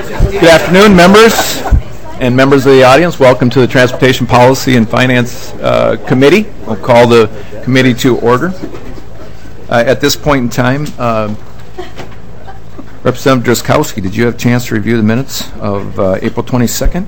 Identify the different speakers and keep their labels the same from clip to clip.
Speaker 1: Good afternoon, members and members of the audience. Welcome to the Transportation Policy and Finance Committee. We'll call the committee to order. At this point in time, Representative Drazkowski, did you have a chance to review the minutes of April 22nd?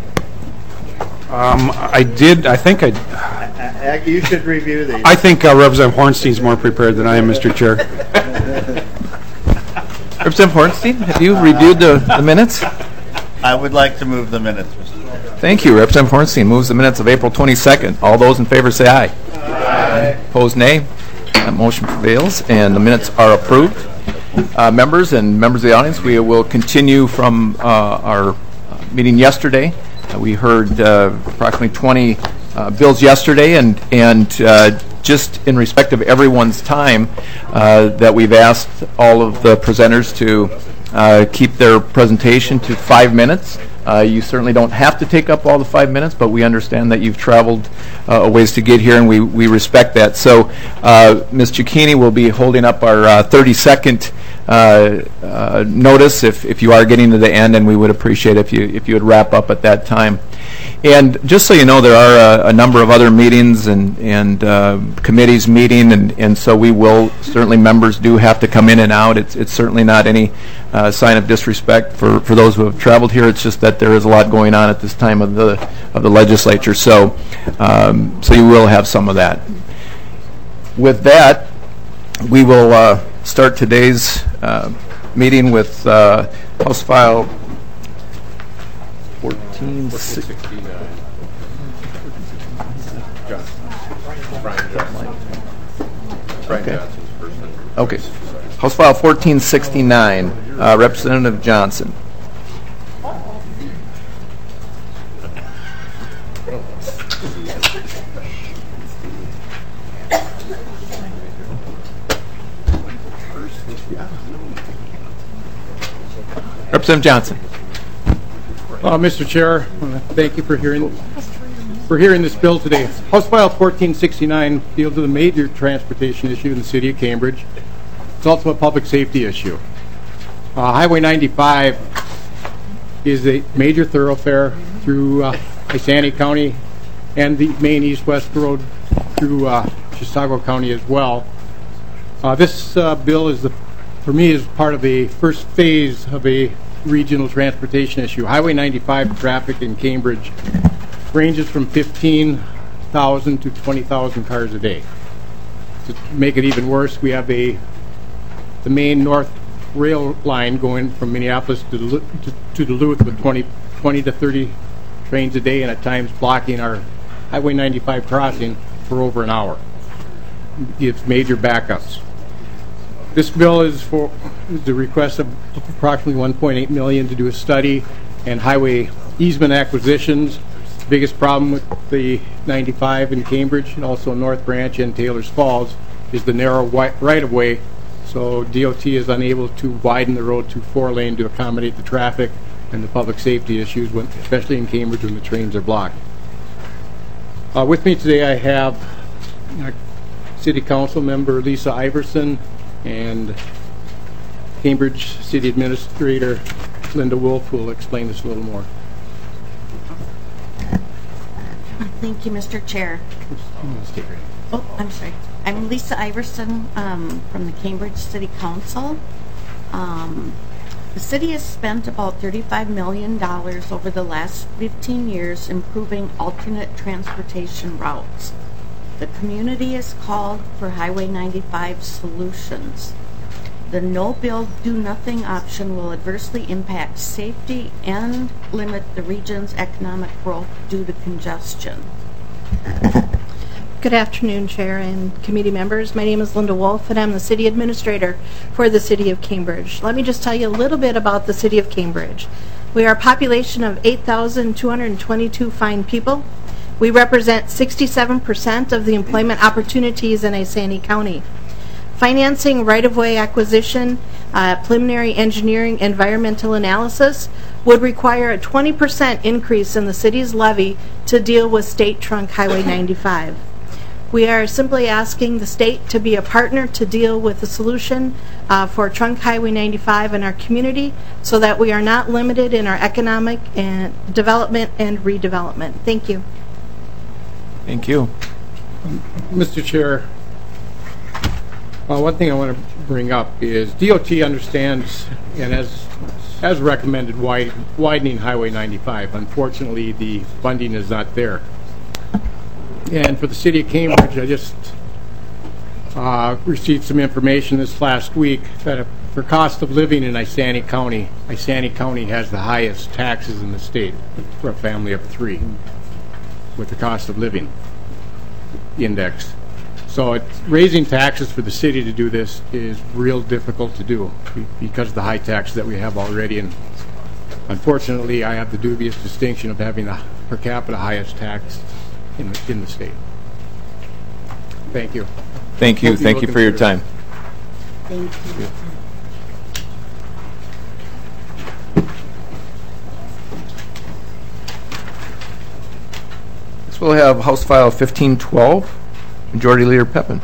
Speaker 2: I did. I think
Speaker 3: you should review these.
Speaker 2: I think Representative Hornstein's more prepared than I am, Mr. Chair.
Speaker 1: Representative Hornstein, have you reviewed the minutes?
Speaker 3: I would like to move the minutes, Mr. Chair.
Speaker 1: Thank you. Representative Hornstein moves the minutes of April 22nd. All those in favor say aye. Aye. Opposed, nay. That motion prevails, and the minutes are approved. Members and members of the audience, we will continue from our meeting yesterday. We heard approximately 20 bills yesterday, and just in respect of everyone's time, that we've asked all of the presenters to keep their presentation to 5 minutes. You certainly don't have to take up all the 5 minutes, but we understand that you've traveled a ways to get here, and we respect that. So Ms. Cicchini will be holding up our 30-second notice if you are getting to the end, and we would appreciate if you would wrap up at that time. And just so you know, there are a number of other meetings and committees meeting, and so we will certainly, members do have to come in and out. It's certainly not any sign of disrespect for those who have traveled here. It's just that there is a lot going on at this time of the legislature, so you will have some of that. With that, we will start today's meeting with House File 1469. Okay. House File 1469, Representative Johnson. Representative Johnson.
Speaker 4: Mr. Chair, thank you for hearing this bill today. House File 1469 deals with a major transportation issue in the city of Cambridge. It's also a public safety issue. Highway 95 is a major thoroughfare through Isanti County and the main east-west road through Chisago County as well. This bill for me is part of the first phase of a regional transportation issue. Highway 95 traffic in Cambridge ranges from 15,000 to 20,000 cars a day. To make it even worse, we have the main north rail line going from Minneapolis to Duluth with 20 to 30 trains a day, and at times blocking our Highway 95 crossing for over an hour. It gives major backups. This bill is for the request of approximately $1.8 million to do a study and highway easement acquisitions. The biggest problem with the 95 in Cambridge and also North Branch and Taylor's Falls is the narrow right-of-way, so DOT is unable to widen the road to 4-lane to accommodate the traffic and the public safety issues, especially in Cambridge when the trains are blocked. With me today I have City Council member Lisa Iverson and Cambridge City Administrator Linda Wolf, who will explain this a little more.
Speaker 5: Thank you, Mr. Chair. Oh, I'm sorry. I'm Lisa Iverson from the Cambridge City Council. The city has spent about $35 million over the last 15 years improving alternate transportation routes. The community has called for Highway 95 solutions. The no-build, do-nothing option will adversely impact safety and limit the region's economic growth due to congestion.
Speaker 6: Good afternoon, Chair and committee members. My name is Linda Wolf, and I'm the City Administrator for the City of Cambridge. Let me just tell you a little bit about the City of Cambridge. We are a population of 8,222 fine people. We represent 67% of the employment opportunities in Isanti County. Financing right-of-way acquisition, preliminary engineering, environmental analysis would require a 20% increase in the city's levy to deal with State Trunk Highway 95. We are simply asking the state to be a partner to deal with the solution for Trunk Highway 95 in our community so that we are not limited in our economic and development and redevelopment. Thank you.
Speaker 1: Thank you.
Speaker 4: Mr. Chair, one thing I want to bring up is DOT understands and has recommended widening Highway 95. Unfortunately, the funding is not there. And for the city of Cambridge, I just received some information this last week that for cost of living in Isani County has the highest taxes in the state for a family of 3 with the cost of living index. So raising taxes for the city to do this is real difficult to do because of the high tax that we have already. And unfortunately, I have the dubious distinction of having the per capita highest tax in the state. Thank you.
Speaker 1: Thank you. Thank you for your time.
Speaker 5: Thank you.
Speaker 1: Next we'll have House File 1512, Majority Leader Pepin.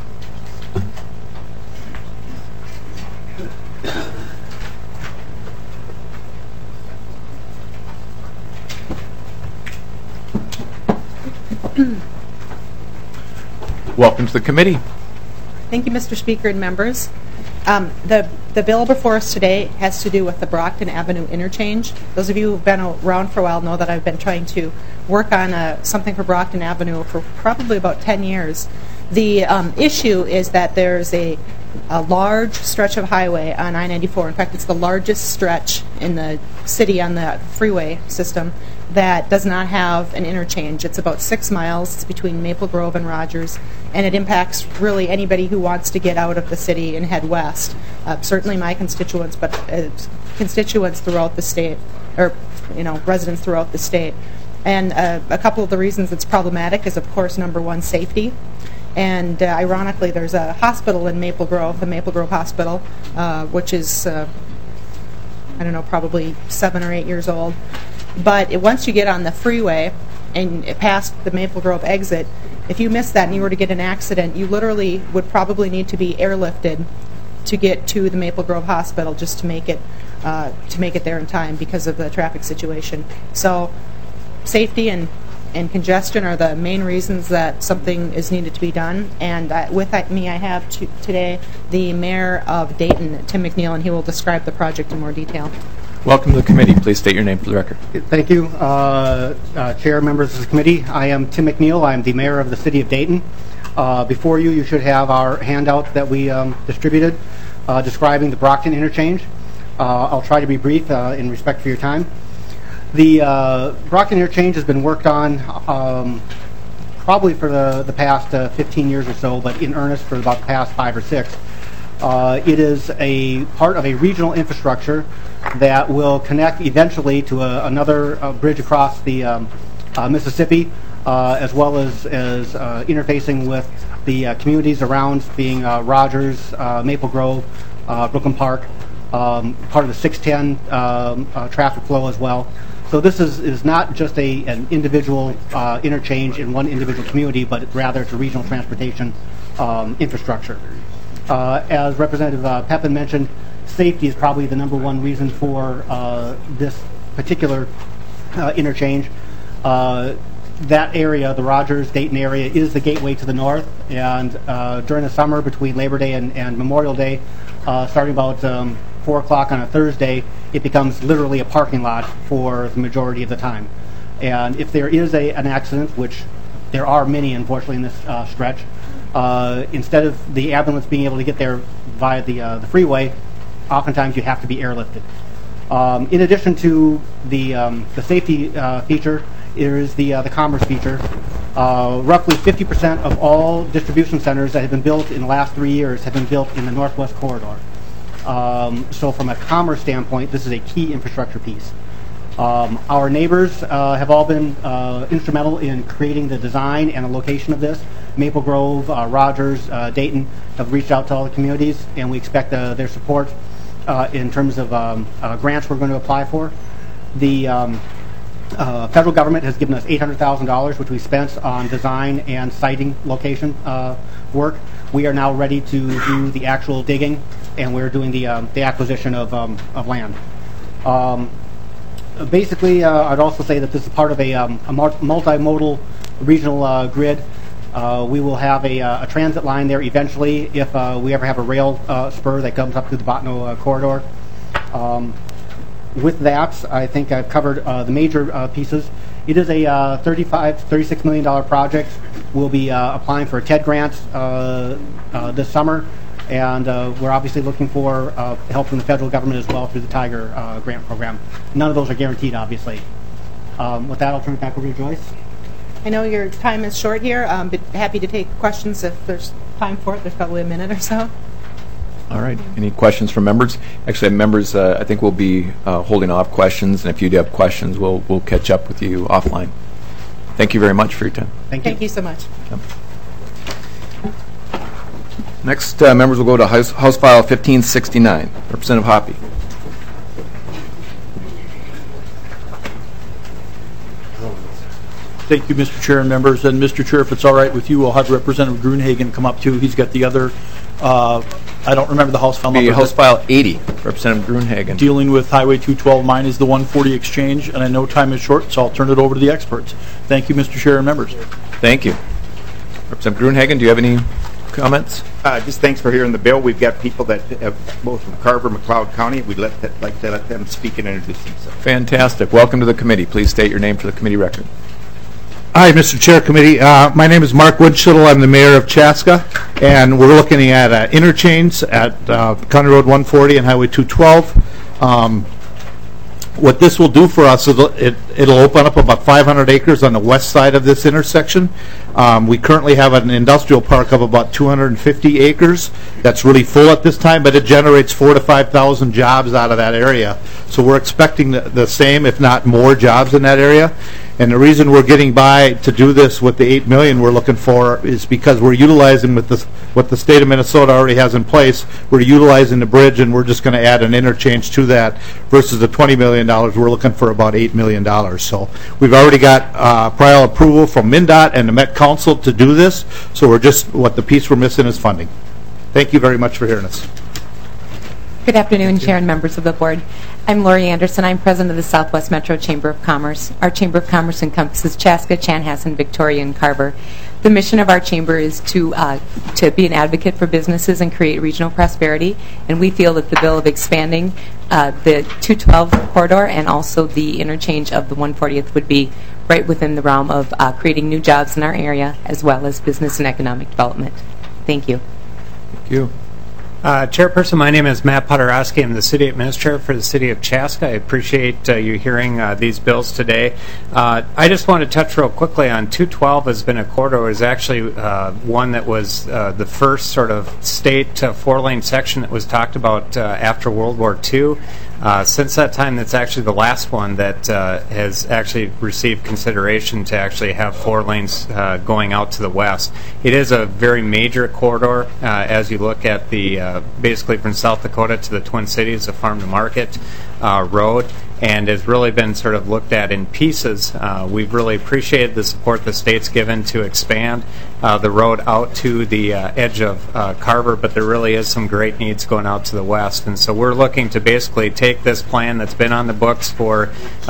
Speaker 1: Welcome to the committee.
Speaker 7: Thank you, Mr. Speaker and members. The bill before us today has to do with the Brockton Avenue interchange. Those of you who've been around for a while know that I've been trying to work on something for Brockton Avenue for probably about 10 years. The issue is that there's a large stretch of highway on I-94. In fact, it's the largest stretch in the city on the freeway system that does not have an interchange. It's about 6 miles. It's between Maple Grove and Rogers, and it impacts really anybody who wants to get out of the city and head west. Certainly my constituents, but constituents throughout the state, or residents throughout the state. And a couple of the reasons it's problematic is, of course, number one, safety. And ironically, there's a hospital in Maple Grove, the Maple Grove Hospital, which is, probably 7 or 8 years old. But once you get on the freeway and past the Maple Grove exit, if you miss that and you were to get an accident, you literally would probably need to be airlifted to get to the Maple Grove Hospital just to make it there in time because of the traffic situation. So safety and congestion are the main reasons that something is needed to be done. And with me, I have today the Mayor of Dayton, Tim McNeil, and he will describe the project in more detail.
Speaker 1: Welcome to the committee. Please state your name for the record.
Speaker 8: Thank you, Chair, members of the committee. I am Tim McNeil. I'm the Mayor of the City of Dayton. Before you should have our handout that we distributed describing the Brockton interchange. I'll try to be brief in respect for your time. The Brockton interchange has been worked on probably for the past 15 years or so, but in earnest for about the past 5 or 6. It is a part of a regional infrastructure that will connect eventually to another bridge across the Mississippi, as well as interfacing with the communities around, being Rogers, Maple Grove, Brooklyn Park, part of the 610 traffic flow as well. So this is not just an individual interchange in one individual community, but rather it's a regional transportation infrastructure. As Representative Pepin mentioned, safety is probably the number one reason for this particular interchange. That area, the Rogers-Dayton area, is the gateway to the north, and during the summer between Labor Day and Memorial Day, starting about 4 o'clock on a Thursday, it becomes literally a parking lot for the majority of the time. And if there is an accident, which there are many unfortunately in this stretch, instead of the ambulance being able to get there via the freeway, oftentimes you have to be airlifted. In addition to the safety feature, there is the commerce feature. Roughly 50% of all distribution centers that have been built in the last 3 years have been built in the Northwest Corridor. So from a commerce standpoint, this is a key infrastructure piece. Our neighbors have all been instrumental in creating the design and the location of this. Maple Grove, Rogers, Dayton have reached out to all the communities, and we expect their support in terms of grants we're going to apply for. The Federal government has given us $800,000, which we spent on design and siting location work. We are now ready to do the actual digging, and we're doing the acquisition of land. Basically, I'd also say that this is part of a multimodal regional grid. We will have a transit line there eventually if we ever have a rail spur that comes up through the Botno corridor. With that, I think I've covered the major pieces. It is a $36 million project. We'll be applying for a TED grant this summer, and we're obviously looking for help from the federal government as well through the Tiger grant program. None of those are guaranteed, obviously. With that, I'll turn it back over to Joyce.
Speaker 7: I know your time is short here, but happy to take questions if there's time for it. There's probably a minute or so.
Speaker 1: All right. Any questions from members? Actually, members, I think we'll be holding off questions, and if you do have questions, we'll catch up with you offline. Thank you very much for your time.
Speaker 7: Thank you so much.
Speaker 1: Yep. Next, members will go to House File 1569. Representative Hoppe.
Speaker 9: Thank you, Mr. Chair and members. And Mr. Chair, if it's all right with you, we'll have Representative Gruenhagen come up too. He's got the other, I don't remember the House file number.
Speaker 1: House File 80, Representative Gruenhagen.
Speaker 9: Dealing with Highway 212. Mine is the 140 exchange, and I know time is short, so I'll turn it over to the experts. Thank you, Mr. Chair and members.
Speaker 1: Thank you. Representative Gruenhagen, do you have any comments?
Speaker 10: Just thanks for hearing the bill. We've got people that have both from Carver, McLeod County. We'd like to let them speak and introduce themselves.
Speaker 1: Fantastic. Welcome to the committee. Please state your name for the committee record.
Speaker 11: Hi, Mr. Chair, Committee. My name is Mark Woodschittle. I'm the mayor of Chaska, and we're looking at interchange at County Road 140 and Highway 212. What this will do for us is it'll open up about 500 acres on the west side of this intersection. We currently have an industrial park of about 250 acres that's really full at this time, but it generates 4,000 to 5,000 jobs out of that area. So we're expecting the same, if not more, jobs in that area. And the reason we're getting by to do this with the $8 million we're looking for is because we're utilizing with what the state of Minnesota already has in place. We're utilizing the bridge, and we're just going to add an interchange to that. Versus the $20 million, we're looking for about $8 million. So we've already got prior approval from MnDOT and the Met Council to do this. So we're just, what the piece we're missing is funding. Thank you very much for hearing us.
Speaker 12: Good afternoon, Chair and members of the board. I'm Lori Anderson. I'm president of the Southwest Metro Chamber of Commerce. Our Chamber of Commerce encompasses Chaska, Chanhassen, Victoria, and Carver. The mission of our chamber is to be an advocate for businesses and create regional prosperity, and we feel that the bill of expanding the 212 corridor and also the interchange of the 140th would be right within the realm of creating new jobs in our area as well as business and economic development. Thank you.
Speaker 1: Thank you.
Speaker 2: Chairperson, my name is Matt Podorowski. I'm the City Administrator for the City of Chaska. I appreciate you hearing these bills today. I just want to touch real quickly on 212 has been a corridor. It was actually one that was the first sort of state four-lane section that was talked about after World War II. Since that time, that's actually the last one that has actually received consideration to actually have 4 lanes going out to the west. It is a very major corridor as you look at the basically from South Dakota to the Twin Cities, the farm to market road, and has really been sort of looked at in pieces. We've really appreciated the support the state's given to expand the road out to the edge of Carver, but there really is some great needs going out to the west. And so we're looking to basically take this plan that's been on the books for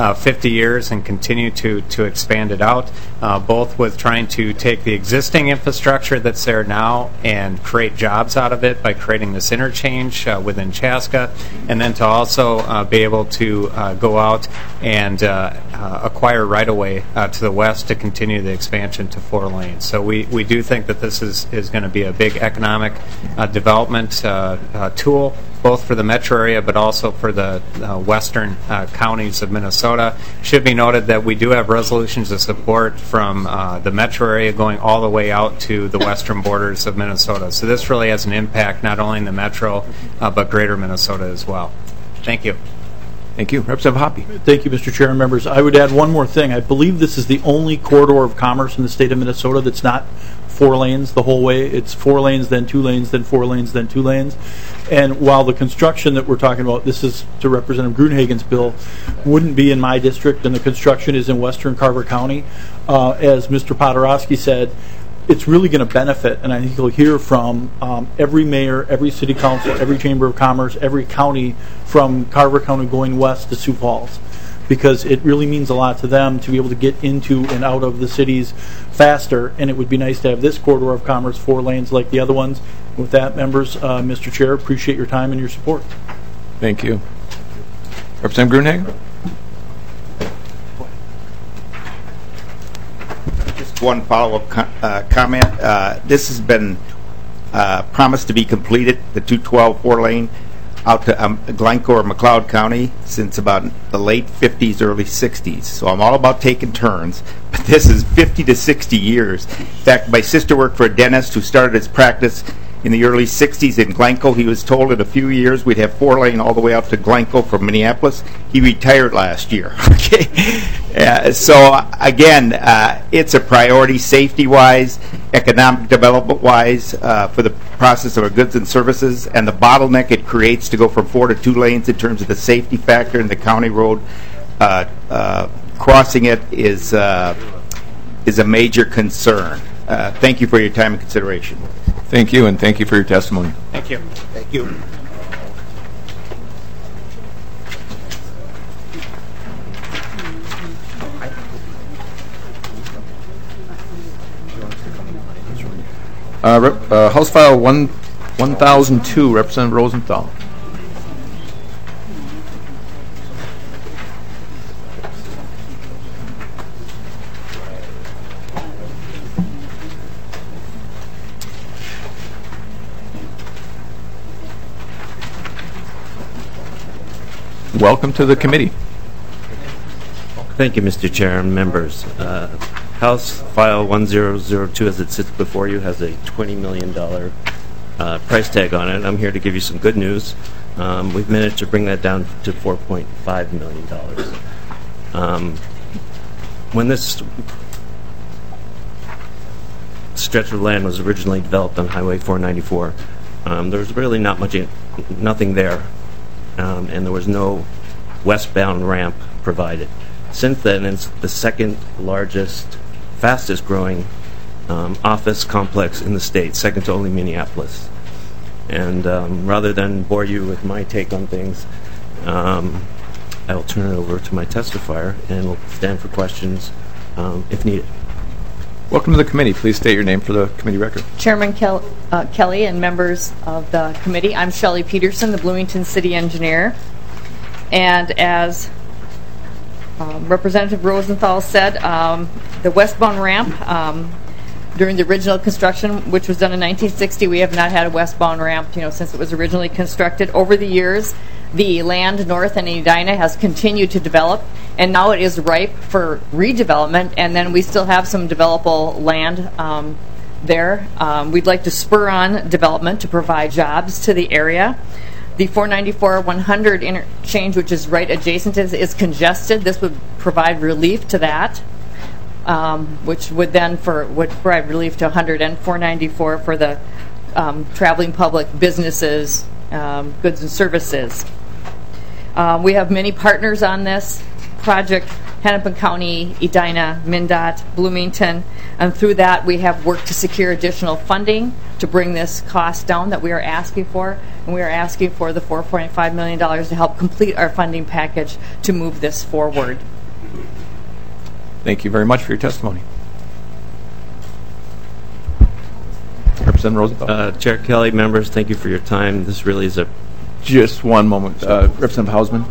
Speaker 2: 50 years and continue to expand it out, both with trying to take the existing infrastructure that's there now and create jobs out of it by creating this interchange within Chaska, and then to also be able to go out and acquire right-of-way to the west to continue the expansion to 4 lanes. So we do think that this is going to be a big economic development tool, both for the metro area but also for the western counties of Minnesota. Should be noted that we do have resolutions of support from the metro area going all the way out to the western borders of Minnesota. So this really has an impact not only in the metro but greater Minnesota as well. Thank you.
Speaker 1: Thank you. Representative Hoppe.
Speaker 9: Thank you, Mr. Chair and members. I would add one more thing. I believe this is the only corridor of commerce in the state of Minnesota that's not 4 lanes the whole way. It's 4 lanes, then 2 lanes, then 4 lanes, then 2 lanes. And while the construction that we're talking about, this is to Representative Gruenhagen's bill, wouldn't be in my district, and the construction is in western Carver County, as Mr. Podorowski said, it's really going to benefit, and I think you'll hear from every mayor, every city council, every chamber of commerce, every county from Carver County going west to Sioux Falls, because it really means a lot to them to be able to get into and out of the cities faster, and it would be nice to have this corridor of commerce 4 lanes like the other ones. With that, members, Mr. Chair, appreciate your time and your support.
Speaker 1: Thank you. Representative Gruenhagen?
Speaker 10: Just one follow-up comment. This has been promised to be completed, the 212 4-lane out to Glencoe or McLeod County, since about the late 50s, early 60s. So I'm all about taking turns, but this is 50 to 60 years. In fact, my sister worked for a dentist who started his practice in the early 60s in Glencoe. He was told in a few years we'd have 4-lane all the way out to Glencoe from Minneapolis. He retired last year. Okay, so again, it's a priority safety-wise, economic development-wise, for the process of our goods and services, and the bottleneck it creates to go from 4 to 2 lanes in terms of the safety factor in the county road. Crossing it is a major concern. Thank you for your time and consideration.
Speaker 1: Thank you, and thank you for your testimony.
Speaker 4: Thank you.
Speaker 10: Thank you.
Speaker 1: House File 1002, Representative Rosenthal. Welcome to the committee.
Speaker 13: Thank you, Mr. Chair and members. House File 1002, as it sits before you, has a $20 million price tag on it. I'm here to give you some good news. We've managed to bring that down to $4.5 million. When this stretch of land was originally developed on Highway 494, there was really nothing there, and there was no westbound ramp provided. Since then, it's the second largest, fastest growing office complex in the state, second to only Minneapolis. And rather than bore you with my take on things, I will turn it over to my testifier and we'll stand for questions if needed.
Speaker 1: Welcome to the committee. Please state your name for the committee record.
Speaker 14: Chairman Kelly and members of the committee, I'm Shelley Peterson, the Bloomington City Engineer. And as Representative Rosenthal said, the westbound ramp, during the original construction, which was done in 1960, we have not had a westbound ramp, since it was originally constructed. Over the years, the land north in Edina has continued to develop, and now it is ripe for redevelopment, and then we still have some developable land there. We'd like to spur on development to provide jobs to the area. The 494-100 interchange, which is right adjacent to this, is congested. This would provide relief to that, which would then would provide relief to 100 and 494 for the traveling public, businesses, goods and services. We have many partners on this project: Hennepin County, Edina, MnDOT, Bloomington, and through that we have worked to secure additional funding to bring this cost down that we are asking for, and we are asking for the $4.5 million to help complete our funding package to move this forward.
Speaker 1: Thank you very much for your testimony. Representative Rosenthal.
Speaker 13: Chair Kelly, members, thank you for your time. This really is a...
Speaker 1: Just one moment. Representative Hausman.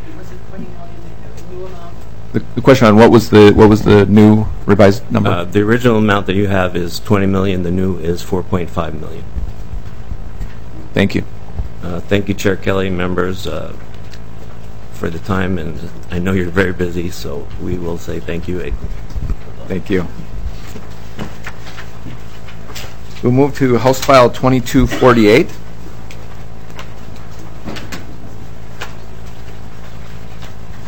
Speaker 1: The question on what was the new revised number?
Speaker 13: The original amount that you have is $20 million. The new is $4.5 million.
Speaker 1: Thank you.
Speaker 13: Thank you, Chair Kelly, members, for the time, and I know you're very busy, so we will say thank you.
Speaker 1: Thank you. We'll move to House File 2248.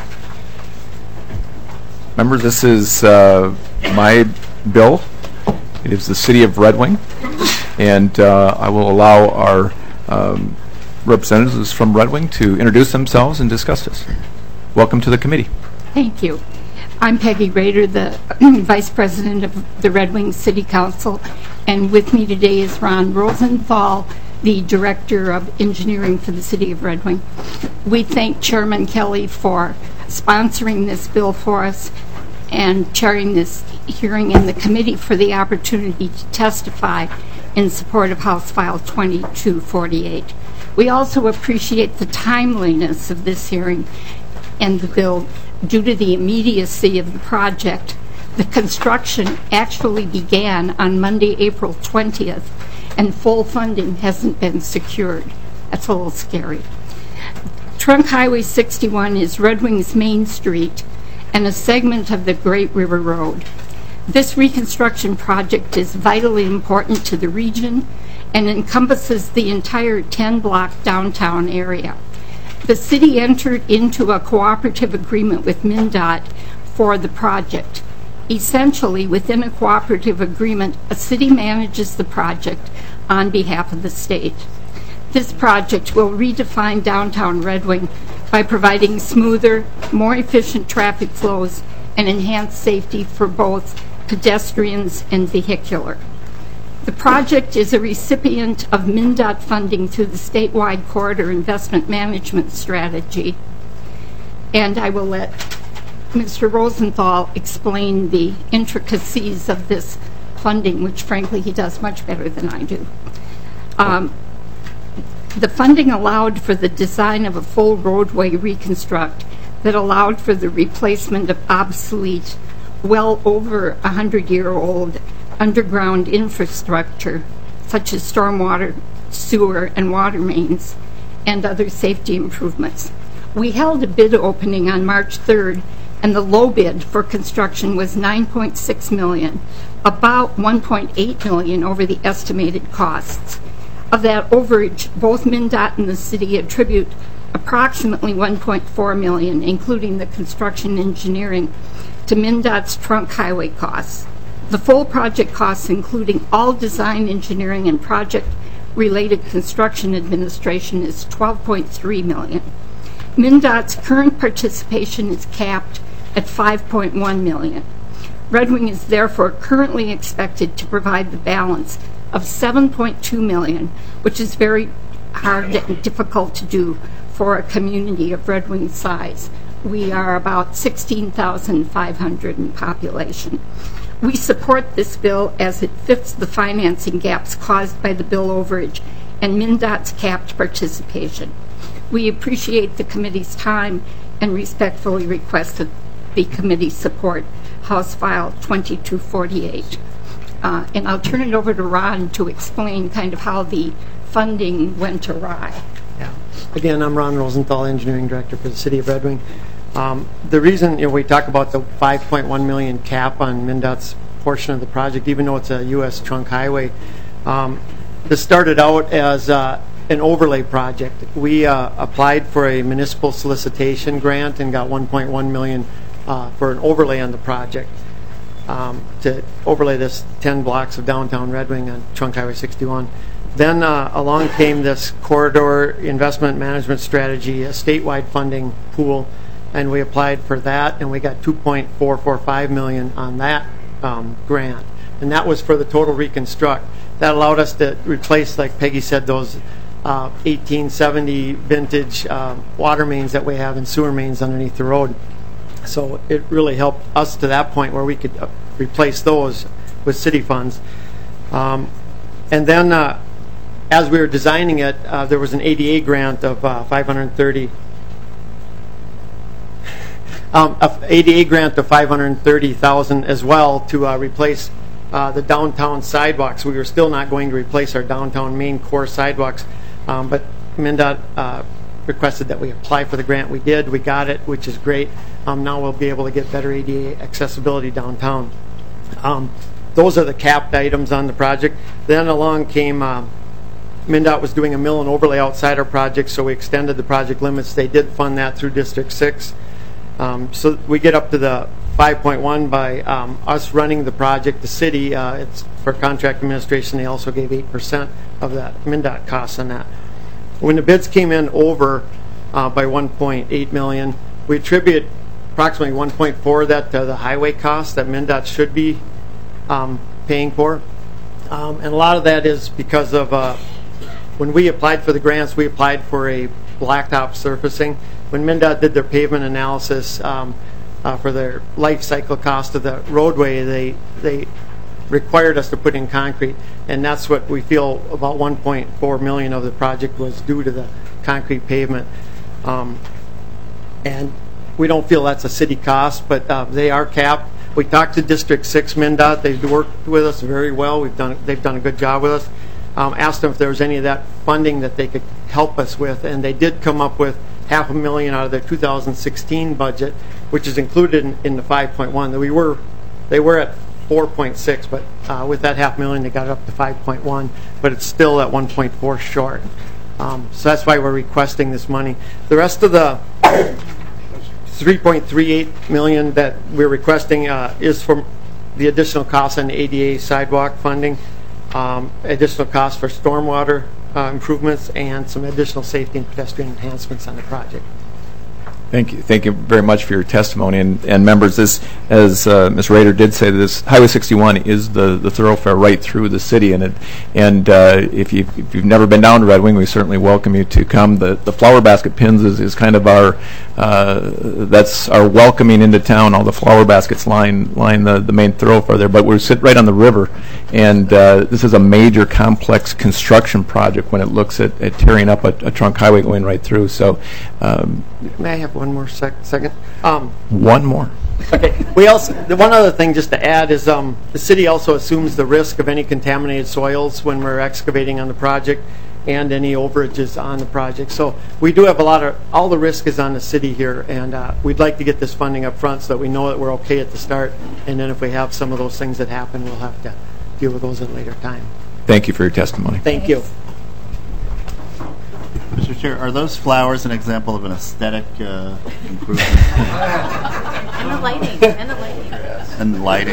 Speaker 1: Members, this is my bill It is the City of Red Wing, and I will allow our representatives from Red Wing to introduce themselves and discuss this. Welcome to the committee.
Speaker 15: Thank you. I'm Peggy Rader, the Vice President of the Red Wing City Council, and with me today is Ron Rosenthal, the Director of Engineering for the City of Red Wing. We thank Chairman Kelly for sponsoring this bill for us and chairing this hearing in the committee for the opportunity to testify in support of House File 2248. We also appreciate the timeliness of this hearing and the bill due to the immediacy of the project. The construction actually began on Monday, April 20th, and full funding hasn't been secured. That's a little scary. Trunk Highway 61 is Red Wing's main street and a segment of the Great River Road. This reconstruction project is vitally important to the region and encompasses the entire 10-block downtown area. The city entered into a cooperative agreement with MnDOT for the project. Essentially, within a cooperative agreement, a city manages the project on behalf of the state. This project will redefine downtown Red Wing by providing smoother, more efficient traffic flows and enhanced safety for both pedestrians and vehicular. The project is a recipient of MnDOT funding through the statewide corridor investment management strategy, and I will let Mr. Rosenthal explain the intricacies of this funding, which frankly he does much better than I do. The funding allowed for the design of a full roadway reconstruct that allowed for the replacement of obsolete, well over 100-year-old underground infrastructure, such as stormwater, sewer, and water mains, and other safety improvements. We held a bid opening on March 3rd, and the low bid for construction was $9.6 million, about $1.8 million over the estimated costs. Of that overage, both MnDOT and the city attribute approximately $1.4 million, including the construction engineering, to MnDOT's trunk highway costs. The full project costs, including all design, engineering, and project-related construction administration, is $12.3 million. MnDOT's current participation is capped at $5.1 million. Red Wing is therefore currently expected to provide the balance of $7.2 million, which is very hard and difficult to do for a community of Red Wing size. We are about 16,500 in population. We support this bill as it fits the financing gaps caused by the bill overage and MnDOT's capped participation. We appreciate the committee's time and respectfully request that the committee support House File 2248. And I'll turn it over to Ron to explain kind of how the funding went awry.
Speaker 16: Yeah. Again, I'm Ron Rosenthal, Engineering Director for the City of Red Wing. The reason we talk about the $5.1 million cap on MnDOT's portion of the project, even though it's a U.S. trunk highway, this started out as an overlay project. We applied for a municipal solicitation grant and got $1.1 million for an overlay on the project to overlay this 10 blocks of downtown Red Wing on Trunk Highway 61. Then along came this corridor investment management strategy, a statewide funding pool, and we applied for that, and we got $2.445 million on that grant, and that was for the total reconstruct. That allowed us to replace, like Peggy said, those 1870 vintage water mains that we have and sewer mains underneath the road. So it really helped us to that point where we could replace those with city funds. And then as we were designing it, there was an ADA grant of $530,000 as well to replace the downtown sidewalks. We were still not going to replace our downtown main core sidewalks, but MnDOT requested that we apply for the grant. We did. We got it, which is great. Now we'll be able to get better ADA accessibility downtown. Those are the capped items on the project. Then along came MnDOT was doing a mill and overlay outside our project, so we extended the project limits. They did fund that through District 6. So we get up to the 5.1 by us running the project. The city, it's for contract administration, they also gave 8% of that MnDOT costs on that. When the bids came in over by 1.8 million, we attribute approximately 1.4 of that to the highway costs that MnDOT should be paying for. And a lot of that is because of when we applied for the grants, we applied for a blacktop surfacing. When MnDOT did their pavement analysis for their life cycle cost of the roadway, they required us to put in concrete, and that's what we feel about 1.4 million of the project was due to the concrete pavement. And we don't feel that's a city cost, but they are capped. We talked to District 6 MnDOT. They've worked with us very well. They've done a good job with us. Asked them if there was any of that funding that they could help us with, and they did come up with $500,000 out of their 2016 budget, which is included in the 5.1. They were at 4.6, but with that $500,000 they got it up to 5.1, but it's still at 1.4 short. So that's why we're requesting this money. The rest of the 3.38 million that we're requesting is from the additional costs on the ADA sidewalk funding, additional costs for stormwater improvements, and some additional safety and pedestrian enhancements on the project.
Speaker 1: Thank you. Thank you very much for your testimony. And members, this, as Ms. Rader did say, this Highway 61 is the thoroughfare right through the city. And if you've never been down to Red Wing, we certainly welcome you to come. The flower basket pins is kind of our that's our welcoming into town. All the flower baskets line the main thoroughfare there. But we sit right on the river, and this is a major complex construction project when it looks at tearing up a trunk highway going right through. So.
Speaker 16: May I have one more second?
Speaker 1: One more.
Speaker 16: Okay. One other thing just to add is the city also assumes the risk of any contaminated soils when we're excavating on the project and any overages on the project. So we do have all the risk is on the city here, and we'd like to get this funding up front so that we know that we're okay at the start, and then if we have some of those things that happen, we'll have to deal with those at a later time.
Speaker 1: Thank you for your testimony.
Speaker 16: Thank you.
Speaker 3: Mr. Chair, are those flowers an example of an aesthetic improvement?
Speaker 5: And the lighting.
Speaker 3: And the lighting.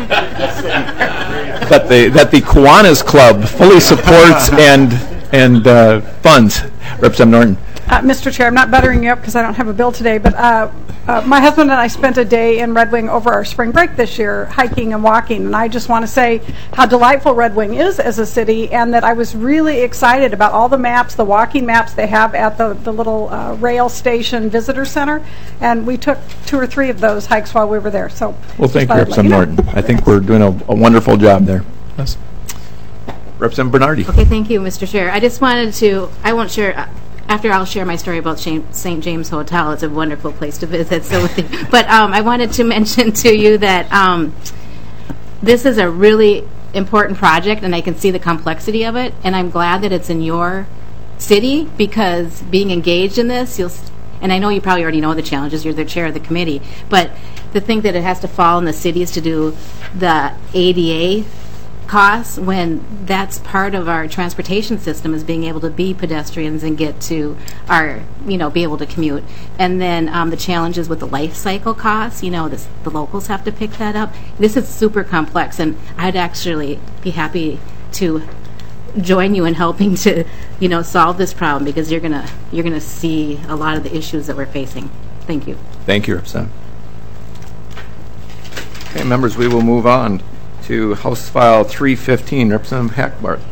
Speaker 1: That the Kiwanis Club fully supports and funds. Representative Norton.
Speaker 17: Mr. Chair, I'm not buttering you up because I don't have a bill today, but my husband and I spent a day in Red Wing over our spring break this year, hiking and walking, and I just want to say how delightful Red Wing is as a city, and that I was really excited about all the maps, the walking maps they have at the little rail station visitor center, and we took 2 or 3 of those hikes while we were there. So,
Speaker 1: well, thank you, Representative Norton. I think we're doing a wonderful job there. Yes. Representative Bernardi.
Speaker 18: Okay, thank you, Mr. Chair. I just wanted to, I won't share, after I'll share my story about St. James Hotel. It's a wonderful place to visit. But I wanted to mention to you that this is a really important project, and I can see the complexity of it, and I'm glad that it's in your city, because being engaged in this, and I know you probably already know the challenges, you're the chair of the committee, but to think that it has to fall in the cities to do the ADA costs when that's part of our transportation system, is being able to be pedestrians and get to our, be able to commute. And then the challenges with the life cycle costs, the locals have to pick that up. This is super complex, and I'd actually be happy to join you in helping to, solve this problem, because you're gonna see a lot of the issues that we're facing. Thank you.
Speaker 1: Thank you, Representative. Okay, members, we will move on to House File 315, Representative Hackbarth.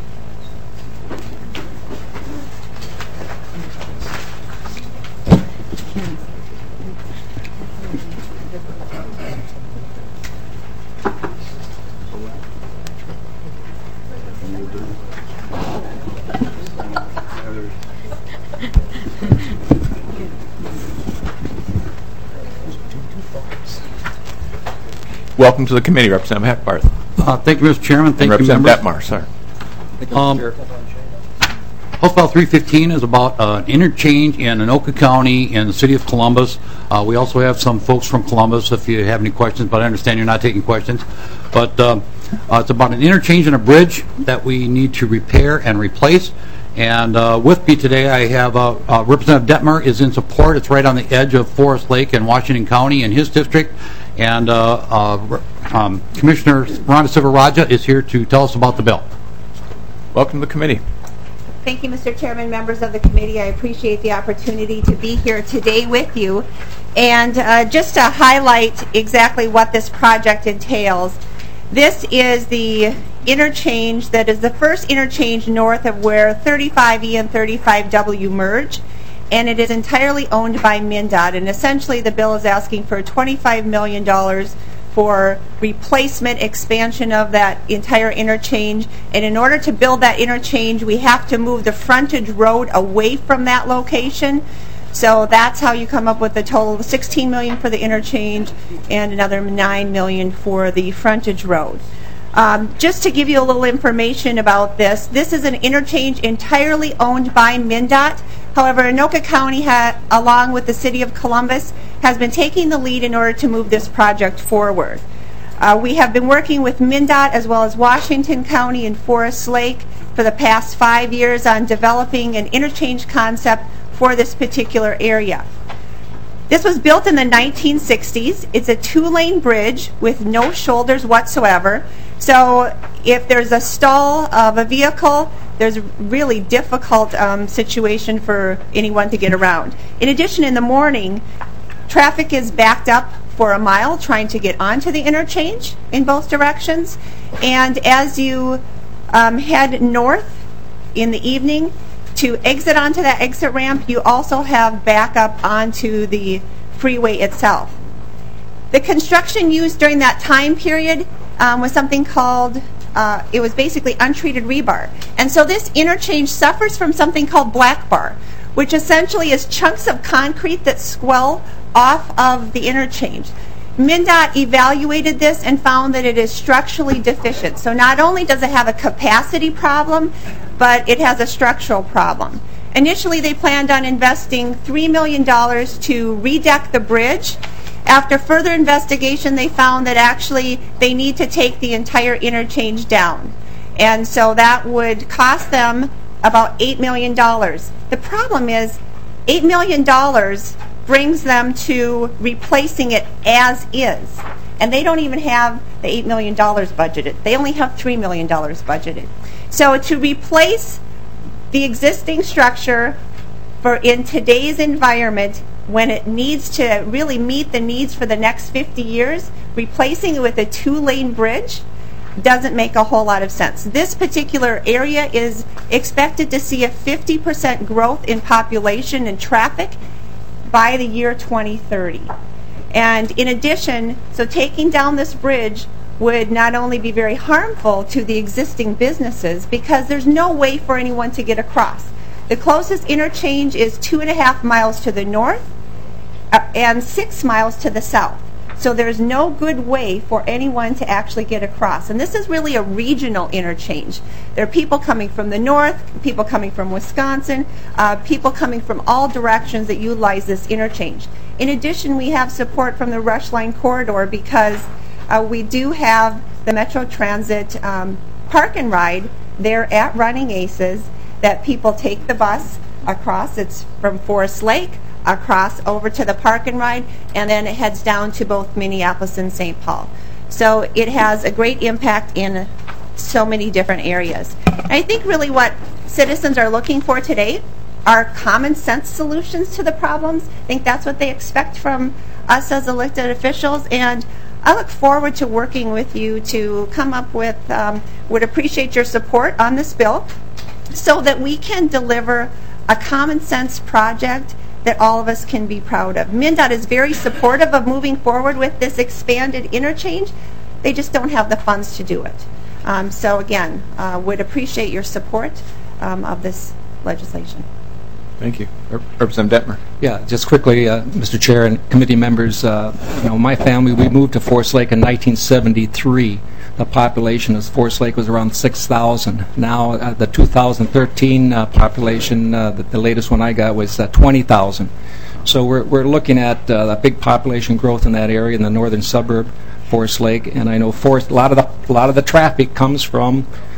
Speaker 1: Welcome to the committee, Representative Hackbarth.
Speaker 19: Thank you, Mr. Chairman. Thank you,
Speaker 1: Representative
Speaker 19: members.
Speaker 1: Detmar, sorry.
Speaker 19: House File 315 is about an interchange in Anoka County in the city of Columbus. We also have some folks from Columbus if you have any questions, but I understand you're not taking questions. But it's about an interchange and a bridge that we need to repair and replace. And with me today, I have Representative Detmar is in support. It's right on the edge of Forest Lake and Washington County in his district. And Commissioner Rhonda Sivaraja is here to tell us about the bill.
Speaker 1: Welcome to the committee.
Speaker 20: Thank you, Mr. Chairman, members of the committee. I appreciate the opportunity to be here today with you. And just to highlight exactly what this project entails, this is the interchange that is the first interchange north of where 35E and 35W merge, and it is entirely owned by MnDOT. And essentially the bill is asking for $25 million for replacement expansion of that entire interchange. And in order to build that interchange, we have to move the frontage road away from that location. So that's how you come up with the total of $16 million for the interchange and another $9 million for the frontage road. Just to give you a little information about this, this is an interchange entirely owned by MnDOT. However, Anoka County, along with the City of Columbus, has been taking the lead in order to move this project forward. We have been working with MnDOT as well as Washington County and Forest Lake for the past 5 years on developing an interchange concept for this particular area. This was built in the 1960s. It's a 2-lane bridge with no shoulders whatsoever. So if there's a stall of a vehicle, there's a really difficult situation for anyone to get around. In addition, in the morning, traffic is backed up for a mile trying to get onto the interchange in both directions. And as you head north in the evening, to exit onto that exit ramp, you also have backup onto the freeway itself. The construction used during that time period was something called, it was basically untreated rebar. And so this interchange suffers from something called black bar, which essentially is chunks of concrete that swell off of the interchange. MnDOT evaluated this and found that it is structurally deficient. So not only does it have a capacity problem, but it has a structural problem. Initially, they planned on investing $3 million to redeck the bridge. After further investigation, they found that actually they need to take the entire interchange down. And so that would cost them about $8 million. The problem is $8 million brings them to replacing it as is. And they don't even have the $8 million budgeted. They only have $3 million budgeted. So to replace the existing structure in today's environment, when it needs to really meet the needs for the next 50 years, replacing it with a 2-lane bridge doesn't make a whole lot of sense. This particular area is expected to see a 50% growth in population and traffic by the year 2030. And in addition, so taking down this bridge would not only be very harmful to the existing businesses because there's no way for anyone to get across. The closest interchange is 2.5 miles to the north and 6 miles to the south. So there's no good way for anyone to actually get across. And this is really a regional interchange. There are people coming from the north, people coming from Wisconsin, people coming from all directions that utilize this interchange. In addition, we have support from the Rush Line Corridor because we do have the Metro Transit Park and Ride there at Running Aces that people take the bus across. It's from Forest Lake across over to the Park and Ride, and then it heads down to both Minneapolis and St. Paul. So it has a great impact in so many different areas. And I think really what citizens are looking for today are common sense solutions to the problems. I think that's what they expect from us as elected officials, and I look forward to working with you to come up with, would appreciate your support on this bill so that we can deliver a common sense project that all of us can be proud of. MnDOT is very supportive of moving forward with this expanded interchange. They just don't have the funds to do it. So again, would appreciate your support of this legislation.
Speaker 1: Thank you. Representative Detmer.
Speaker 21: Yeah, just quickly, Mr. Chair and committee members, my family, we moved to Forest Lake in 1973. The population of Forest Lake was around 6,000. Now, the 2013 population, the latest one I got was 20,000. So we're looking at a big population growth in that area in the northern suburb, Forest Lake, and I know a lot of the traffic comes from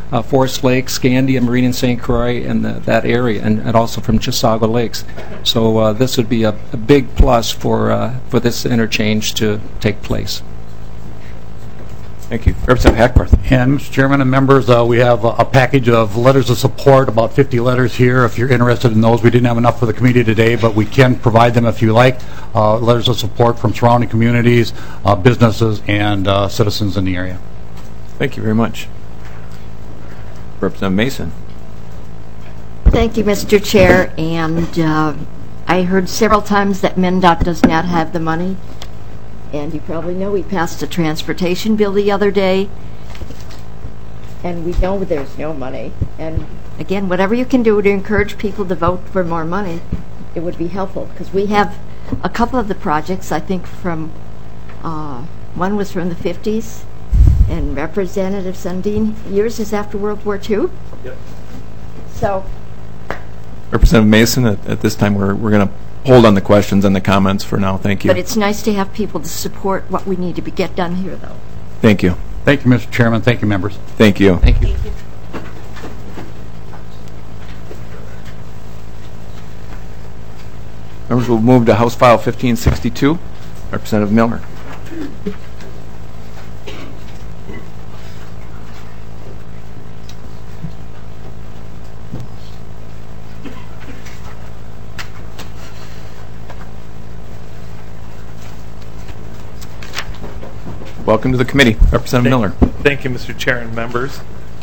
Speaker 21: Forest Lake, Scandia, Marine and St. Croix, and that area, and also from Chisago Lakes. So this would be a big plus for this interchange to take place.
Speaker 1: Thank you. Representative Hackworth.
Speaker 19: And Mr. Chairman and members, we have a package of letters of support, about 50 letters here. If you're interested in those, we didn't have enough for the committee today, but we can provide them if you like. Letters of support from surrounding communities, businesses, and citizens in the area.
Speaker 1: Thank you very much. Representative Mason.
Speaker 6: Thank you, Mr. Chair. And I heard several times that MnDOT does not have the money. And you probably know we passed a transportation bill the other day, and we know there's no money. And again, whatever you can do to encourage people to vote for more money, it would be helpful, because we have a couple of the projects, I think from, one was from the 50s, and Representative Sundin, yours is after World War II? Yep. So.
Speaker 1: Representative Mason, at this time we're going to hold on the questions and the comments for now. Thank you.
Speaker 6: But it's nice to have people to support what we need to get done here, though.
Speaker 1: Thank you.
Speaker 19: Thank you, Mr. Chairman. Thank you, members.
Speaker 1: Thank you.
Speaker 21: Thank you.
Speaker 1: Members, will move to House File 1562. Representative Miller. Welcome to the committee. Representative Miller.
Speaker 22: Thank you, Mr. Chair and members.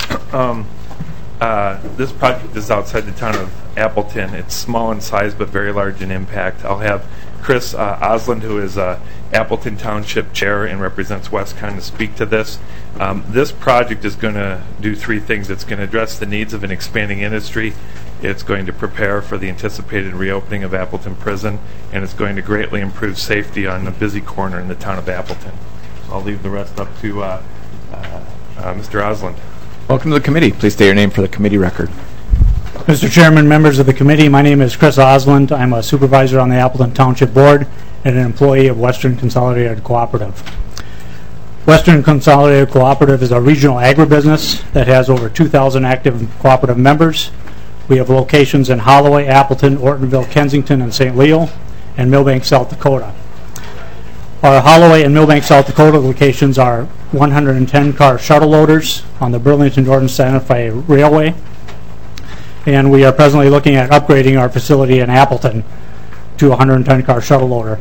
Speaker 22: This project is outside the town of Appleton. It's small in size but very large in impact. I'll have Chris Osland, who is Appleton Township Chair and represents WestCon, to speak to this. This project is going to do three things. It's going to address the needs of an expanding industry. It's going to prepare for the anticipated reopening of Appleton Prison, and it's going to greatly improve safety on a busy corner in the town of Appleton. I'll leave the rest up to Mr. Osland.
Speaker 1: Welcome to the committee. Please state your name for the committee record.
Speaker 23: Mr. Chairman, members of the committee, my name is Chris Osland. I'm a supervisor on the Appleton Township Board and an employee of Western Consolidated Cooperative. Western Consolidated Cooperative is a regional agribusiness that has over 2,000 active cooperative members. We have locations in Holloway, Appleton, Ortonville, Kensington, and St. Leo, and Millbank, South Dakota. Our Holloway and Millbank, South Dakota locations are 110-car shuttle loaders on the Burlington-Jordan Santa Fe Railway, and we are presently looking at upgrading our facility in Appleton to a 110-car shuttle loader.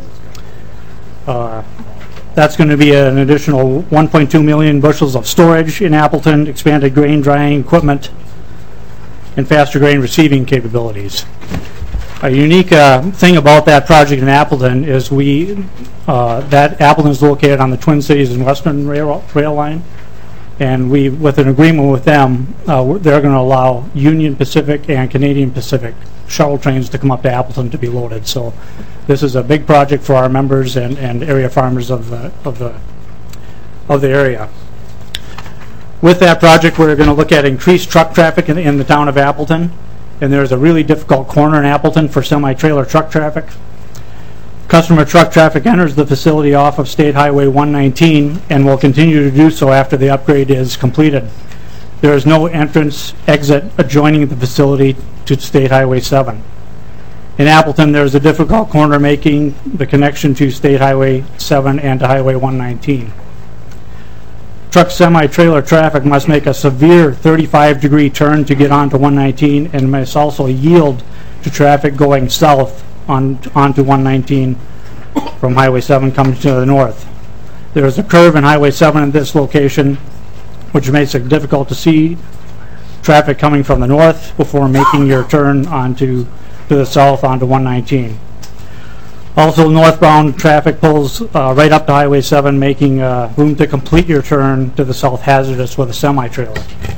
Speaker 23: That's going to be an additional 1.2 million bushels of storage in Appleton, expanded grain drying equipment, and faster grain receiving capabilities. A unique thing about that project in Appleton is that Appleton is located on the Twin Cities and Western rail line, and we, with an agreement with them, they're going to allow Union Pacific and Canadian Pacific shuttle trains to come up to Appleton to be loaded. So this is a big project for our members and area farmers of the area. With that project, we're going to look at increased truck traffic in the town of Appleton. And there's a really difficult corner in Appleton for semi-trailer truck traffic. Customer truck traffic enters the facility off of State Highway 119 and will continue to do so after the upgrade is completed. There is no entrance exit adjoining the facility to State Highway 7. In Appleton, there's a difficult corner making the connection to State Highway 7 and to Highway 119. Truck semi-trailer traffic must make a severe 35-degree turn to get onto 119 and must also yield to traffic going south onto 119 from Highway 7 coming to the north. There is a curve in Highway 7 at this location, which makes it difficult to see traffic coming from the north before making your turn to the south onto 119. Also, northbound traffic pulls right up to Highway 7, making room to complete your turn to the south hazardous with a semi-trailer.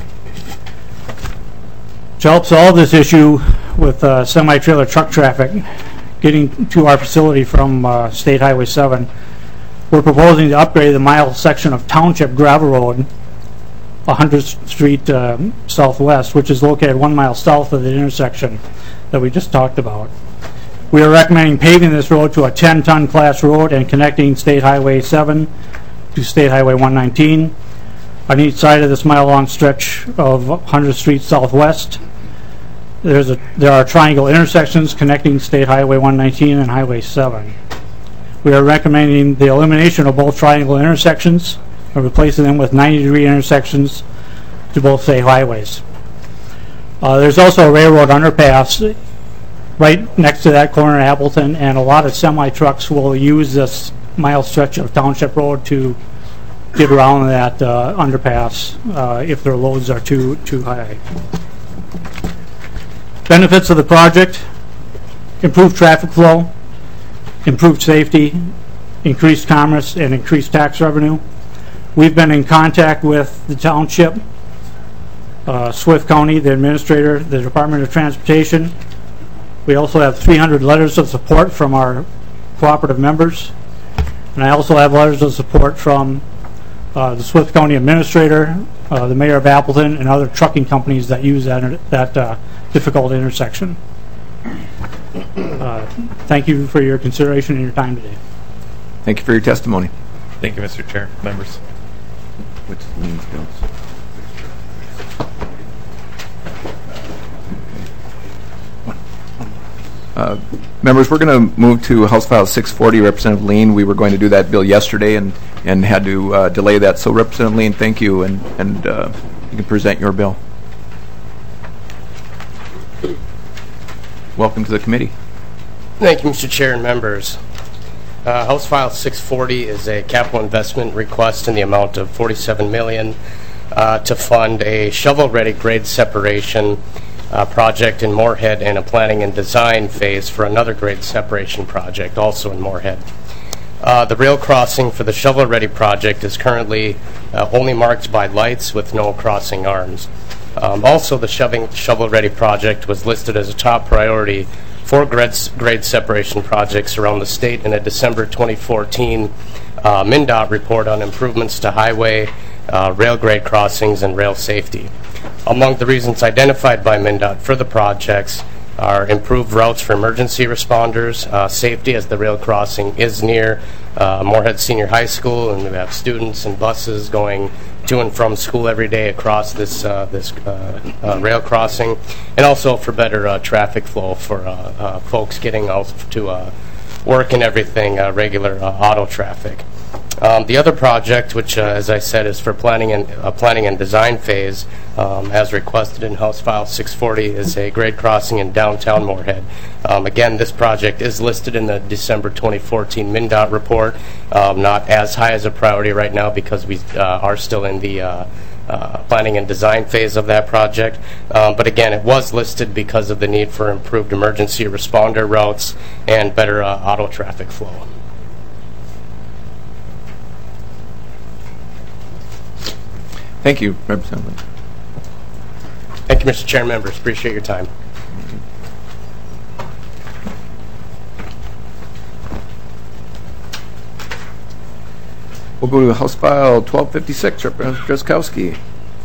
Speaker 23: To help solve this issue with semi-trailer truck traffic getting to our facility from State Highway 7, we're proposing to upgrade the mile section of Township Gravel Road, 100th Street Southwest, which is located 1 mile south of the intersection that we just talked about. We are recommending paving this road to a 10-ton class road and connecting State Highway 7 to State Highway 119. on each side of this mile-long stretch of 100th Street Southwest. There are triangle intersections connecting State Highway 119 and Highway 7. We are recommending the elimination of both triangle intersections and replacing them with 90-degree intersections to both state highways. There's also a railroad underpass right next to that corner of Appleton, and a lot of semi-trucks will use this mile stretch of Township Road to get around that underpass if their loads are too high. Benefits of the project: improved traffic flow, improved safety, increased commerce, and increased tax revenue. We've been in contact with the township, Swift County, the administrator, the Department of Transportation. We also have 300 letters of support from our cooperative members. And I also have letters of support from the Swift County administrator, the mayor of Appleton, and other trucking companies that use that difficult intersection. Thank you for your consideration and your time today.
Speaker 1: Thank you for your testimony.
Speaker 22: Thank you, Mr. Chair. Members.
Speaker 1: Which liens bills? Members, we're going to move to House File 640, Representative Lean. We were going to do that bill yesterday and had to delay that. So, Representative Lean, thank you, and you can present your bill. Welcome to the committee.
Speaker 7: Thank you, Mr. Chair and members. House File 640 is a capital investment request in the amount of $47 million to fund a shovel-ready grade separation project in Moorhead and a planning and design phase for another grade separation project also in Moorhead. The rail crossing for the shovel-ready project is currently only marked by lights with no crossing arms. Also, the shovel-ready project was listed as a top priority for grade separation projects around the state in a December 2014 MnDOT report on improvements to highway, rail grade crossings, and rail safety. Among the reasons identified by MnDOT for the projects are improved routes for emergency responders, safety as the rail crossing is near Moorhead Senior High School, and we have students and buses going to and from school every day across this rail crossing, and also for better traffic flow for folks getting out to work and everything, regular auto traffic. The other project, which, as I said, is for planning and design phase, as requested in House File 640, is a grade crossing in downtown Moorhead. Again, this project is listed in the December 2014 MnDOT report, not as high as a priority right now because we are still in the planning and design phase of that project. But again, it was listed because of the need for improved emergency responder routes and better auto traffic flow.
Speaker 1: Thank you, Representative.
Speaker 7: Thank you, Mr. Chair and members. Appreciate your time.
Speaker 1: We'll go to House File 1256, Representative Drazkowski.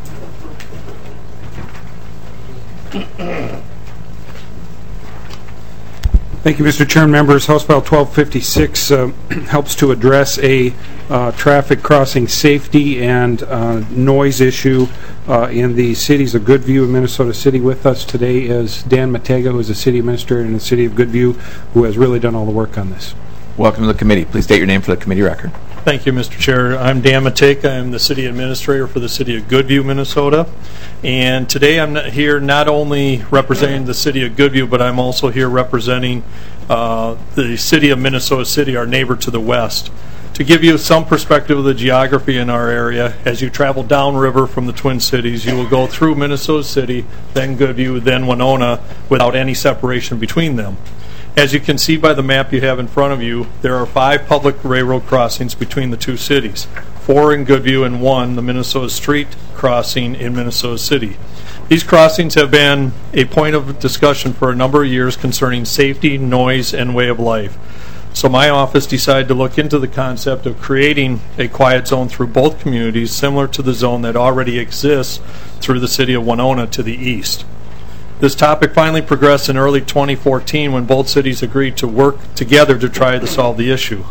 Speaker 8: Thank you, Mr. Chair and members. House File 1256 helps to address a traffic crossing safety and noise issue in the cities of Goodview and Minnesota City. With us today is Dan Matega, who is the city administrator in the city of Goodview, who has really done all the work on this.
Speaker 1: Welcome to the committee. Please state your name for the committee record.
Speaker 9: Thank you, Mr. Chair. I'm Dan Mateka. I'm the city administrator for the city of Goodview, Minnesota. And today I'm here not only representing the city of Goodview, but I'm also here representing the city of Minnesota City, our neighbor to the west. To give you some perspective of the geography in our area, as you travel downriver from the Twin Cities, you will go through Minnesota City, then Goodview, then Winona, without any separation between them. As you can see by the map you have in front of you, there are 5 public railroad crossings between the two cities, 4 in Goodview and 1, the Minnesota Street crossing in Minnesota City. These crossings have been a point of discussion for a number of years concerning safety, noise, and way of life. So my office decided to look into the concept of creating a quiet zone through both communities, similar to the zone that already exists through the city of Winona to the east. This topic finally progressed in early 2014 when both cities agreed to work together to try to solve the issue.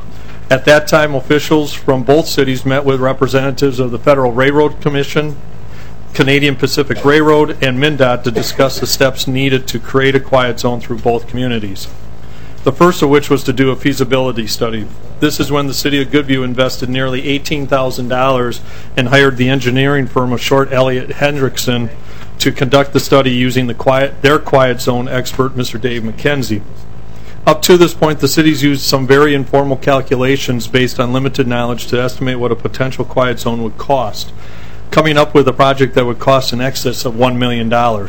Speaker 9: At that time, officials from both cities met with representatives of the Federal Railroad Commission, Canadian Pacific Railroad, and MnDOT to discuss the steps needed to create a quiet zone through both communities. The first of which was to do a feasibility study. This is when the City of Goodview invested nearly $18,000 and hired the engineering firm of Short Elliott Hendrickson to conduct the study using their quiet zone expert, Mr. Dave McKenzie. Up to this point, the cities used some very informal calculations based on limited knowledge to estimate what a potential quiet zone would cost, coming up with a project that would cost in excess of $1 million.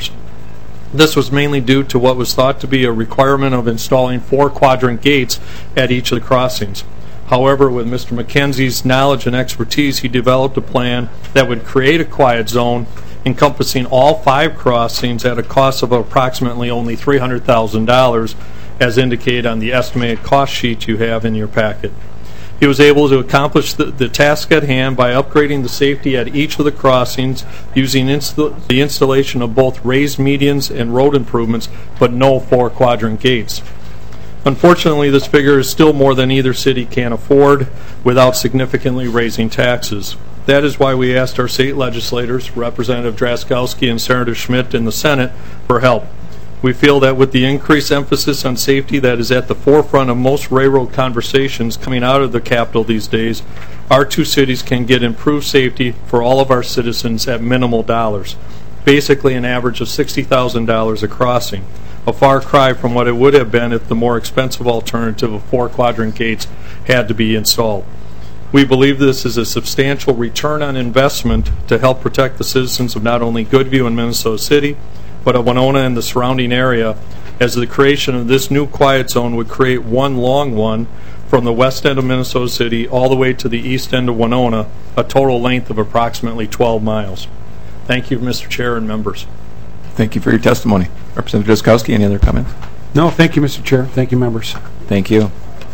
Speaker 9: This was mainly due to what was thought to be a requirement of installing 4-quadrant gates at each of the crossings. However, with Mr. McKenzie's knowledge and expertise, he developed a plan that would create a quiet zone encompassing all 5 crossings at a cost of approximately only $300,000, as indicated on the estimated cost sheet you have in your packet. He was able to accomplish the task at hand by upgrading the safety at each of the crossings using the installation of both raised medians and road improvements, but no 4-quadrant gates. Unfortunately, this figure is still more than either city can afford without significantly raising taxes. That is why we asked our state legislators, Representative Drazkowski and Senator Schmidt in the Senate, for help. We feel that with the increased emphasis on safety that is at the forefront of most railroad conversations coming out of the capital these days, our 2 cities can get improved safety for all of our citizens at minimal dollars, basically an average of $60,000 a crossing, a far cry from what it would have been if the more expensive alternative of 4-quadrant gates had to be installed. We believe this is a substantial return on investment to help protect the citizens of not only Goodview and Minnesota City, but of Winona and the surrounding area, as the creation of this new quiet zone would create one long one from the west end of Minnesota City all the way to the east end of Winona, a total length of approximately 12 miles. Thank you, Mr. Chair and members.
Speaker 1: Thank you for your testimony. Representative Drazkowski, any other comments?
Speaker 8: No, thank you, Mr. Chair. Thank you, members.
Speaker 1: Thank you.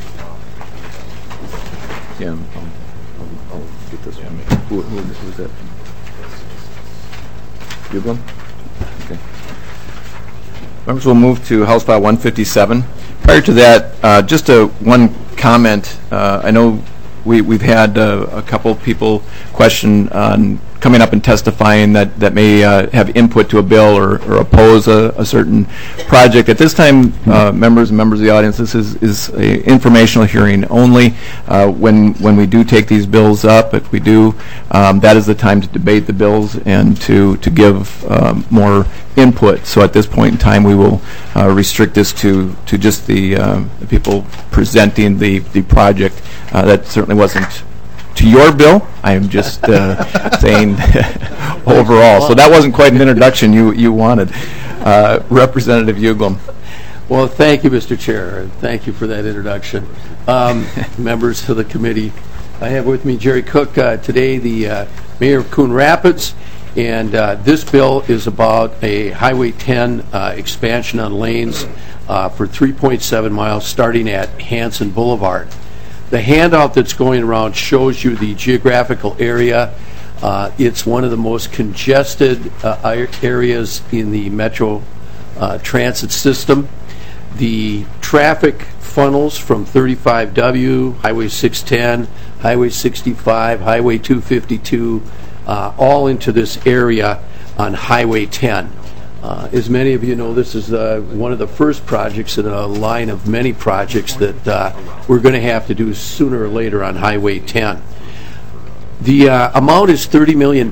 Speaker 1: Yeah, I'll get this one. Who's that? Hublin? Okay. Members, will move to House File 157. Prior to that, just one comment. I know we've had a couple of people question on coming up and testifying that may have input to a bill or oppose a certain project. At this time, members of the audience, this is an informational hearing only. When we do take these bills up, if we do, that is the time to debate the bills and to give more input. So at this point in time, we will restrict this to just the people presenting the project. That certainly wasn't to your bill. I am just saying overall. So that wasn't quite an introduction you wanted. Representative Uglum.
Speaker 2: Well, thank you, Mr. Chair, and thank you for that introduction. Members of the committee, I have with me Jerry Cook today, the Mayor of Coon Rapids, and this bill is about a Highway 10 expansion on lanes for 3.7 miles starting at Hanson Boulevard. The handout that's going around shows you the geographical area. It's one of the most congested areas in the Metro transit system. The traffic funnels from 35W, Highway 610, Highway 65, Highway 252, all into this area on Highway 10. As many of you know, this is one of the first projects in a line of many projects that we're going to have to do sooner or later on Highway 10. The amount is $30 million,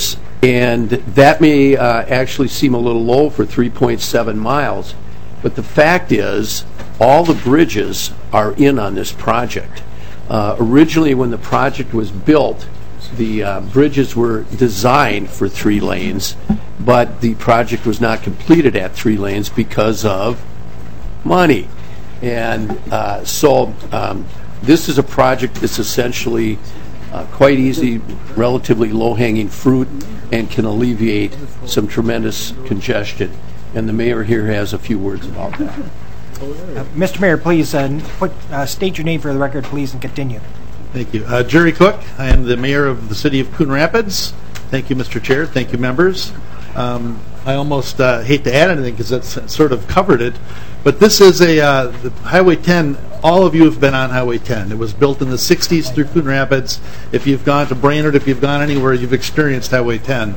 Speaker 2: and that may actually seem a little low for 3.7 miles, but the fact is all the bridges are in on this project. Originally, when the project was built, the bridges were designed for 3 lanes, but the project was not completed at 3 lanes because of money. And so this is a project that's essentially quite easy, relatively low-hanging fruit, and can alleviate some tremendous congestion. And the mayor here has a few words about that.
Speaker 11: Mr. Mayor, please state your name for the record, please, and continue.
Speaker 12: Thank you. Jerry Cook. I am the mayor of the city of Coon Rapids. Thank you, Mr. Chair. Thank you, members. I almost hate to add anything because that's sort of covered it, but this is the Highway 10 all of you have been on Highway 10. It was built in the 60s through Coon Rapids. If you've gone to Brainerd, if you've gone anywhere, you've experienced Highway 10.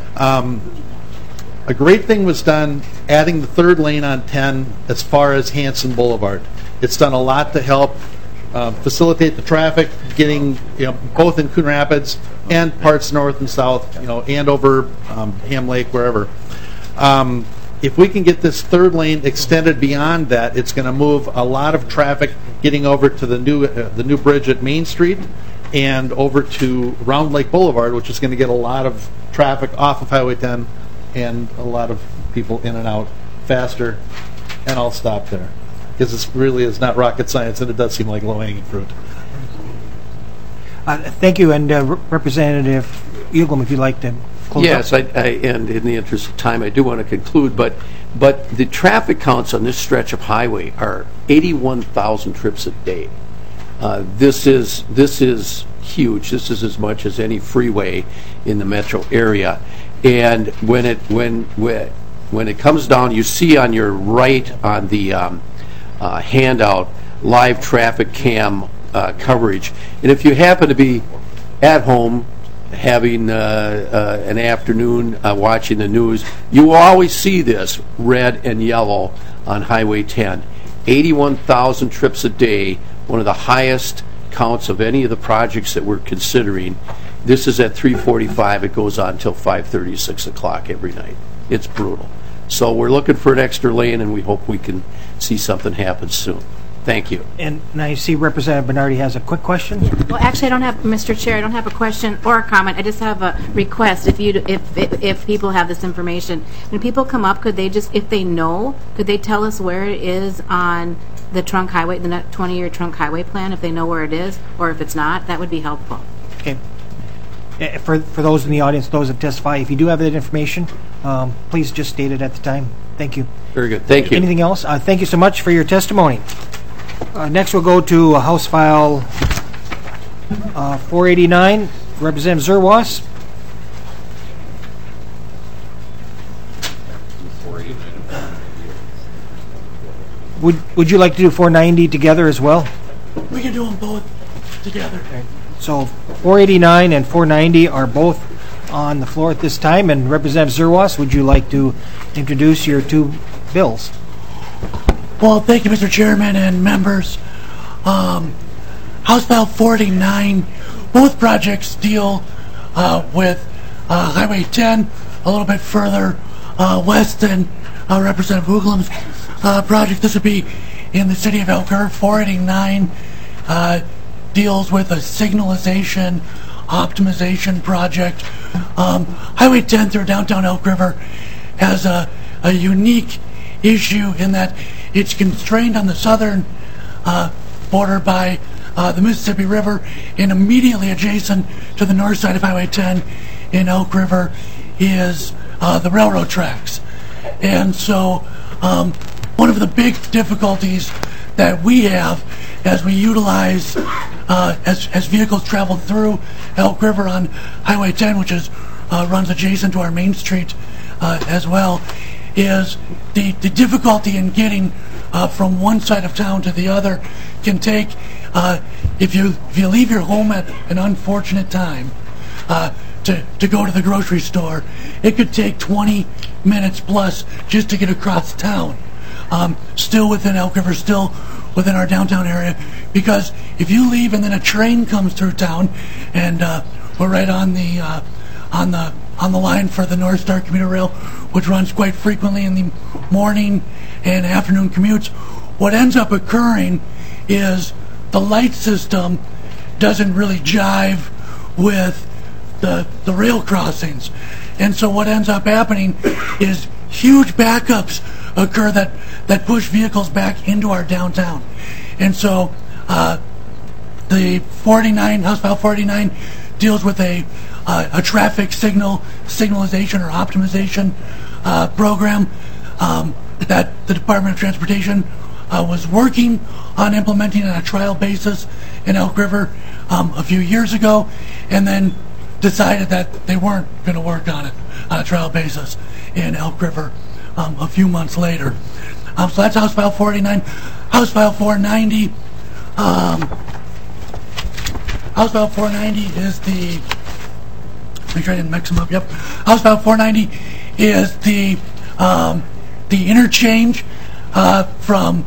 Speaker 12: A great thing was done adding the third lane on 10 as far as Hanson Boulevard. It's done a lot to help facilitate the traffic, getting both in Coon Rapids and parts north and south, and over Ham Lake, wherever. If we can get this third lane extended beyond that, it's going to move a lot of traffic getting over to the new bridge at Main Street and over to Round Lake Boulevard, which is going to get a lot of traffic off of Highway 10 and a lot of people in and out faster. And I'll stop there because this really is not rocket science, and it does seem like low-hanging fruit.
Speaker 11: Thank you, and Representative Uglem, if you'd like to close
Speaker 2: Yes,
Speaker 11: up.
Speaker 2: and in the interest of time, I do want to conclude, but the traffic counts on this stretch of highway are 81,000 trips a day. This is huge. This is as much as any freeway in the metro area. And when it comes down, you see on your right on the handout live traffic cam coverage. And if you happen to be at home having an afternoon watching the news, you will always see this red and yellow on Highway 10. 81,000 trips a day, one of the highest counts of any of the projects that we're considering. This is at 3:45. It goes on until 5:30, 6 o'clock every night. It's brutal. So we're looking for an extra lane, and we hope we can see something happen soon. Thank you.
Speaker 11: And I see Representative Bernardi has a quick question.
Speaker 18: Well, actually, I don't have, Mr. Chair, I don't have a question or a comment. I just have a request. If people have this information, when people come up, could they just, if they know, could they tell us where it is on the trunk highway, the 20-year trunk highway plan, if they know where it is, or if it's not? That would be helpful.
Speaker 11: Okay. For those in the audience, those that testify, if you do have that information, please just state it at the time. Thank you.
Speaker 2: Very good. Thank you.
Speaker 11: Anything else? Thank you so much for your testimony. Next, we'll go to House File 489. Representative Zerwas. Would you like to do 490 together as well?
Speaker 4: We can do them both together.
Speaker 11: Okay. So 489 and 490 are both on the floor at this time. And Representative Zerwas, would you like to introduce your two bills?
Speaker 4: Well, thank you, Mr. Chairman and members. House File 489, both projects deal with Highway 10 a little bit further west than Representative Uglem's project. This would be in the city of Elk River. 489 deals with a signalization optimization project. Highway 10 through downtown Elk River has a unique issue in that it's constrained on the southern border by the Mississippi River, and immediately adjacent to the north side of Highway 10 in Elk River is the railroad tracks. And so one of the big difficulties that we have as we utilize, as vehicles travel through Elk River on Highway 10, which runs adjacent to our Main Street as well, is the difficulty in getting from one side of town to the other can take, if you leave your home at an unfortunate time to go to the grocery store, it could take 20 minutes plus just to get across town. Still within Elk River, still within our downtown area, because if you leave and then a train comes through town, and we're right on the line for the North Star Commuter Rail, which runs quite frequently in the morning and afternoon commutes, what ends up occurring is the light system doesn't really jive with the rail crossings. And so what ends up happening is huge backups occur that push vehicles back into our downtown. And so the 49, House File 49 deals with a traffic signalization or optimization program that the Department of Transportation was working on implementing on a trial basis in Elk River a few years ago, and then decided that they weren't going to work on it on a trial basis in Elk River a few months later. So that's House File 489. House File 490 House File 490 is the, make sure I didn't mix them up, yep. House File 490 is the interchange from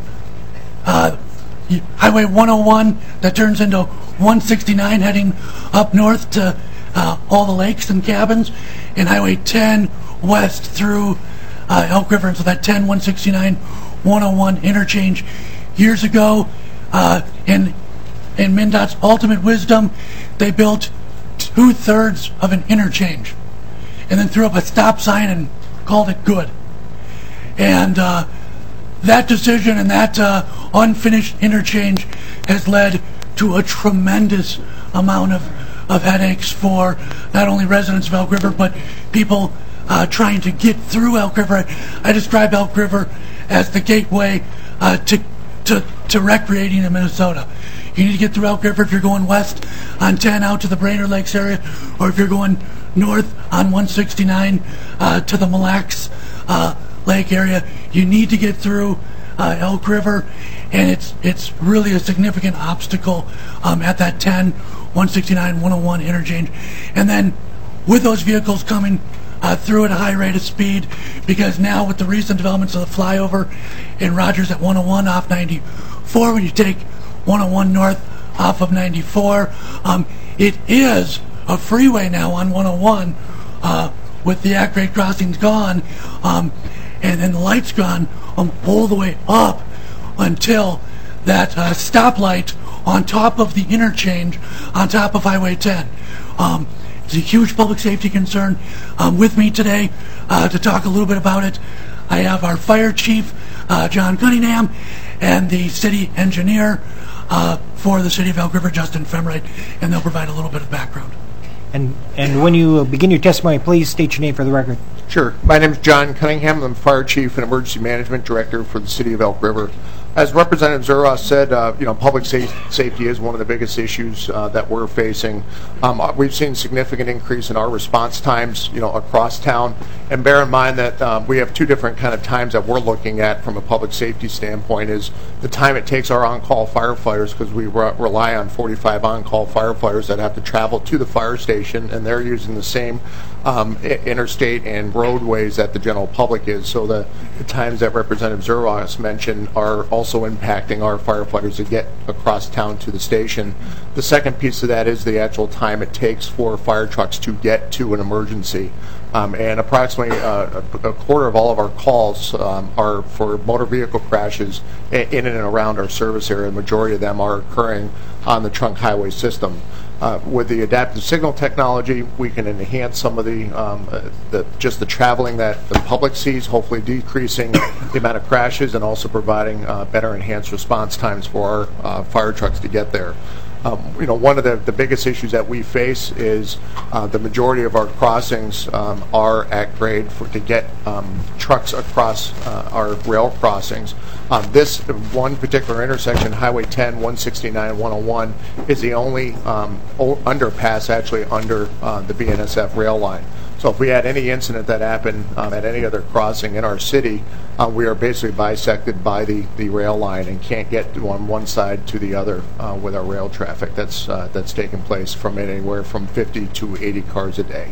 Speaker 4: Highway 101 that turns into 169 heading up north to all the lakes and cabins, and Highway 10 west through Elk River. And so that 10, 169, 101 interchange years ago, in MnDOT's ultimate wisdom, they built 2/3 of an interchange and then threw up a stop sign and called it good. And that decision and that unfinished interchange has led to a tremendous amount of headaches for not only residents of Elk River, but people trying to get through Elk River. I describe Elk River as the gateway to recreating in Minnesota. You need to get through Elk River if you're going west on 10 out to the Brainerd Lakes area, or if you're going north on 169 to the Mille Lacs Lake area. You need to get through Elk River, and it's really a significant obstacle at that 10, 169, 101 interchange. And then with those vehicles coming through at a high rate of speed, because now with the recent developments of the flyover in Rogers at 101 off 94, when you take 101 north off of 94, it is a freeway now on 101 with the at-grade crossings gone, and then the lights gone all the way up until that stoplight on top of the interchange on top of Highway 10. It's a huge public safety concern. With me today to talk a little bit about it, I have our fire chief, John Cunningham, and the city engineer for the city of Elk River, Justin Femright, and they'll provide a little bit of background.
Speaker 11: And when you begin your testimony, please state your name for the record.
Speaker 10: Sure. My name is John Cunningham. I'm Fire Chief and Emergency Management Director for the City of Elk River. As Representative Zuras said, public safety is one of the biggest issues that we're facing. We've seen significant increase in our response times, across town. And bear in mind that we have two different kind of times that we're looking at from a public safety standpoint. Is the time it takes our on-call firefighters, because we rely on 45 on-call firefighters that have to travel to the fire station, and they're using the same interstate and roadways that the general public is. So the times that Representative Zuras mentioned are also impacting our firefighters to get across town to the station. The second piece of that is the actual time it takes for fire trucks to get to an emergency. And approximately a quarter of all of our calls are for motor vehicle crashes in and around our service area. The majority of them are occurring on the trunk highway system. With the adaptive signal technology, we can enhance some of the traveling that the public sees, hopefully decreasing the amount of crashes and also providing better enhanced response times for our fire trucks to get there. One of the biggest issues that we face is the majority of our crossings are at grade to get trucks across our rail crossings. This one particular intersection, Highway 10, 169, 101, is the only underpass actually under the BNSF rail line. So if we had any incident that happened at any other crossing in our city, we are basically bisected by the rail line and can't get on one side to the other with our rail traffic that's taking place from anywhere from 50 to 80 cars a day.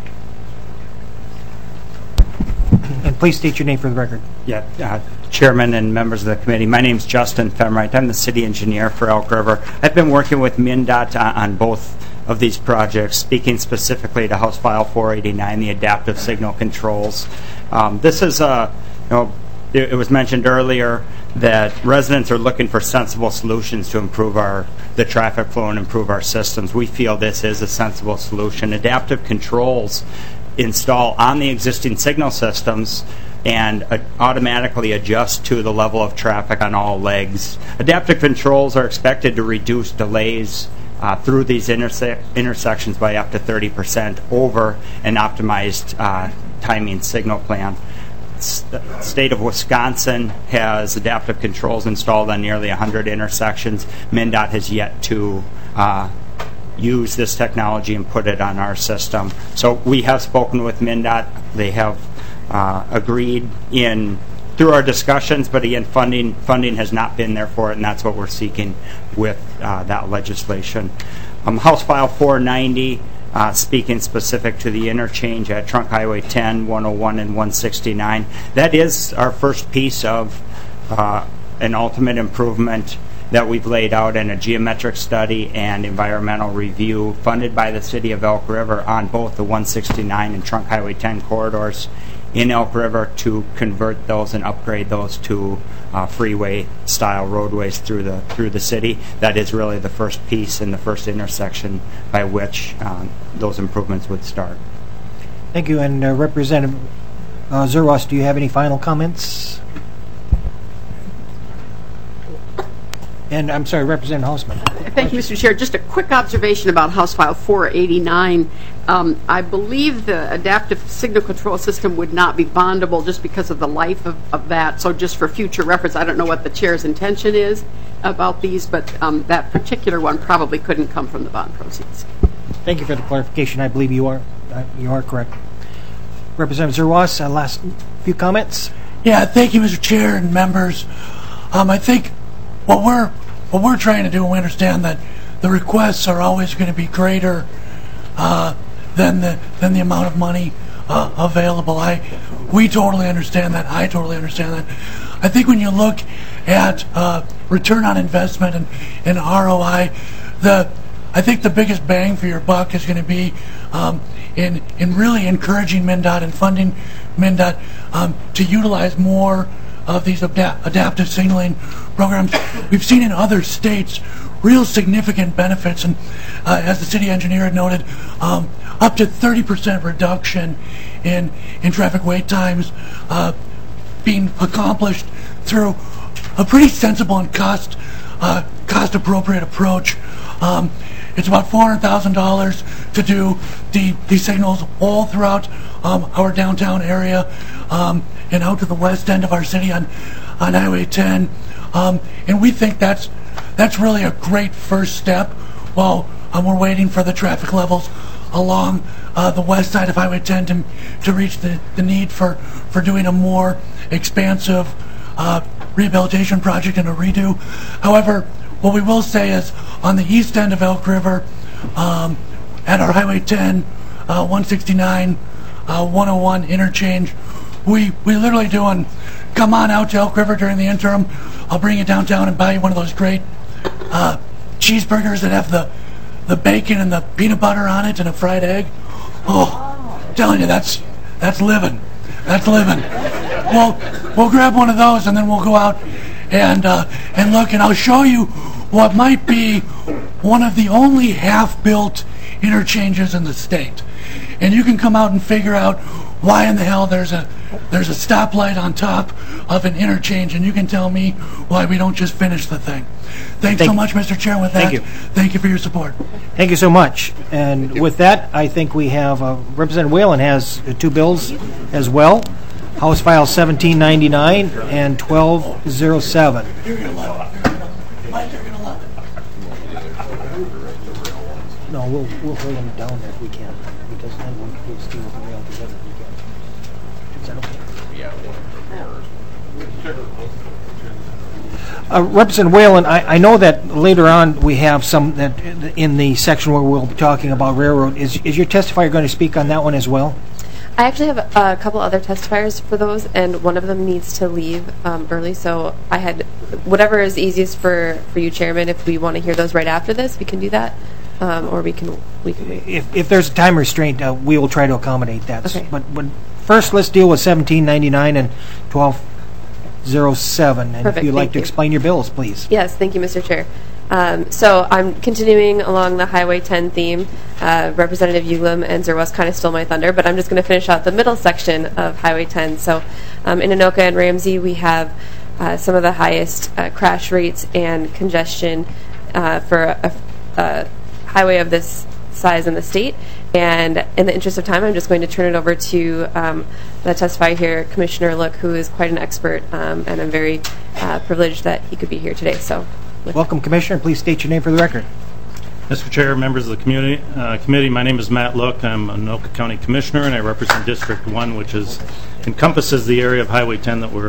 Speaker 11: And please state your name for the record.
Speaker 13: Yeah, Chairman and members of the committee. My name is Justin Femright. I'm the city engineer for Elk River. I've been working with MnDOT on both of these projects, speaking specifically to House File 489, the adaptive signal controls. This is it was mentioned earlier that residents are looking for sensible solutions to improve the traffic flow and improve our systems. We feel this is a sensible solution. Adaptive controls install on the existing signal systems and automatically adjust to the level of traffic on all legs. Adaptive controls are expected to reduce delays through these intersections by up to 30% over an optimized timing signal plan. The state of Wisconsin has adaptive controls installed on nearly 100 intersections. MnDOT has yet to use this technology and put it on our system. So we have spoken with MnDOT. They have agreed in through our discussions, but again, funding has not been there for it, and that's what we're seeking with that legislation. House File 490, speaking specific to the interchange at Trunk Highway 10, 101, and 169. That is our first piece of an ultimate improvement that we've laid out in a geometric study and environmental review funded by the City of Elk River on both the 169 and Trunk Highway 10 corridors in Elk River to convert those and upgrade those to freeway-style roadways through the city. That is really the first piece and the first intersection by which those improvements would start.
Speaker 11: Thank you. And Representative Zerwas, do you have any final comments? And I'm sorry, Representative Hausman.
Speaker 14: Thank you, Mr. Chair. Just a quick observation about House File 489. I believe the adaptive signal control system would not be bondable just because of the life of that. So just for future reference, I don't know what the chair's intention is about these, but that particular one probably couldn't come from the bond proceeds.
Speaker 11: Thank you for the clarification. I believe you are correct. Representative Zerwas, last few comments.
Speaker 4: Yeah, thank you, Mr. Chair and members. I think what we're trying to do, we understand that the requests are always going to be greater than the amount of money available. We totally understand that. I totally understand that. I think when you look at return on investment and ROI, I think the biggest bang for your buck is going to be in really encouraging MnDOT and funding MnDOT to utilize more of these adaptive signaling programs. We've seen in other states real significant benefits, and as the city engineer had noted, up to 30% reduction in traffic wait times being accomplished through a pretty sensible and cost appropriate approach. It's about $400,000 to do these signals all throughout our downtown area and out to the west end of our city on Highway 10. And we think that's really a great first step while we're waiting for the traffic levels along the west side of Highway 10 to reach the need for doing a more expansive rehabilitation project and a redo. However, what we will say is on the east end of Elk River, at our Highway 10, 169, 101 interchange, we literally doing, come on out to Elk River during the interim. I'll bring you downtown and buy you one of those great cheeseburgers that have the bacon and the peanut butter on it and a fried egg. Oh, I'm telling you, that's living. That's living. We'll grab one of those and then we'll go out and look, and I'll show you what might be one of the only half-built interchanges in the state. And you can come out and figure out why in the hell there's a stoplight on top of an interchange, and you can tell me why we don't just finish the thing. Thanks so much, Mr. Chair. With that, thank you for your support.
Speaker 11: Thank you so much. And with that, I think we have Representative Whalen has two bills as well. House File 1799 and 1207.
Speaker 4: You're going to love it. Mike, you're going to love it.
Speaker 11: No, we'll hold them down there if we can, because then we'll steal the rail together if we can. Is that okay? Representative Whalen, I know that later on we have some that in the section where we'll be talking about railroad. Is your testifier going to speak on that one as well?
Speaker 15: I actually have a couple other testifiers for those, and one of them needs to leave early, so I had whatever is easiest for you, Chairman. If we want to hear those right after this, we can do that, or we can wait.
Speaker 11: If there's a time restraint, we will try to accommodate that.
Speaker 15: Okay.
Speaker 11: But first, let's deal with 1799 and 1207. And
Speaker 15: Perfect,
Speaker 11: if you'd like
Speaker 15: thank
Speaker 11: to
Speaker 15: you.
Speaker 11: explain your bills, please.
Speaker 15: Yes, thank you, Mr. Chair. So I'm continuing along the Highway 10 theme. Representative Uglum and Zerwas kind of stole my thunder, but I'm just going to finish out the middle section of Highway 10. So in Anoka and Ramsey, we have some of the highest crash rates and congestion for a highway of this size in the state. And in the interest of time, I'm just going to turn it over to the testifier here, Commissioner Look, who is quite an expert, and I'm very privileged that he could be here today. So.
Speaker 11: Welcome, Commissioner. Please state your name for the record.
Speaker 16: Mr. Chair, members of the committee, my name is Matt Look. I'm an Anoka County Commissioner, and I represent District 1, which encompasses the area of Highway 10 that we're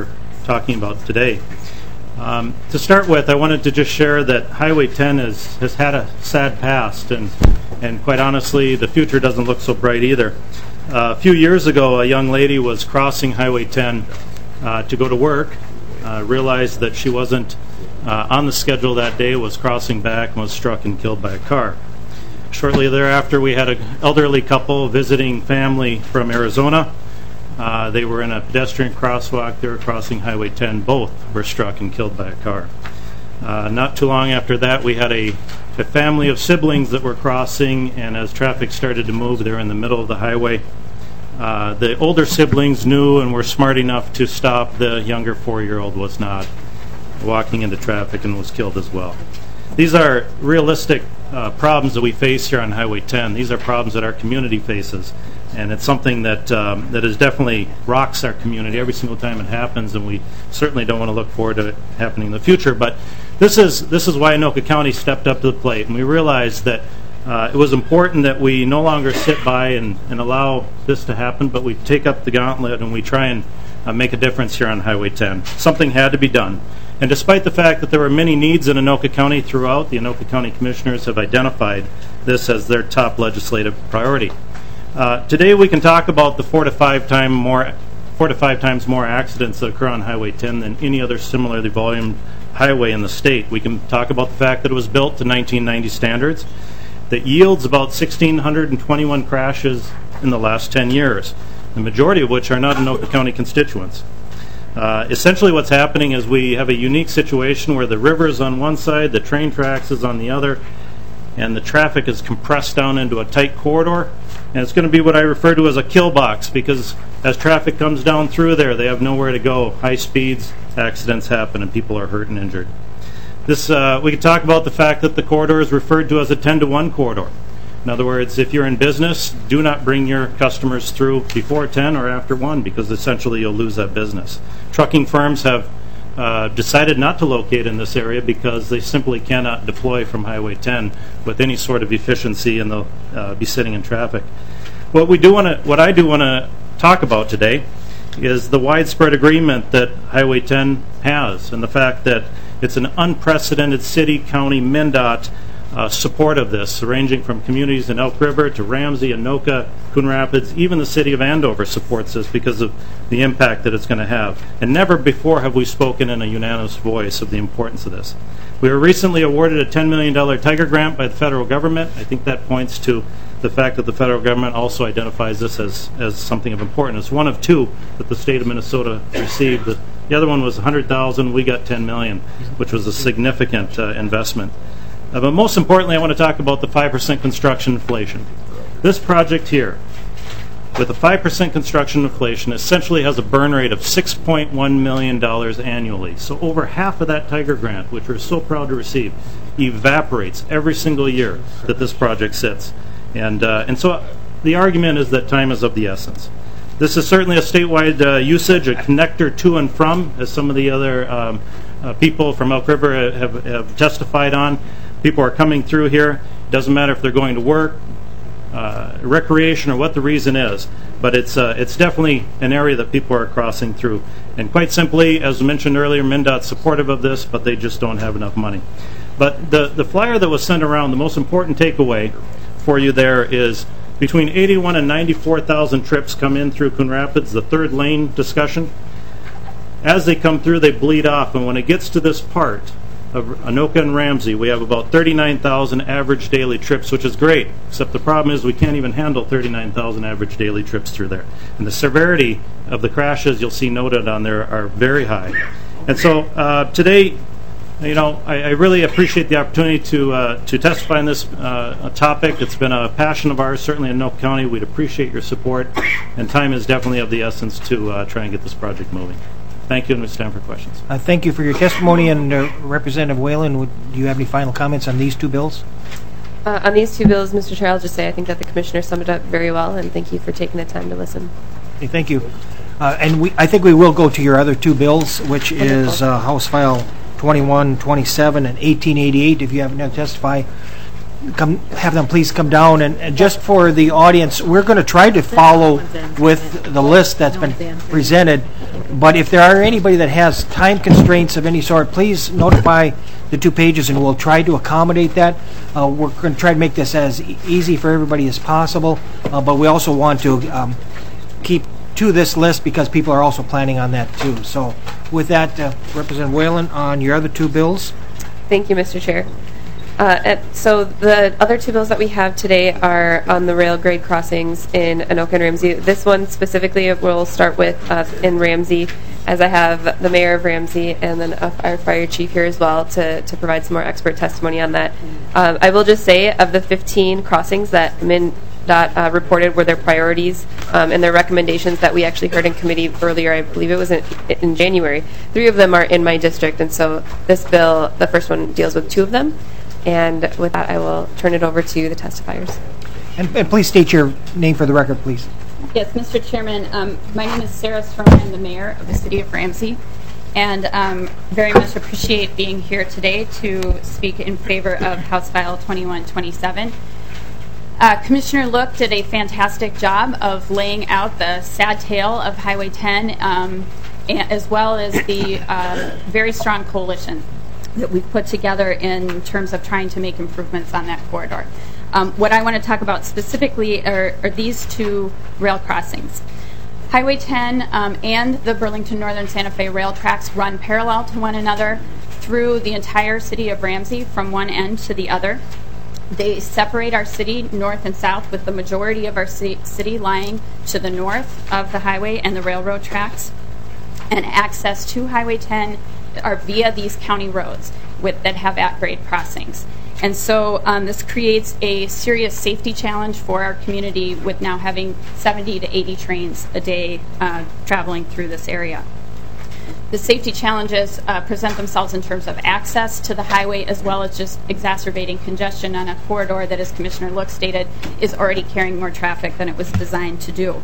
Speaker 16: talking about today. To start with, I wanted to just share that Highway 10 has had a sad past, and quite honestly, the future doesn't look so bright either. A few years ago, a young lady was crossing Highway 10 to go to work, realized that she wasn't on the schedule that day, was crossing back, and was struck and killed by a car. Shortly thereafter, we had an elderly couple visiting family from Arizona. They were in a pedestrian crosswalk. They were crossing Highway 10. Both were struck and killed by a car. Not too long after that, we had a family of siblings that were crossing, and as traffic started to move, they were in the middle of the highway. The older siblings knew and were smart enough to stop. The younger 4-year-old was not, walking into traffic and was killed as well. These are realistic problems that we face here on Highway 10. These are problems that our community faces, and it's something that is definitely rocks our community every single time it happens, and we certainly don't want to look forward to it happening in the future. But this is why Anoka County stepped up to the plate, and we realized that it was important that we no longer sit by and allow this to happen, but we take up the gauntlet and we try and make a difference here on Highway 10. Something had to be done. And despite the fact that there were many needs in Anoka County throughout, the Anoka County Commissioners have identified this as their top legislative priority. Today we can talk about the 4 to 5 times more accidents that occur on Highway 10 than any other similarly volumed highway in the state. We can talk about the fact that it was built to 1990 standards, that yields about 1,621 crashes in the last 10 years, the majority of which are not Anoka County constituents. Essentially what's happening is we have a unique situation where the river is on one side, the train tracks is on the other, and the traffic is compressed down into a tight corridor, and it's going to be what I refer to as a kill box, because as traffic comes down through there, they have nowhere to go. High speeds, accidents happen, and people are hurt and injured. We could talk about the fact that the corridor is referred to as a 10-to-1 corridor. In other words, if you're in business, do not bring your customers through before 10 or after 1, because essentially you'll lose that business. Trucking firms have decided not to locate in this area because they simply cannot deploy from Highway 10 with any sort of efficiency, and they'll be sitting in traffic. What I do want to talk about today is the widespread agreement that Highway 10 has, and the fact that it's an unprecedented city, county, MnDOT support of this, ranging from communities in Elk River to Ramsey, Anoka, Coon Rapids. Even the city of Andover supports this because of the impact that it's going to have. And never before have we spoken in a unanimous voice of the importance of this. We were recently awarded a $10 million Tiger grant by the federal government. I think that points to the fact that the federal government also identifies this as something of importance. It's one of two that the state of Minnesota received. The other one was $100,000. We got $10 million, which was a significant investment. But most importantly, I want to talk about the 5% construction inflation. This project here, with a 5% construction inflation, essentially has a burn rate of $6.1 million annually. So over half of that Tiger grant, which we're so proud to receive, evaporates every single year that this project sits. And so the argument is that time is of the essence. This is certainly a statewide usage, a connector to and from, as some of the other people from Elk River have testified on. People are coming through here. It doesn't matter if they're going to work, recreation, or what the reason is, but it's definitely an area that people are crossing through. And quite simply, as mentioned earlier, MnDOT's supportive of this, but they just don't have enough money. But the flyer that was sent around, the most important takeaway for you there is between 81 and 94,000 trips come in through Coon Rapids, the third lane discussion. As they come through, they bleed off, and when it gets to this part of Anoka and Ramsey, we have about 39,000 average daily trips, which is great, except the problem is we can't even handle 39,000 average daily trips through there. And the severity of the crashes you'll see noted on there are very high. And so today, I really appreciate the opportunity to testify on this topic. It's been a passion of ours, certainly in Anoka County. We'd appreciate your support, and time is definitely of the essence to try and get this project moving. Thank you, and it's time for questions.
Speaker 11: Thank you for your testimony, and Representative Whalen, do you have any final comments on these two bills?
Speaker 15: On these two bills, Mr. Chair, I'll just say I think that the Commissioner summed it up very well, and thank you for taking the time to listen.
Speaker 11: Okay, thank you. And I think we will go to your other two bills, which is House File 2127 and 1888. If you haven't to testify, have them please come down. And just for the audience, we're going to try to follow with the list that's been presented. But if there are anybody that has time constraints of any sort, please notify the 2 pages, and we'll try to accommodate that. We're going to try to make this as easy for everybody as possible, but we also want to keep to this list because people are also planning on that too. So with that, Representative Whalen, on your other 2 bills.
Speaker 15: Thank you, Mr. Chair. So the other 2 bills that we have today are on the rail grade crossings in Anoka and Ramsey. This one specifically we'll start with in Ramsey, as I have the mayor of Ramsey and then our fire chief here as well to provide some more expert testimony on that. I will just say, of the 15 crossings that MnDOT reported were their priorities and their recommendations that we actually heard in committee earlier, I believe it was in January, 3 of them are in my district, and so this bill, the first one, deals with 2 of them. And with that, I will turn it over to the testifiers.
Speaker 11: And please state your name for the record, please.
Speaker 3: Yes, Mr. Chairman, my name is Sarah Stroman. I'm the mayor of the city of Ramsey, and very much appreciate being here today to speak in favor of House File 2127. Commissioner Look did a fantastic job of laying out the sad tale of Highway 10, as well as the very strong coalition that we've put together in terms of trying to make improvements on that corridor. What I want to talk about specifically are these 2 rail crossings. Highway 10 and the Burlington Northern Santa Fe rail tracks run parallel to one another through the entire city of Ramsey from one end to the other. They separate our city north and south, with the majority of our city lying to the north of the highway and the railroad tracks, and access to Highway 10 are via these county roads that have at-grade crossings. And so this creates a serious safety challenge for our community, with now having 70 to 80 trains a day traveling through this area. The safety challenges present themselves in terms of access to the highway, as well as just exacerbating congestion on a corridor that, as Commissioner Look stated, is already carrying more traffic than it was designed to do.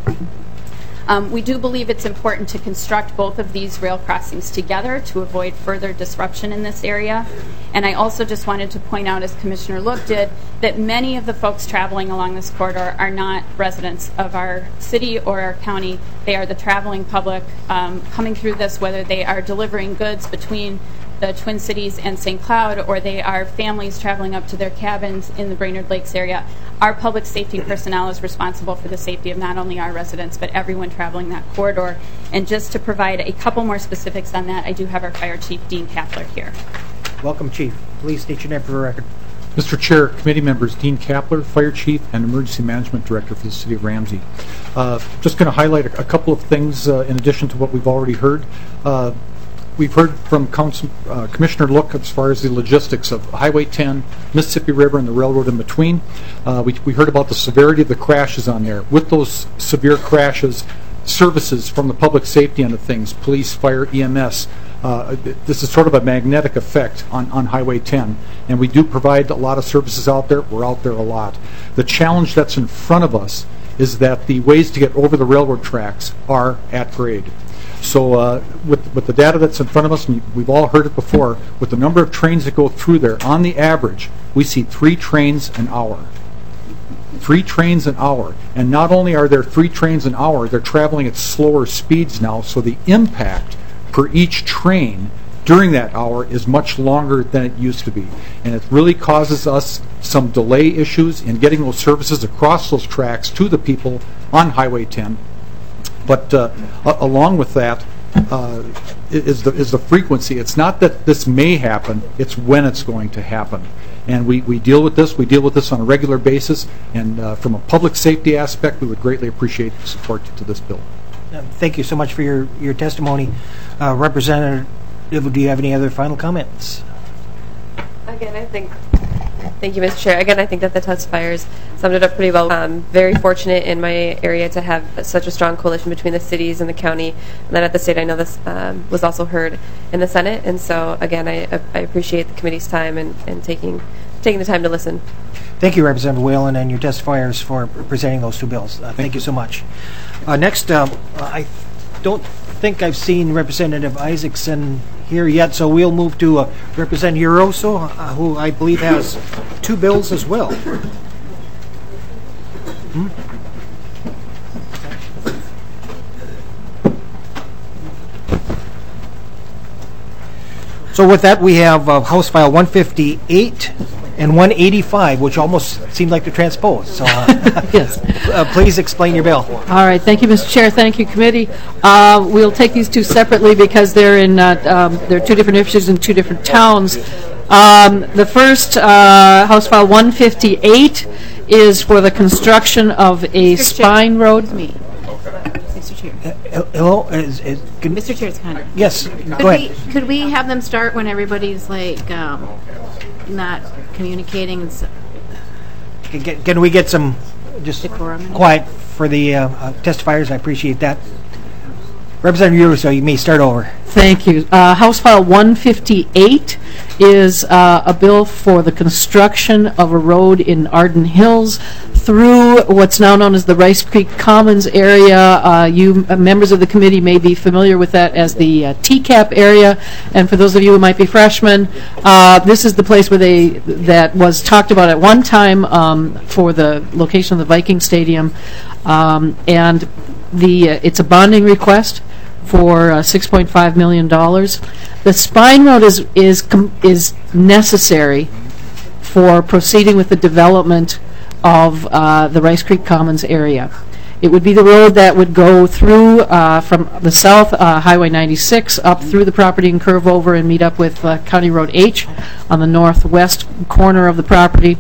Speaker 3: We do believe it's important to construct both of these rail crossings together to avoid further disruption in this area. And I also just wanted to point out, as Commissioner Look did, that many of the folks traveling along this corridor are not residents of our city or our county. They are the traveling public coming through this, whether they are delivering goods between the Twin Cities and St. Cloud, or they are families traveling up to their cabins in the Brainerd Lakes area. Our public safety personnel is responsible for the safety of not only our residents, but everyone traveling that corridor. And just to provide a couple more specifics on that, I do have our Fire Chief, Dean Kapler, here.
Speaker 11: Welcome, Chief. Please state your name for the record.
Speaker 5: Mr. Chair, committee members, Dean Kapler, Fire Chief and Emergency Management Director for the City of Ramsey. Just going to highlight a couple of things in addition to what we've already heard. We've heard from Commissioner Look as far as the logistics of Highway 10, Mississippi River, and the railroad in between. We heard about the severity of the crashes on there. With those severe crashes, services from the public safety end of things, police, fire, EMS, this is sort of a magnetic effect on Highway 10. And we do provide a lot of services out there. We're out there a lot. The challenge that's in front of us is that the ways to get over the railroad tracks are at grade. So with the data that's in front of us, and we've all heard it before, with the number of trains that go through there, on the average, we see 3 trains an hour. 3 trains an hour. And not only are there 3 trains an hour, they're traveling at slower speeds now, so the impact per each train during that hour is much longer than it used to be. And it really causes us some delay issues in getting those services across those tracks to the people on Highway 10. But along with that is the frequency. It's not that this may happen, it's when it's going to happen. And we deal with this. We deal with this on a regular basis. And from a public safety aspect, we would greatly appreciate the support to this bill.
Speaker 11: Thank you so much for your testimony. Representative, do you have any other final comments?
Speaker 15: Again, thank you, Mr. Chair. Again, I think that the testifiers summed it up pretty well. Very fortunate in my area to have such a strong coalition between the cities and the county. And then at the state, I know this was also heard in the Senate. And so, again, I appreciate the committee's time and taking the time to listen.
Speaker 11: Thank you, Representative Whalen, and your testifiers for presenting those 2 bills. Thank you so much. Next, I don't think I've seen Representative Isaacson here yet, so we'll move to Representative Uroso, who I believe has 2 bills as well. So with that, we have House File 158 and 185, which almost seemed like they're transposed. So
Speaker 6: yes.
Speaker 11: Please explain your bill.
Speaker 6: All right. Thank you, Mr. Chair. Thank you, committee. We'll take these two separately because they're in they're two different issues in two different towns. The first, House File 158, is for the construction of a spine road.
Speaker 18: Me. Mr. Chair.
Speaker 11: Hello?
Speaker 18: Mr. Chair, it's Connie.
Speaker 11: Yes, go ahead.
Speaker 18: Could we have them start when everybody's like not communicating? And
Speaker 11: Can we get some just quiet for the testifiers? I appreciate that. Representative Uruso, you may start over.
Speaker 6: Thank you. House File 158 is a bill for the construction of a road in Arden Hills through what's now known as the Rice Creek Commons area. You members of the committee may be familiar with that as the TCAP area, and for those of you who might be freshmen, this is the place where that was talked about at one time for the location of the Viking Stadium, and it's a bonding request for $6.5 million. The spine road is necessary for proceeding with the development of the Rice Creek Commons area. It would be the road that would go through from the south, Highway 96, up through the property and curve over and meet up with County Road H on the northwest corner of the property.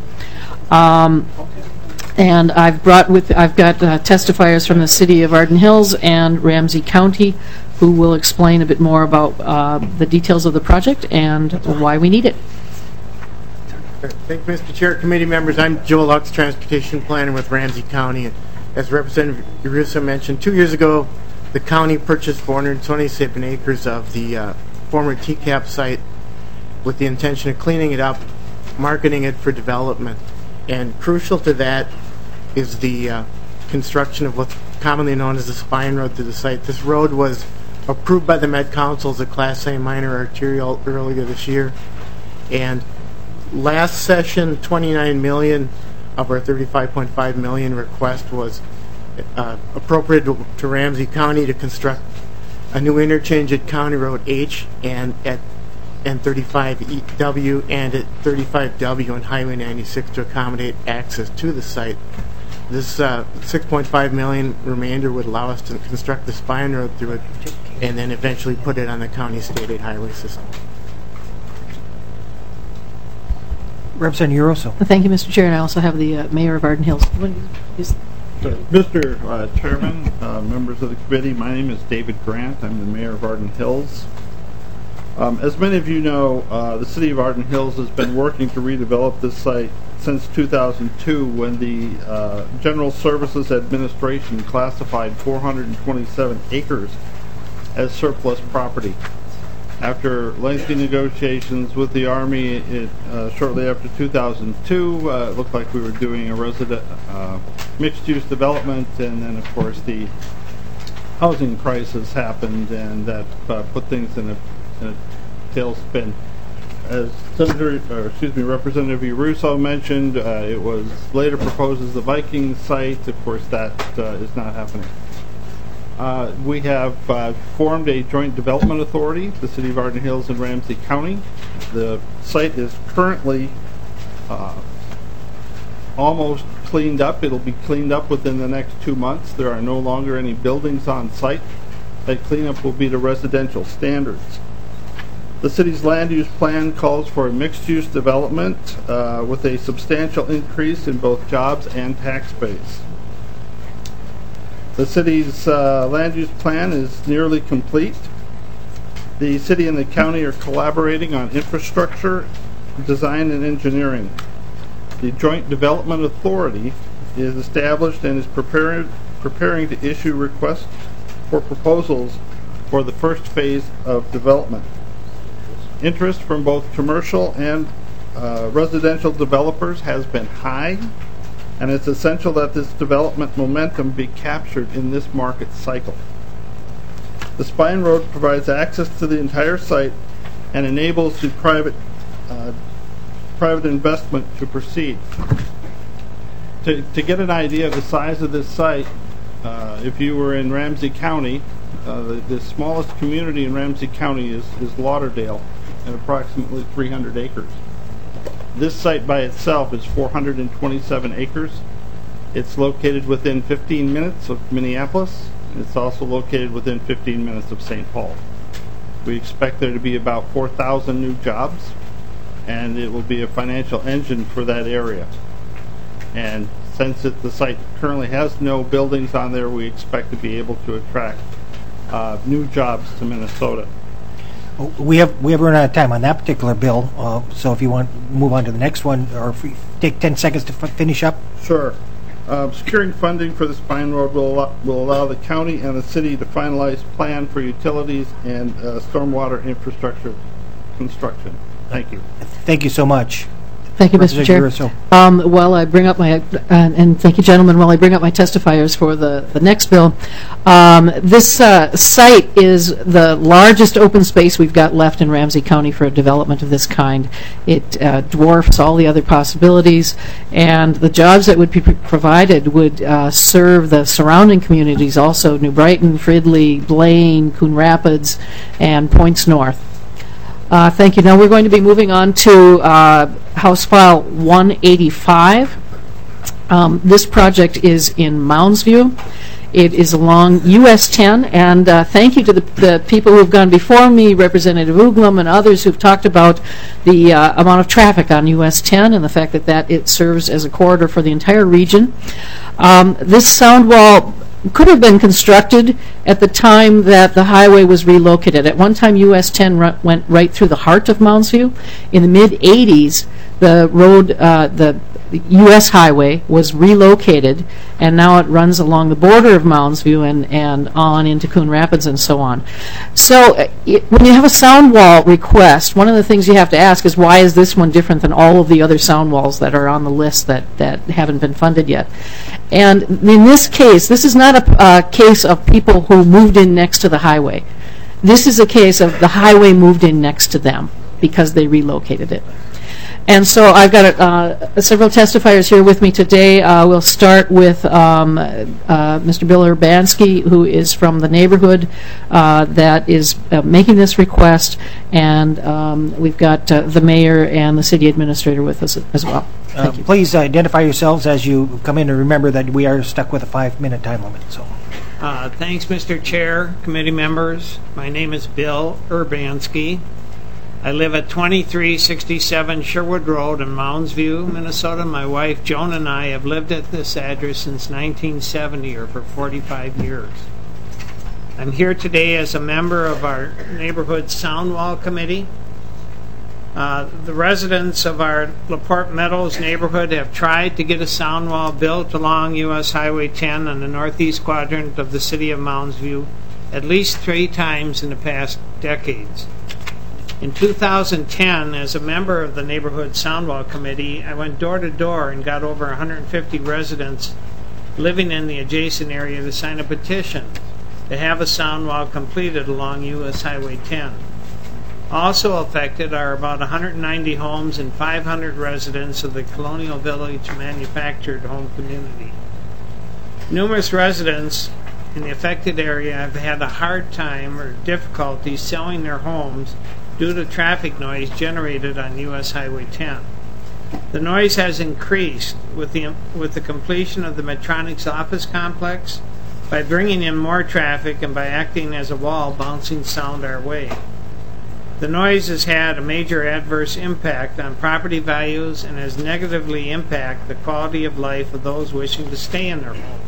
Speaker 6: And I've got testifiers from the City of Arden Hills and Ramsey County who will explain a bit more about the details of the project and why we need it.
Speaker 17: Thank you, Mr. Chair, committee members. I'm Joe Lux, Transportation Planner with Ramsey County. As Representative Uruso mentioned, 2 years ago, the county purchased 427 acres of the former TCAP site with the intention of cleaning it up, marketing it for development. And crucial to that is the construction of what's commonly known as the spine road to the site. This road was approved by the Met Council as a Class A minor arterial earlier this year. And last session, $29 million of our $35.5 million request was appropriated to Ramsey County to construct a new interchange at County Road H and at N35W and at 35W on Highway 96 to accommodate access to the site. This $6.5 million remainder would allow us to construct the spine road through it and then eventually put it on the county state aid highway system.
Speaker 11: Representative Uroso.
Speaker 6: Thank you, Mr. Chair, and I also have the Mayor of Arden Hills.
Speaker 20: Mr. Chairman, members of the committee, my name is David Grant. I'm the Mayor of Arden Hills. As many of you know, the City of Arden Hills has been working to redevelop this site since 2002 when the General Services Administration classified 427 acres as surplus property. After lengthy negotiations with the Army, shortly after 2002, it looked like we were doing a mixed-use development, and then, of course, the housing crisis happened, and that put things in a tailspin. As Representative Uruso mentioned, it was later proposed as the Viking site. Of course, that is not happening. We have formed a joint development authority, the City of Arden Hills and Ramsey County. The site is currently almost cleaned up. It'll be cleaned up within the next 2 months. There are no longer any buildings on site. That cleanup will be to residential standards. The city's land use plan calls for a mixed-use development with a substantial increase in both jobs and tax base. The city's land use plan is nearly complete. The city and the county are collaborating on infrastructure, design, and engineering. The Joint Development Authority is established and is preparing to issue requests for proposals for the first phase of development. Interest from both commercial and residential developers has been high, and it's essential that this development momentum be captured in this market cycle. The Spine Road provides access to the entire site and enables the private investment to proceed. To get an idea of the size of this site, if you were in Ramsey County, the smallest community in Ramsey County is Lauderdale, and approximately 300 acres. This site by itself is 427 acres. It's located within 15 minutes of Minneapolis, and it's also located within 15 minutes of St. Paul. We expect there to be about 4,000 new jobs, and it will be a financial engine for that area. And since the site currently has no buildings on there, we expect to be able to attract new jobs to Minnesota.
Speaker 11: We have run out of time on that particular bill, so if you want to move on to the next one, or if we take 10 seconds to finish up.
Speaker 20: Sure. Securing funding for the Spine Road will allow the county and the city to finalize plan for utilities and stormwater infrastructure construction. Thank you.
Speaker 11: Thank you so much.
Speaker 6: Thank you, Mr. Chair. While I bring up my, and thank you, gentlemen, while I bring up my testifiers for the next bill, this site is the largest open space we've got left in Ramsey County for a development of this kind. It dwarfs all the other possibilities, and the jobs that would be provided would serve the surrounding communities also, New Brighton, Fridley, Blaine, Coon Rapids, and Points North. Thank you. Now we're going to be moving on to House File 185. This project is in Mounds View. It is along US 10, and thank you to the people who have gone before me, Representative Uglum and others who've talked about the amount of traffic on US 10 and the fact that it serves as a corridor for the entire region. This sound wall could have been constructed at the time that the highway was relocated. At one time, US 10 went right through the heart of Mounds View. In the mid-'80s, the road, the U.S. highway was relocated, and now it runs along the border of Mounds View and on into Coon Rapids and so on. So when you have a sound wall request, one of the things you have to ask is, why is this one different than all of the other sound walls that are on the list that haven't been funded yet? And in this case, this is not a case of people who moved in next to the highway. This is a case of the highway moved in next to them because they relocated it. And so I've got several testifiers here with me today. We'll start with Mr. Bill Urbanski, who is from the neighborhood that is making this request, and we've got the mayor and the city administrator with us as well. Thank you.
Speaker 11: Please identify yourselves as you come in, and remember that we are stuck with a 5-minute time limit. So.
Speaker 19: Thanks, Mr. Chair, committee members. My name is Bill Urbanski. I live at 2367 Sherwood Road in Mounds View, Minnesota. My wife, Joan, and I have lived at this address since 1970, or for 45 years. I'm here today as a member of our neighborhood Soundwall Committee. The residents of our LaPorte Meadows neighborhood have tried to get a sound wall built along U.S. Highway 10 on the northeast quadrant of the city of Mounds View at least 3 times in the past decades. In 2010, as a member of the Neighborhood Soundwall Committee, I went door to door and got over 150 residents living in the adjacent area to sign a petition to have a sound wall completed along U.S. Highway 10. Also affected are about 190 homes and 500 residents of the Colonial Village manufactured home community. Numerous residents in the affected area have had a hard time or difficulty selling their homes due to traffic noise generated on U.S. Highway 10. The noise has increased with the completion of the Medtronic's office complex, by bringing in more traffic, and by acting as a wall bouncing sound our way. The noise has had a major adverse impact on property values and has negatively impacted the quality of life of those wishing to stay in their homes.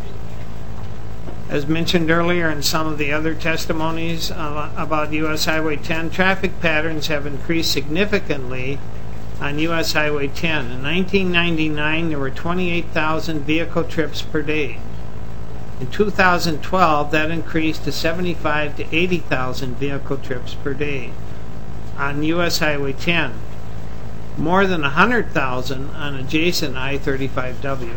Speaker 19: As mentioned earlier in some of the other testimonies about U.S. Highway 10, traffic patterns have increased significantly on U.S. Highway 10. In 1999, there were 28,000 vehicle trips per day. In 2012, that increased to 75,000 to 80,000 vehicle trips per day on U.S. Highway 10, more than 100,000 on adjacent I-35W.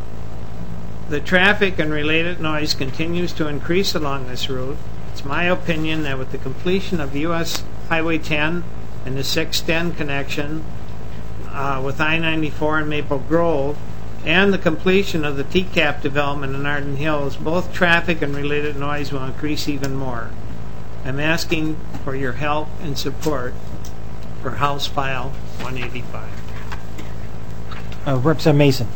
Speaker 19: The traffic and related noise continues to increase along this route. It's my opinion that with the completion of U.S. Highway 10 and the 610 connection with I-94 and Maple Grove, and the completion of the TCAP development in Arden Hills, both traffic and related noise will increase even more. I'm asking for your help and support for House File 185.
Speaker 11: Representative Mason.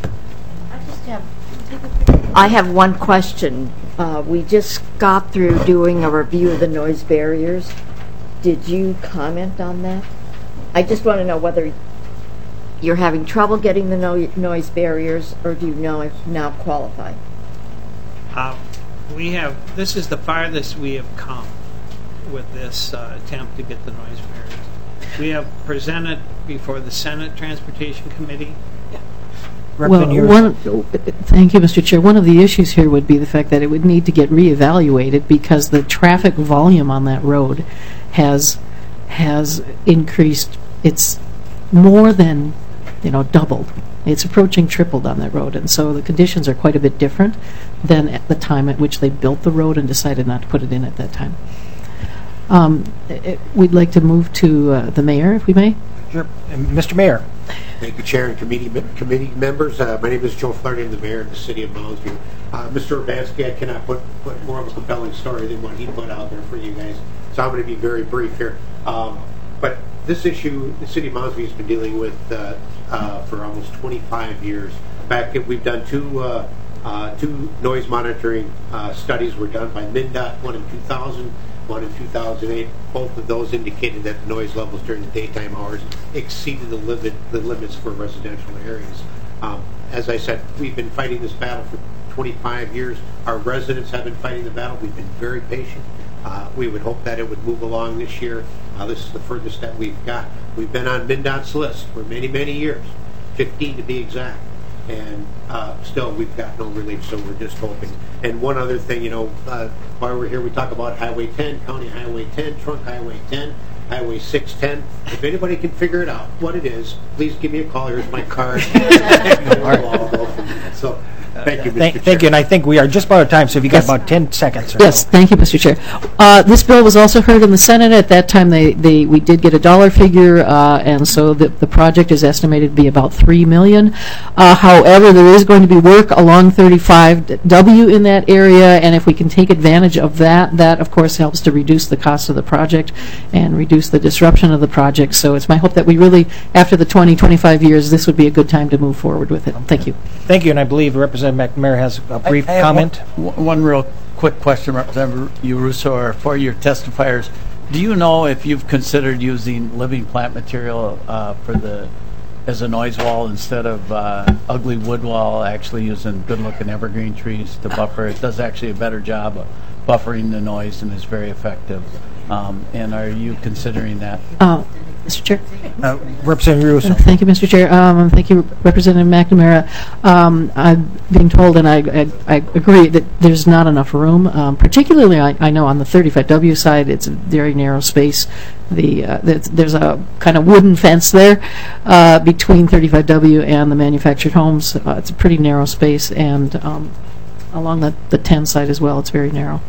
Speaker 21: I have one question. We just got through doing a review of the noise barriers. Did you comment on that? I just want to know whether you're having trouble getting the noise barriers, or do you know if now qualify?
Speaker 19: This is the farthest we have come with this attempt to get the noise barriers. We have presented before the Senate Transportation Committee.
Speaker 6: Well, thank you, Mr. Chair. One of the issues here would be the fact that it would need to get reevaluated because the traffic volume on that road has increased. It's more than doubled. It's approaching tripled on that road, and so the conditions are quite a bit different than at the time at which they built the road and decided not to put it in at that time. We'd like to move to the mayor, if we may.
Speaker 11: Sure. Mr. Mayor.
Speaker 22: Thank you, Chair and committee members. My name is Joe Flaherty. I'm the mayor of the city of Mounds View. Mr. Urbanski, I cannot put more of a compelling story than what he put out there for you guys, so I'm going to be very brief here. But this issue, the city of Mounds View has been dealing with for almost 25 years. In fact, we've done two noise monitoring studies were done by MnDOT, one in 2000, one in 2008. Both of those indicated that the noise levels during the daytime hours exceeded the limits for residential areas. As I said, we've been fighting this battle for 25 years. Our residents have been fighting the battle. We've been very patient. We would hope that it would move along this year. This is the furthest step we've got. We've been on MnDOT's list for many, many years, 15 to be exact. And still, we've got no relief, so we're just hoping. And one other thing, while we're here, we talk about Highway 10, County Highway 10, Trunk Highway 10, Highway 610. If anybody can figure it out, what it is, please give me a call. Here's my card. So, thank you, Mr. Chair.
Speaker 11: Thank you, and I think we are just about out of time, so if you got about 10 seconds.
Speaker 6: Yes, thank you, Mr. Chair. This bill was also heard in the Senate. At that time, we did get a dollar figure, and so the project is estimated to be about $3 million. However, there is going to be work along 35W in that area, and if we can take advantage of that, that of course helps to reduce the cost of the project and reduce the disruption of the project. So it's my hope that we really, after the 25 years, this would be a good time to move forward with it. Thank you.
Speaker 11: Thank you, and I believe Representative McNamara has a brief comment.
Speaker 9: One real quick question, Representative Uruso, or for your testifiers. Do you know if you've considered using living plant material as a noise wall instead of ugly wood wall, actually using good-looking evergreen trees to buffer? It does actually a better job of buffering the noise and is very effective. And are you considering that?
Speaker 6: Mr. Chair.
Speaker 11: Representative Russo.
Speaker 6: Thank you, Mr. Chair. Thank you, Representative McNamara. I'm being told, and I agree, that there's not enough room. Particularly, I know on the 35W side, it's a very narrow space. There's a kind of wooden fence there between 35W and the manufactured homes. It's a pretty narrow space, and along the 10 side as well, it's very narrow.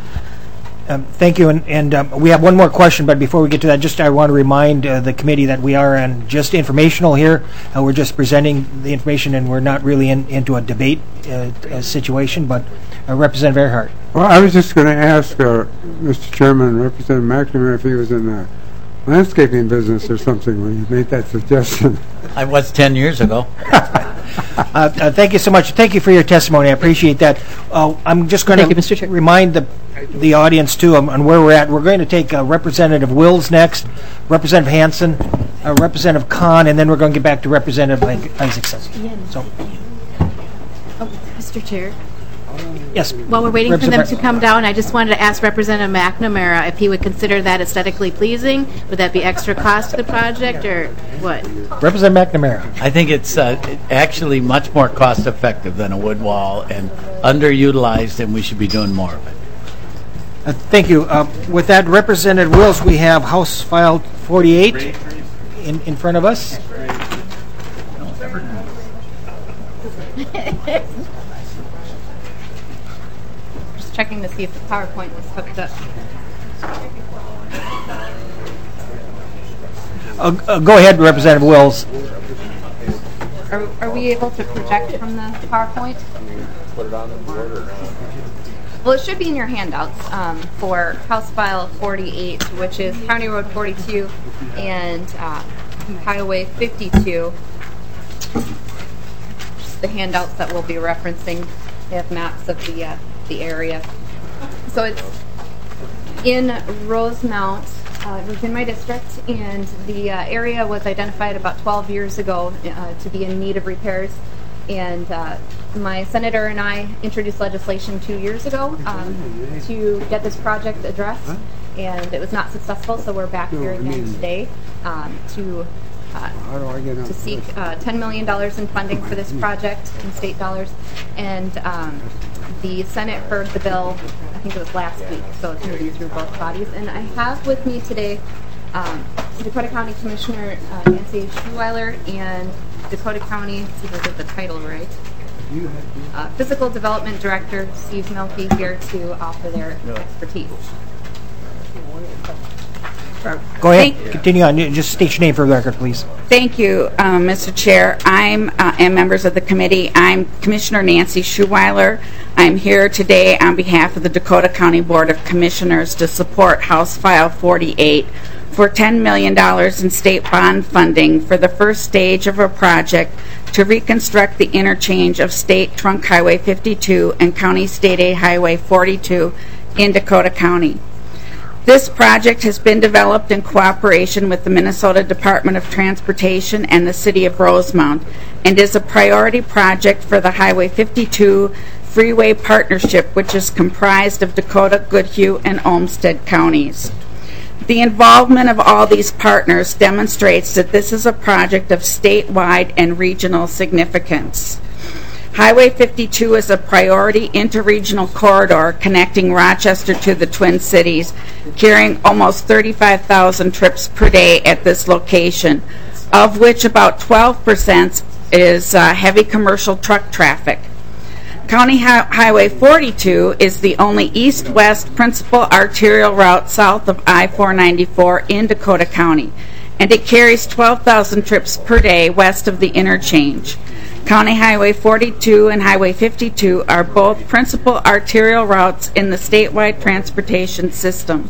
Speaker 11: Thank you, and we have one more question, but before we get to that, I want to remind the committee that we are on just informational here. We're just presenting the information, and we're not really into a debate situation, but Representative Earhart.
Speaker 23: Well, I was just going to ask Mr. Chairman, Representative McNamara, if he was in the landscaping business or something when you made that suggestion.
Speaker 9: I was 10 years ago.
Speaker 11: Thank you so much. Thank you for your testimony. I appreciate that. I'm just going to remind the audience, too, on where we're at. We're going to take Representative Wills next, Representative Hansen, Representative Kahn, and then we're going to get back to Representative Isaacson. So,
Speaker 18: Mr. Chair.
Speaker 11: Yes.
Speaker 18: While we're waiting for them to come down, I just wanted to ask Representative McNamara if he would consider that aesthetically pleasing. Would that be extra cost to the project, or what?
Speaker 11: Representative McNamara.
Speaker 9: I think it's actually much more cost effective than a wood wall and underutilized, and we should be doing more of it.
Speaker 11: Thank you. With that, Representative Wills, we have House File 48 in front of us.
Speaker 3: Just checking to see if the PowerPoint is hooked up.
Speaker 11: Go ahead, Representative Wills.
Speaker 3: Are we able to project from the PowerPoint?
Speaker 10: Put it on the board or
Speaker 3: Well, it should be in your handouts for House File 48, which is County Road 42 and Highway 52. Just the handouts that we'll be referencing. They have maps of the area. So it's in Rosemount, within my district, and the area was identified about 12 years ago to be in need of repairs. And my senator and I introduced legislation 2 years ago to get this project addressed, and it was not successful, so we're back here again today to seek $10 million in funding for this project in state dollars. And the Senate heard the bill, I think it was last week, so it's moving through both bodies. And I have with me today Dakota County Commissioner Nancy Schuweiler and Dakota County, see if I get the title right, Physical Development Director Steve Melfi here to offer their expertise.
Speaker 11: Go ahead. Continue on. Just state your name for the record, please.
Speaker 1: Thank you, Mr. Chair. And members of the committee, I'm Commissioner Nancy Schuweiler. I'm here today on behalf of the Dakota County Board of Commissioners to support House File 48 for $10 million in state bond funding for the first stage of a project to reconstruct the interchange of State Trunk Highway 52 and County State Aid Highway 42 in Dakota County. This project has been developed in cooperation with the Minnesota Department of Transportation and the City of Rosemount and is a priority project for the Highway 52 Freeway Partnership, which is comprised of Dakota, Goodhue, and Olmsted counties. The involvement of all these partners demonstrates that this is a project of statewide and regional significance. Highway 52 is a priority interregional corridor connecting Rochester to the Twin Cities, carrying almost 35,000 trips per day at this location, of which about 12% is heavy commercial truck traffic. County Highway 42 is the only east-west principal arterial route south of I-494 in Dakota County, and it carries 12,000 trips per day west of the interchange. County Highway 42 and Highway 52 are both principal arterial routes in the statewide transportation system.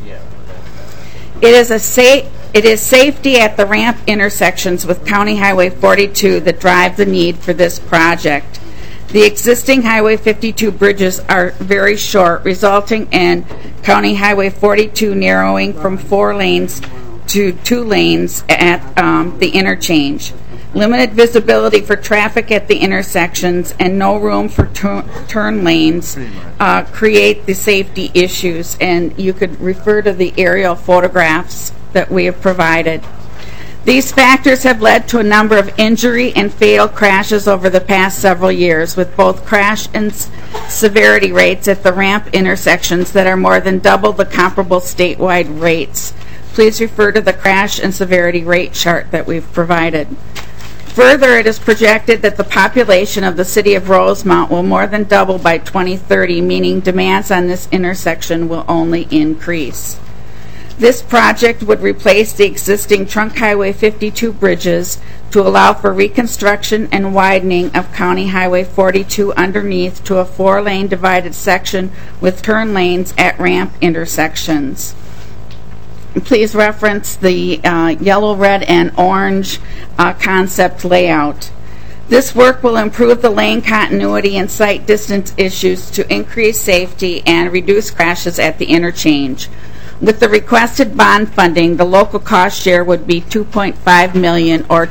Speaker 1: It is safety at the ramp intersections with County Highway 42 that drive the need for this project. The existing Highway 52 bridges are very short, resulting in County Highway 42 narrowing from 4 lanes to 2 lanes at the interchange. Limited visibility for traffic at the intersections and no room for turn lanes create the safety issues, and you could refer to the aerial photographs that we have provided. These factors have led to a number of injury and fatal crashes over the past several years, with both crash and severity rates at the ramp intersections that are more than double the comparable statewide rates. Please refer to the crash and severity rate chart that we've provided. Further, it is projected that the population of the city of Rosemount will more than double by 2030, meaning demands on this intersection will only increase. This project would replace the existing Trunk Highway 52 bridges to allow for reconstruction and widening of County Highway 42 underneath to a 4-lane divided section with turn lanes at ramp intersections. Please reference the yellow, red, and orange concept layout. This work will improve the lane continuity and sight distance issues to increase safety and reduce crashes at the interchange. With the requested bond funding, the local cost share would be $2.5 million or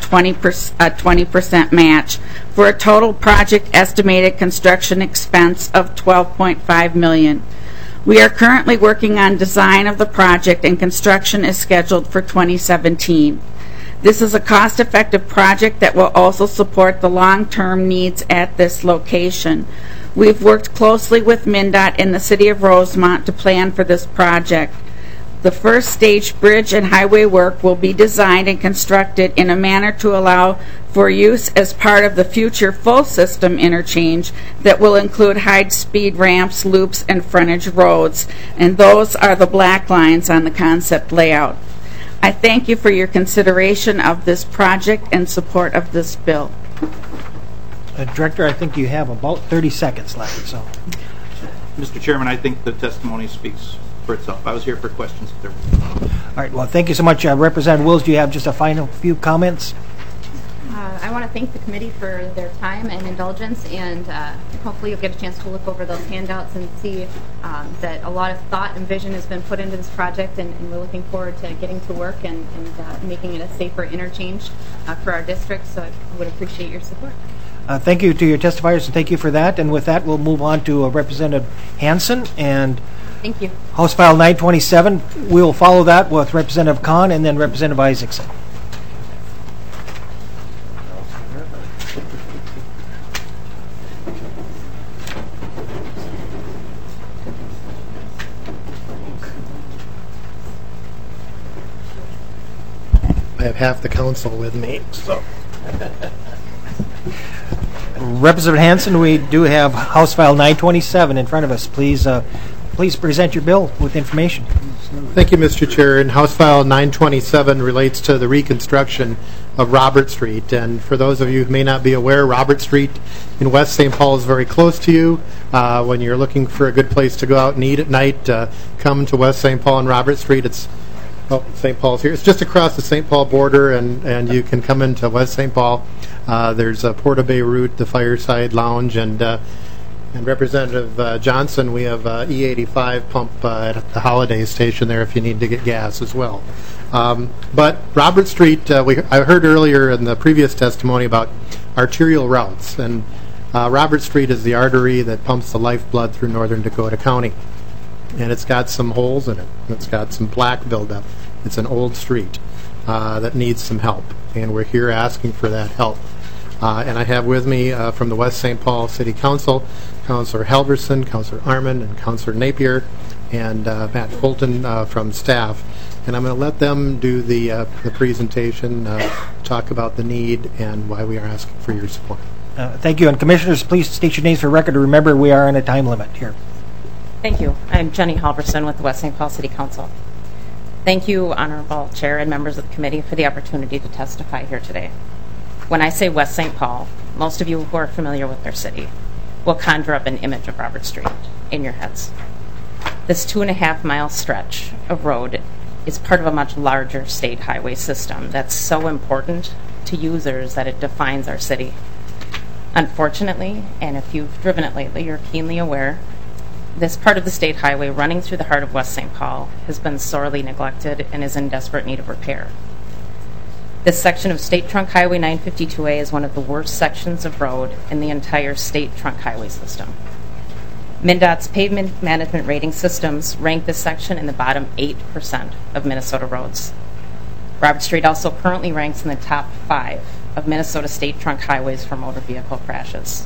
Speaker 1: 20% match for a total project estimated construction expense of $12.5 million. We are currently working on design of the project, and construction is scheduled for 2017. This is a cost-effective project that will also support the long-term needs at this location. We've worked closely with MnDOT in the City of Rosemount to plan for this project. The first stage bridge and highway work will be designed and constructed in a manner to allow for use as part of the future full system interchange that will include high-speed ramps, loops, and frontage roads, and those are the black lines on the concept layout. I thank you for your consideration of this project and support of this bill.
Speaker 11: Director, I think you have about 30 seconds left. So,
Speaker 9: Mr. Chairman, I think the testimony speaks for itself. I was here for questions.
Speaker 11: All right, well, thank you so much. Representative Wills, do you have just a final few comments?
Speaker 3: I want to thank the committee for their time and indulgence, and hopefully you'll get a chance to look over those handouts and see that a lot of thought and vision has been put into this project, and we're looking forward to getting to work and making it a safer interchange for our district, so I would appreciate your support.
Speaker 11: Thank you to your testifiers, and thank you for that. And with that, we'll move on to Representative Hansen and
Speaker 3: Thank you.
Speaker 11: House File 927. We'll follow that with Representative Kahn and then Representative Isaacson.
Speaker 7: I have half the council with me, so.
Speaker 11: Representative Hansen, we do have House File 927 in front of us. Please present your bill with information.
Speaker 7: Thank you, Mr. Chair. And House File 927 relates to the reconstruction of Robert Street. And for those of you who may not be aware, Robert Street in West St. Paul is very close to you. When you're looking for a good place to go out and eat at night, come to West St. Paul and Robert Street. St. Paul's here. It's just across the St. Paul border, and you can come into West St. Paul. There's a Porta Beirut, the Fireside Lounge, and Representative Johnson, we have E85 pump at the Holiday Station there if you need to get gas as well. But Robert Street, I heard earlier in the previous testimony about arterial routes, and Robert Street is the artery that pumps the lifeblood through northern Dakota County. And it's got some holes in it. It's got some plaque buildup. It's an old street that needs some help, and we're here asking for that help. And I have with me from the West St. Paul City Council, Councilor Halverson, Councilor Armand, and Councilor Napier, and Matt Fulton from staff. And I'm going to let them do the presentation, talk about the need and why we are asking for your support.
Speaker 11: Thank you. And Commissioners, please state your names for record. Remember, we are on a time limit here.
Speaker 8: Thank you. I'm Jenny Halverson with the West St. Paul City Council. Thank you, Honorable Chair and members of the committee, for the opportunity to testify here today. When I say West St. Paul, most of you who are familiar with their city will conjure up an image of Robert Street in your heads. This 2.5-mile stretch of road is part of a much larger state highway system that's so important to users that it defines our city. Unfortunately, and if you've driven it lately, you're keenly aware, this part of the state highway running through the heart of West St. Paul has been sorely neglected and is in desperate need of repair. This section of State Trunk Highway 952A is one of the worst sections of road in the entire state trunk highway system. MnDOT's pavement management rating systems rank this section in the bottom 8% of Minnesota roads. Robert Street also currently ranks in the top 5 of Minnesota state trunk highways for motor vehicle crashes.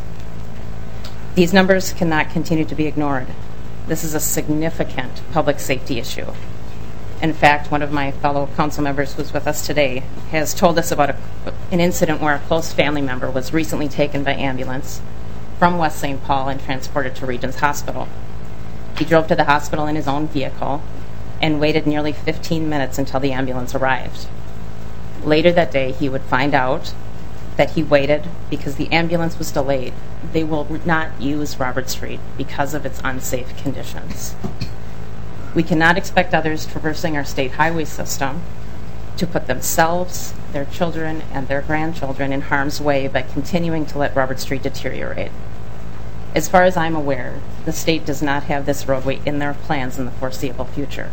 Speaker 8: These numbers cannot continue to be ignored. This is a significant public safety issue. In fact, one of my fellow council members who's with us today has told us about an incident where a close family member was recently taken by ambulance from West St. Paul and transported to Regions Hospital. He drove to the hospital in his own vehicle and waited nearly 15 minutes until the ambulance arrived. Later that day, he would find out that he waited because the ambulance was delayed. They will not use Robert Street because of its unsafe conditions. We cannot expect others traversing our state highway system to put themselves, their children, and their grandchildren in harm's way by continuing to let Robert Street deteriorate. As far as I'm aware, the state does not have this roadway in their plans in the foreseeable future.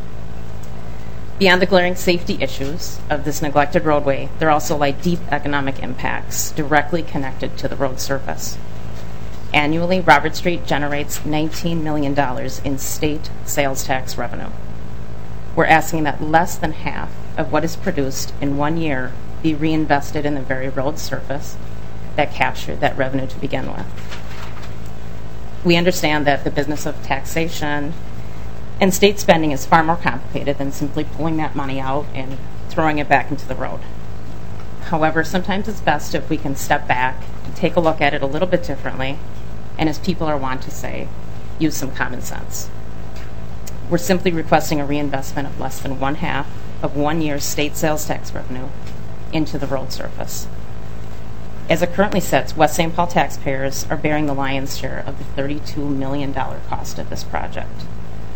Speaker 8: Beyond the glaring safety issues of this neglected roadway, there also lie deep economic impacts directly connected to the road surface. Annually, Robert Street generates $19 million in state sales tax revenue. We're asking that less than half of what is produced in 1 year be reinvested in the very road surface that captured that revenue to begin with. We understand that the business of taxation and state spending is far more complicated than simply pulling that money out and throwing it back into the road. However, sometimes it's best if we can step back and take a look at it a little bit differently, and as people are wont to say, use some common sense. We're simply requesting a reinvestment of less than 1/2 of 1 year's state sales tax revenue into the road surface. As it currently sits, West St. Paul taxpayers are bearing the lion's share of the $32 million cost of this project.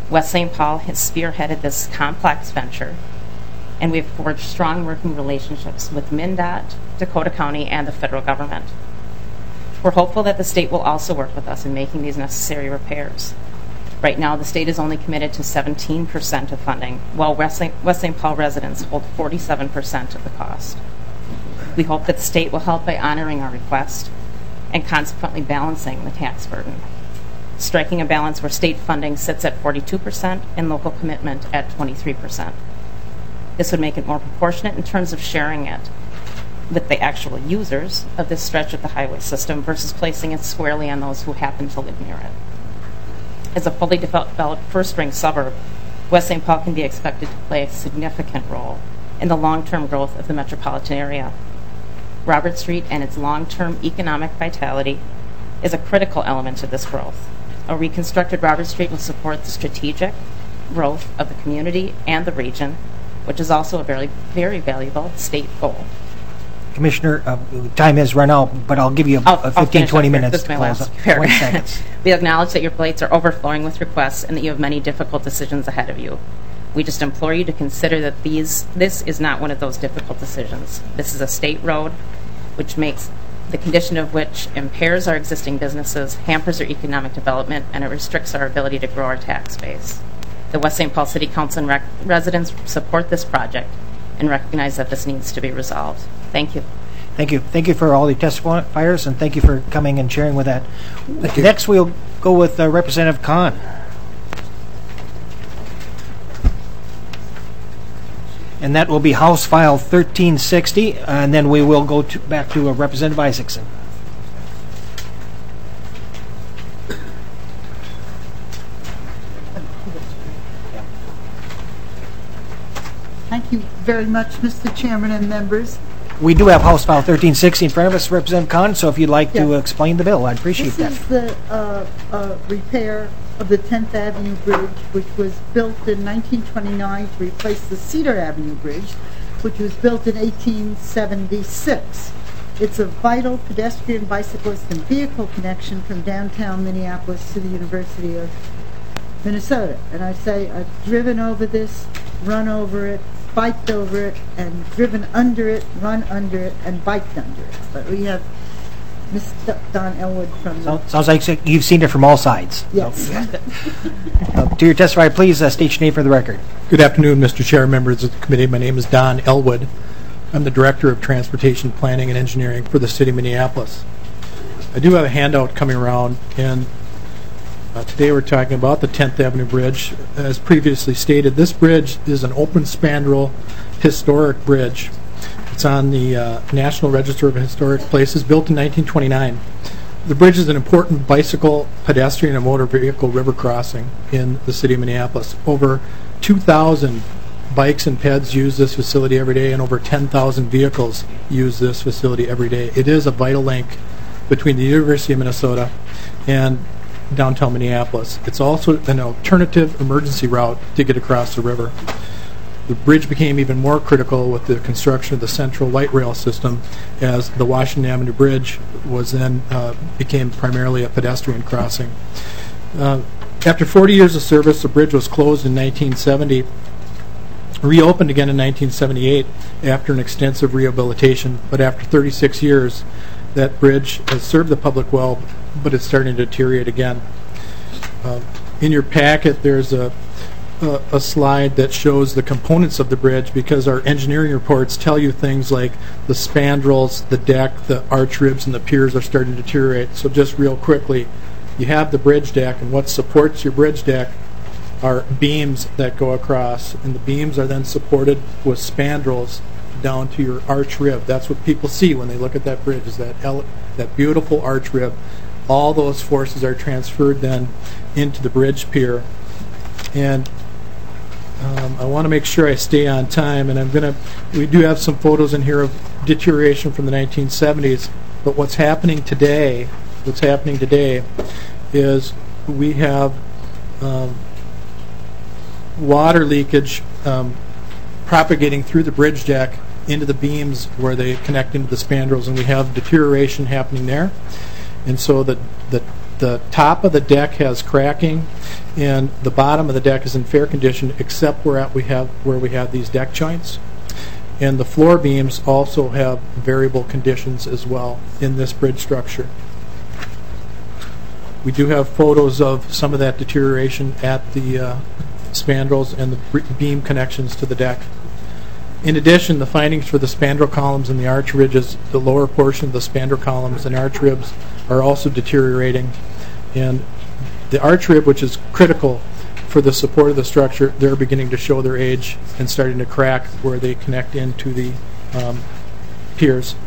Speaker 8: West St. Paul has spearheaded this complex venture, and we've forged strong working relationships with MnDOT, Dakota County, and the federal government. We're hopeful that the state will also work with us in making these necessary repairs. Right now, the state is only committed to 17% of funding, while West St. Paul residents hold 47% of the cost. We hope that the state will help by honoring our request and consequently balancing the tax burden, striking a balance where state funding sits at 42% and local commitment at 23%. This would make it more proportionate in terms of sharing it with the actual users of this stretch of the highway system versus placing it squarely on those who happen to live near it. As a fully developed first-ring suburb, West St. Paul can be expected to play a significant role in the long-term growth of the metropolitan area. Robert Street and its long-term economic vitality is a critical element of this growth. A reconstructed Robert Street will support the strategic growth of the community and the region, which is also a very, very valuable state goal.
Speaker 11: Commissioner, time has run out, but I'll give you 15, 20 minutes.
Speaker 8: This is my last 20 seconds. We acknowledge that your plates are overflowing with requests and that you have many difficult decisions ahead of you. We just implore you to consider that this is not one of those difficult decisions. This is a state road, which makes the condition of which impairs our existing businesses, hampers our economic development, and it restricts our ability to grow our tax base. The West St. Paul City Council and residents support this project and recognize that this needs to be resolved. Thank you.
Speaker 11: Thank you. Thank you for all the testifiers, and thank you for coming and sharing with that. Next, we'll go with Representative Kahn. And that will be House File 1360, and then we will go back to Representative Isaacson.
Speaker 2: Thank you very much, Mr. Chairman and members.
Speaker 11: We do have House File 1360 in front of us, Representative Kahn, so if you'd like to explain the bill, I'd appreciate that.
Speaker 2: This is the repair of the 10th Avenue Bridge, which was built in 1929 to replace the Cedar Avenue Bridge, which was built in 1876. It's a vital pedestrian, bicyclist, and vehicle connection from downtown Minneapolis to the University of Minnesota. And I say I've driven over this, run over it, biked over it, and driven under it, run under it, and biked under it. But we have Miss Don Elwood from
Speaker 11: Sounds like you've seen it from all sides.
Speaker 2: Yes.
Speaker 11: To your testify, please state your name for the record.
Speaker 5: Good afternoon, Mr. Chair, members of the committee. My name is Don Elwood. I'm the Director of Transportation Planning and Engineering for the City of Minneapolis. I do have a handout coming around, and today we're talking about the 10th Avenue Bridge. As previously stated, this bridge is an open spandrel historic bridge. It's on the National Register of Historic Places, built in 1929. The bridge is an important bicycle, pedestrian, and motor vehicle river crossing in the city of Minneapolis. Over 2,000 bikes and peds use this facility every day, and over 10,000 vehicles use this facility every day. It is a vital link between the University of Minnesota and downtown Minneapolis. It's also an alternative emergency route to get across the river. The bridge became even more critical with the construction of the Central Light Rail system, as the Washington Avenue Bridge was then became primarily a pedestrian crossing. After 40 years of service, the bridge was closed in 1970, reopened again in 1978 after an extensive rehabilitation. But after 36 years, that bridge has served the public well, but it's starting to deteriorate again. In your packet, there's a slide that shows the components of the bridge, because our engineering reports tell you things like the spandrels, the deck, the arch ribs, and the piers are starting to deteriorate. So just real quickly, you have the bridge deck, and what supports your bridge deck are beams that go across, and the beams are then supported with spandrels down to your arch rib. That's what people see when they look at that bridge, is that beautiful arch rib. All those forces are transferred then into the bridge pier. And I want to make sure I stay on time, and we do have some photos in here of deterioration from the 1970s, but what's happening today is we have water leakage propagating through the bridge deck into the beams where they connect into the spandrels, and we have deterioration happening there. And so the The top of the deck has cracking, and the bottom of the deck is in fair condition, except where we have these deck joints. And the floor beams also have variable conditions as well in this bridge structure. We do have photos of some of that deterioration at the spandrels and the beam connections to the deck. In addition, the findings for the spandrel columns and the arch ridges, the lower portion of the spandrel columns and arch ribs are also deteriorating. And the arch rib, which is critical for the support of the structure, they're beginning to show their age and starting to crack where they connect into the piers.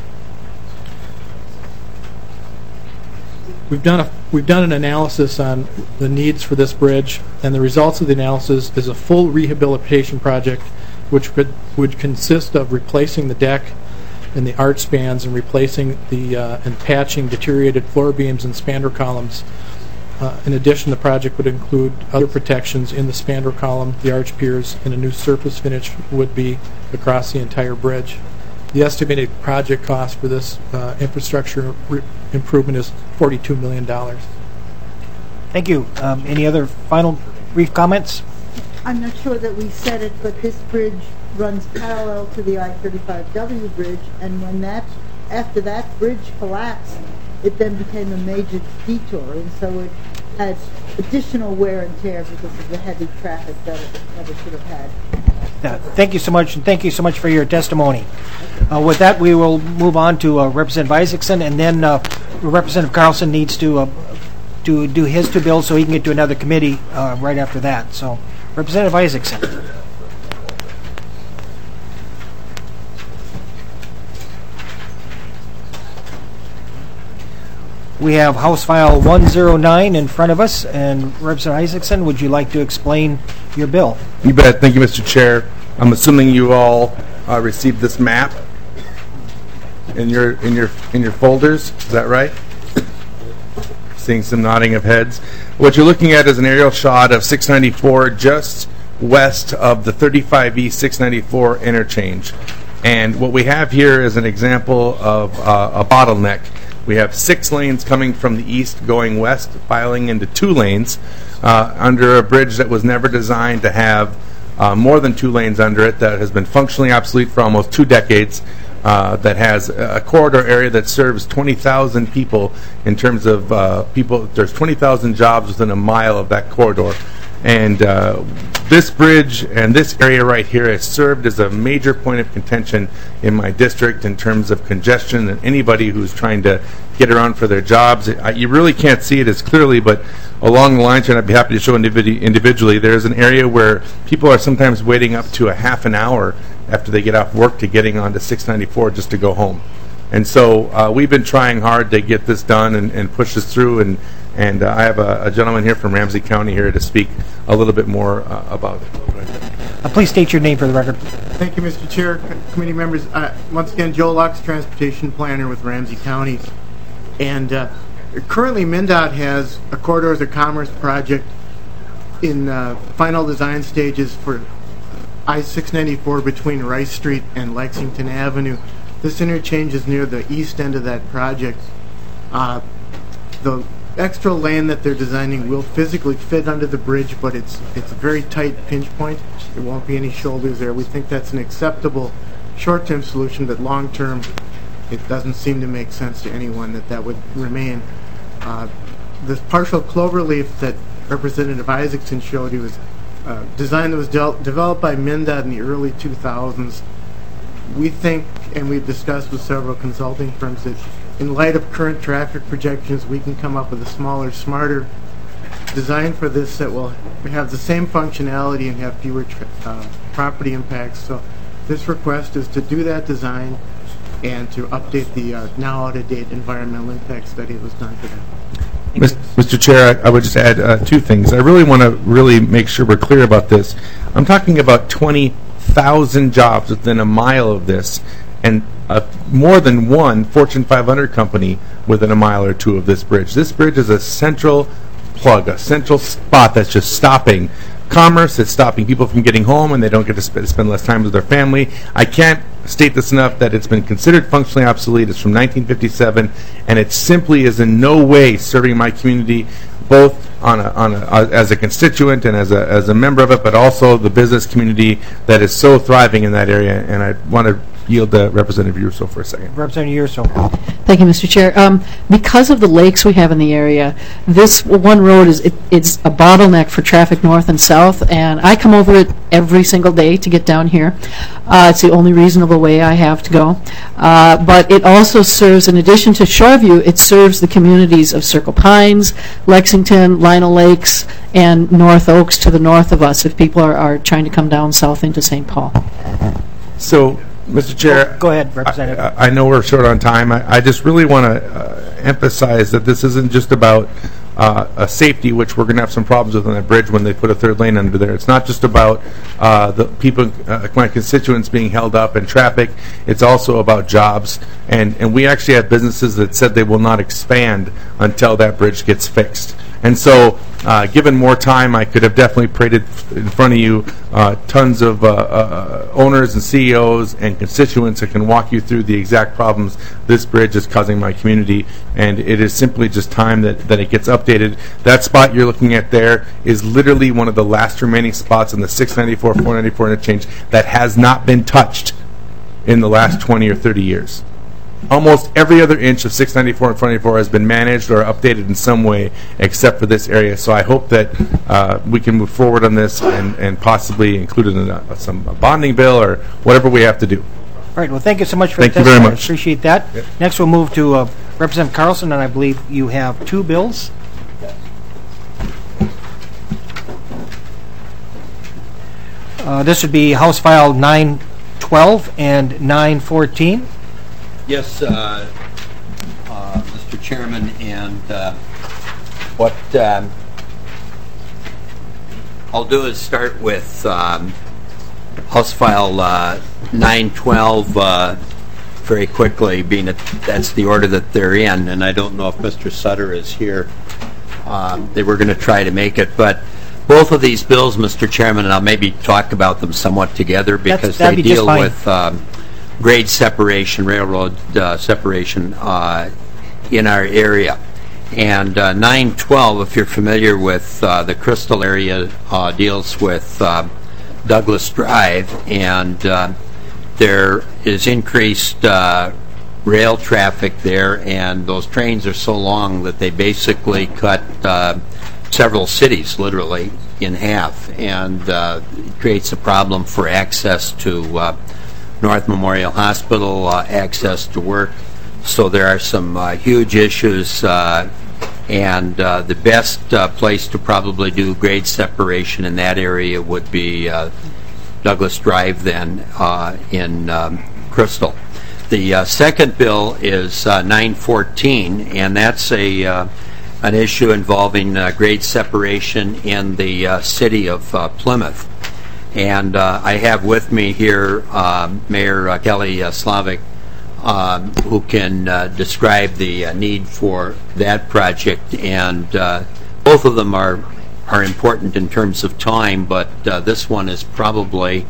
Speaker 5: We've done an analysis on the needs for this bridge, and the results of the analysis is a full rehabilitation project which would consist of replacing the deck and the arch spans and replacing and patching deteriorated floor beams and spandrel columns. In addition, the project would include other protections in the spandrel column, the arch piers, and a new surface finish would be across the entire bridge. The estimated project cost for this infrastructure improvement is $42 million.
Speaker 11: Thank you. Any other final brief comments?
Speaker 2: I'm not sure that we said it, but this bridge runs parallel to the I-35W bridge, and after that bridge collapsed, it then became a major detour, and so it had additional wear and tear because of the heavy traffic that it should have had.
Speaker 11: Thank you so much, and thank you so much for your testimony. With that, we will move on to Representative Isaacson, and then Representative Carlson needs to do his two bills so he can get to another committee right after that. So, Representative Isaacson. We have House File 109 in front of us, and Representative Isaacson, would you like to explain your bill?
Speaker 12: You bet. Thank you, Mr. Chair. I'm assuming you all received this map in your folders. Is that right? Seeing some nodding of heads. What you're looking at is an aerial shot of 694 just west of the 35E 694 interchange. And what we have here is an example of a bottleneck. We have 6 lanes coming from the east going west, filing into 2 lanes under a bridge that was never designed to have more than 2 lanes under it, that has been functionally obsolete for almost 2 decades, that has a corridor area that serves 20,000 people in terms of people. There's 20,000 jobs within a mile of that corridor. And this bridge and this area right here has served as a major point of contention in my district in terms of congestion and anybody who's trying to get around for their jobs. You really can't see it as clearly, but along the lines, and I'd be happy to show individually, there's an area where people are sometimes waiting up to a half an hour after they get off work to getting onto 694 just to go home. And so we've been trying hard to get this done and push this through, and I have a gentleman here from Ramsey County here to speak a little bit more about it.
Speaker 11: Please state your name for the record.
Speaker 17: Thank you, Mr. Chair, committee members. Once again, Joe Lux, transportation planner with Ramsey County. And currently, MnDOT has a Corridors of Commerce project in final design stages for I-694 between Rice Street and Lexington Avenue. This interchange is near the east end of that project. The extra lane that they're designing will physically fit under the bridge, but it's a very tight pinch point. There won't be any shoulders there. We think that's an acceptable short-term solution, but long-term, it doesn't seem to make sense to anyone that would remain. This partial cloverleaf that Representative Isaacson showed, he was design that was developed by MnDOT in the early 2000s. We think, and we've discussed with several consulting firms, that in light of current traffic projections, we can come up with a smaller, smarter design for this that will have the same functionality and have fewer property impacts. So this request is to do that design and to update the now out-of-date environmental impact study that was done for that.
Speaker 12: Mr. Chair, I would just add 2 things. I really want to make sure we're clear about this. I'm talking about 20,000 jobs within a mile of this, and more than one Fortune 500 company within a mile or 2 of this bridge. This bridge is a central plug, a central spot that's just stopping commerce. It's stopping people from getting home, and they don't get to spend less time with their family. I can't state this enough that it's been considered functionally obsolete. It's from 1957, and it simply is in no way serving my community, both as a constituent and as a member of it, but also the business community that is so thriving in that area. And I want to yield to Representative Urso for a second.
Speaker 11: Representative Urso.
Speaker 6: Thank you, Mr. Chair. Because of the lakes we have in the area, this one road it's a bottleneck for traffic north and south, and I come over it every single day to get down here. It's the only reasonable way I have to go. But it also serves, in addition to Shoreview, it serves the communities of Circle Pines, Lexington, Lino Lakes, and North Oaks to the north of us if people are trying to come down south into St. Paul.
Speaker 12: So, Mr. Chair,
Speaker 11: go ahead, Representative.
Speaker 12: I know we're short on time. I just really want to emphasize that this isn't just about a safety, which we're going to have some problems with on that bridge when they put a third lane under there. It's not just about the people, my constituents, being held up in traffic. It's also about jobs. And we actually have businesses that said they will not expand until that bridge gets fixed. And so, given more time, I could have definitely paraded in front of you tons of owners and CEOs and constituents that can walk you through the exact problems this bridge is causing my community. And it is simply just time that it gets updated. That spot you're looking at there is literally one of the last remaining spots in the 694, 494 interchange that has not been touched in the last 20 or 30 years. Almost every other inch of 694 and 494 has been managed or updated in some way except for this area. So I hope that we can move forward on this and possibly include it in a bonding bill or whatever we have to do.
Speaker 11: All right. Well, thank you so much for
Speaker 12: thank
Speaker 11: the
Speaker 12: you very much.
Speaker 11: I appreciate that. Yep. Next, we'll move to Representative Carlson, and I believe you have two bills. This would be House File 912 and 914.
Speaker 4: Yes, Mr. Chairman, and what I'll do is start with House File 912 very quickly, being that that's the order that they're in, and I don't know if Mr. Sutter is here. They were going to try to make it, but both of these bills, Mr. Chairman, and I'll maybe talk about them somewhat together because they deal with grade separation, railroad separation in our area. And 912, if you're familiar with the Crystal area, deals with Douglas Drive, and there is increased rail traffic there, and those trains are so long that they basically cut several cities literally in half, and it creates a problem for access to North Memorial Hospital, access to work. So there are some huge issues, and the best place to probably do grade separation in that area would be Douglas Drive then in Crystal. The second bill is 914, and that's an issue involving grade separation in the city of Plymouth. And I have with me here Mayor Kelly Slavic, who can describe the need for that project. And both of them are important in terms of time, but this one is probably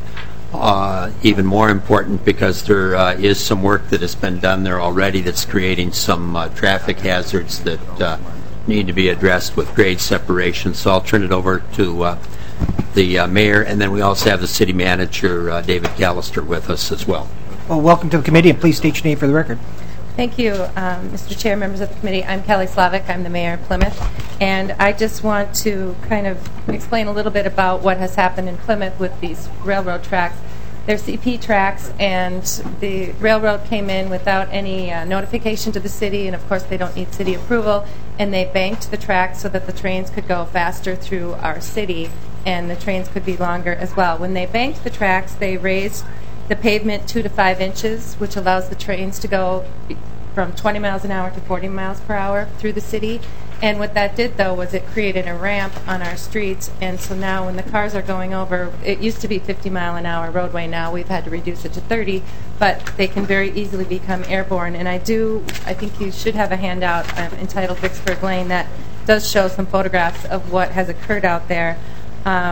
Speaker 4: even more important because there is some work that has been done there already that's creating some traffic hazards that need to be addressed with grade separation. So I'll turn it over to the mayor, and then we also have the city manager, David Callister, with us as well.
Speaker 11: Well, welcome to the committee, and please state your name for the record.
Speaker 15: Thank you, Mr. Chair, members of the committee. I'm Kelly Slavic. I'm the mayor of Plymouth, and I just want to kind of explain a little bit about what has happened in Plymouth with these railroad tracks. They're CP tracks, and the railroad came in without any notification to the city, and of course they don't need city approval, and they banked the tracks so that the trains could go faster through our city, and the trains could be longer as well. When they banked the tracks, they raised the pavement 2 to 5 inches, which allows the trains to go from 20 miles an hour to 40 miles per hour through the city. And what that did, though, was it created a ramp on our streets, and so now when the cars are going over, it used to be 50-mile-an-hour roadway. Now we've had to reduce it to 30, but they can very easily become airborne. And I think you should have a handout entitled Vicksburg Lane that does show some photographs of what has occurred out there.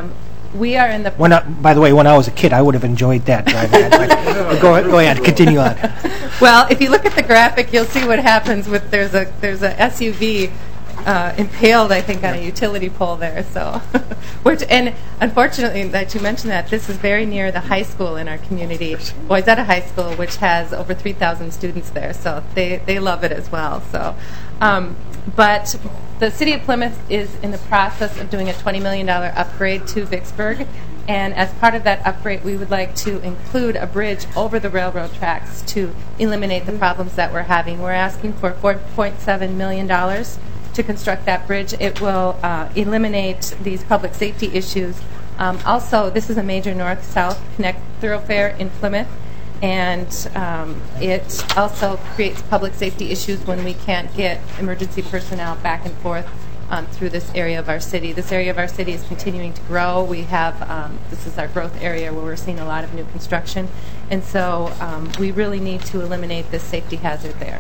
Speaker 8: We are in the...
Speaker 11: By the way, when I was a kid, I would have enjoyed that driving that. Go ahead, continue on.
Speaker 8: Well, if you look at the graphic, you'll see what happens with there's a SUV impaled, I think, on a utility pole there. So, and unfortunately, that you mentioned that, this is very near the high school in our community, Wayzata High School, which has over 3,000 students there. So they love it as well. So, but the City of Plymouth is in the process of doing a $20 million upgrade to Vicksburg. And as part of that upgrade, we would like to include a bridge over the railroad tracks to eliminate the problems that we're having. We're asking for $4.7 million to construct that bridge. It will eliminate these public safety issues. Also, this is a major north-south connect thoroughfare in Plymouth, and it also creates public safety issues when we can't get emergency personnel back and forth through this area of our city. This area of our city is continuing to grow. We have, this is our growth area where we're seeing a lot of new construction, and so we really need to eliminate this safety hazard there.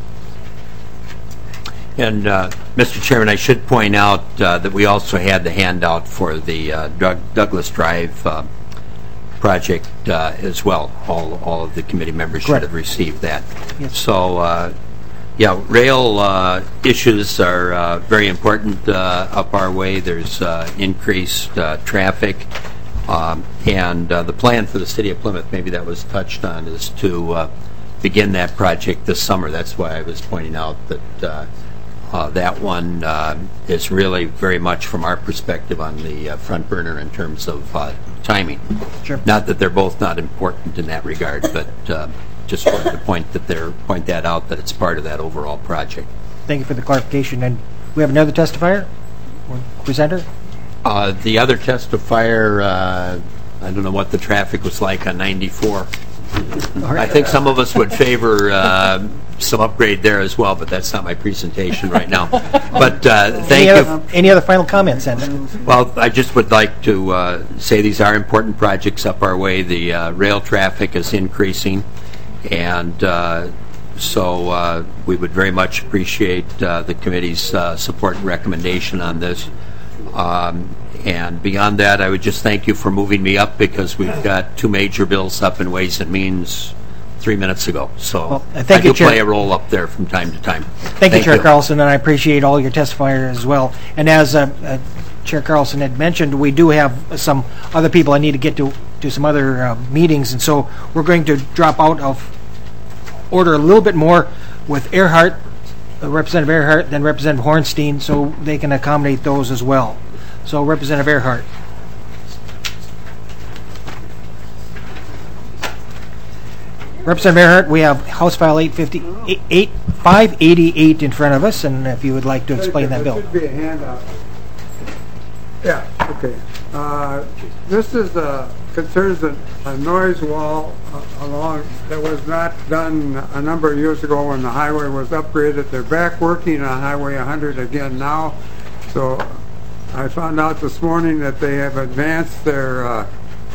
Speaker 4: And Mr. Chairman, I should point out that we also had the handout for the Douglas Drive project as well. All of the committee members should have received that. Yes. So, yeah, rail issues are very important up our way. There's increased traffic, and the plan for the City of Plymouth, maybe that was touched on, is to begin that project this summer. That's why I was pointing out that that one is really very much, from our perspective, on the front burner in terms of timing. Sure. Not that they're both not important in that regard, but just wanted to point that out, that it's part of that overall project.
Speaker 11: Thank you for the clarification. And we have another testifier or presenter?
Speaker 4: The other testifier, I don't know what the traffic was like on 94. I think some of us would favor some upgrade there as well, but that's not my presentation right now. But thank you.
Speaker 11: Any other final comments, Senator?
Speaker 4: Well, I just would like to say these are important projects up our way. The rail traffic is increasing, and so we would very much appreciate the committee's support and recommendation on this. And beyond that, I would just thank you for moving me up, because we've got two major bills up in Ways and Means 3 minutes ago. So I do play a role up there from time to time.
Speaker 11: Thank you, Chair Carlson, and I appreciate all your testifiers as well. And as Chair Carlson had mentioned, we do have some other people I need to get to some other meetings, and so we're going to drop out of order a little bit more with Earhart, Representative Earhart, then Representative Hornstein, so they can accommodate those as well. So, Representative Earhart. Representative Earhart, we have House File 588 in front of us, and if you would like to explain that bill.
Speaker 23: There should be a handout. Yeah, okay. This is concerns a noise wall along that was not done a number of years ago when the highway was upgraded. They're back working on Highway 100 again now. So I found out this morning that they have advanced their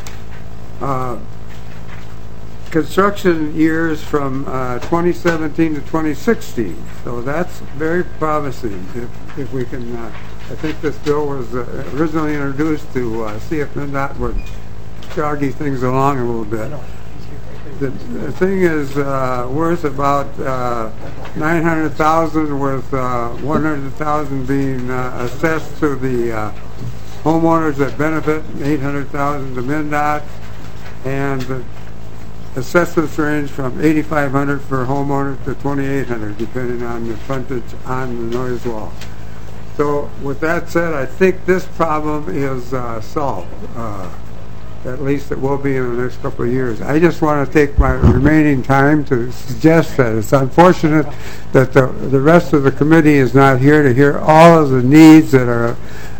Speaker 23: construction years from 2017 to 2016. So that's very promising if we can. I think this bill was originally introduced to see if MnDOT would joggy things along a little bit. The thing is worth about $900,000, with $100,000 being assessed to the homeowners that benefit, $800,000 to MnDOT, and the assessments range from $8,500 for homeowners to $2,800, depending on the frontage on the noise wall. So, with that said, I think this problem is solved. At least it will be in the next couple of years. I just want to take my remaining time to suggest that it's unfortunate that the rest of the committee is not here to hear all of the needs that are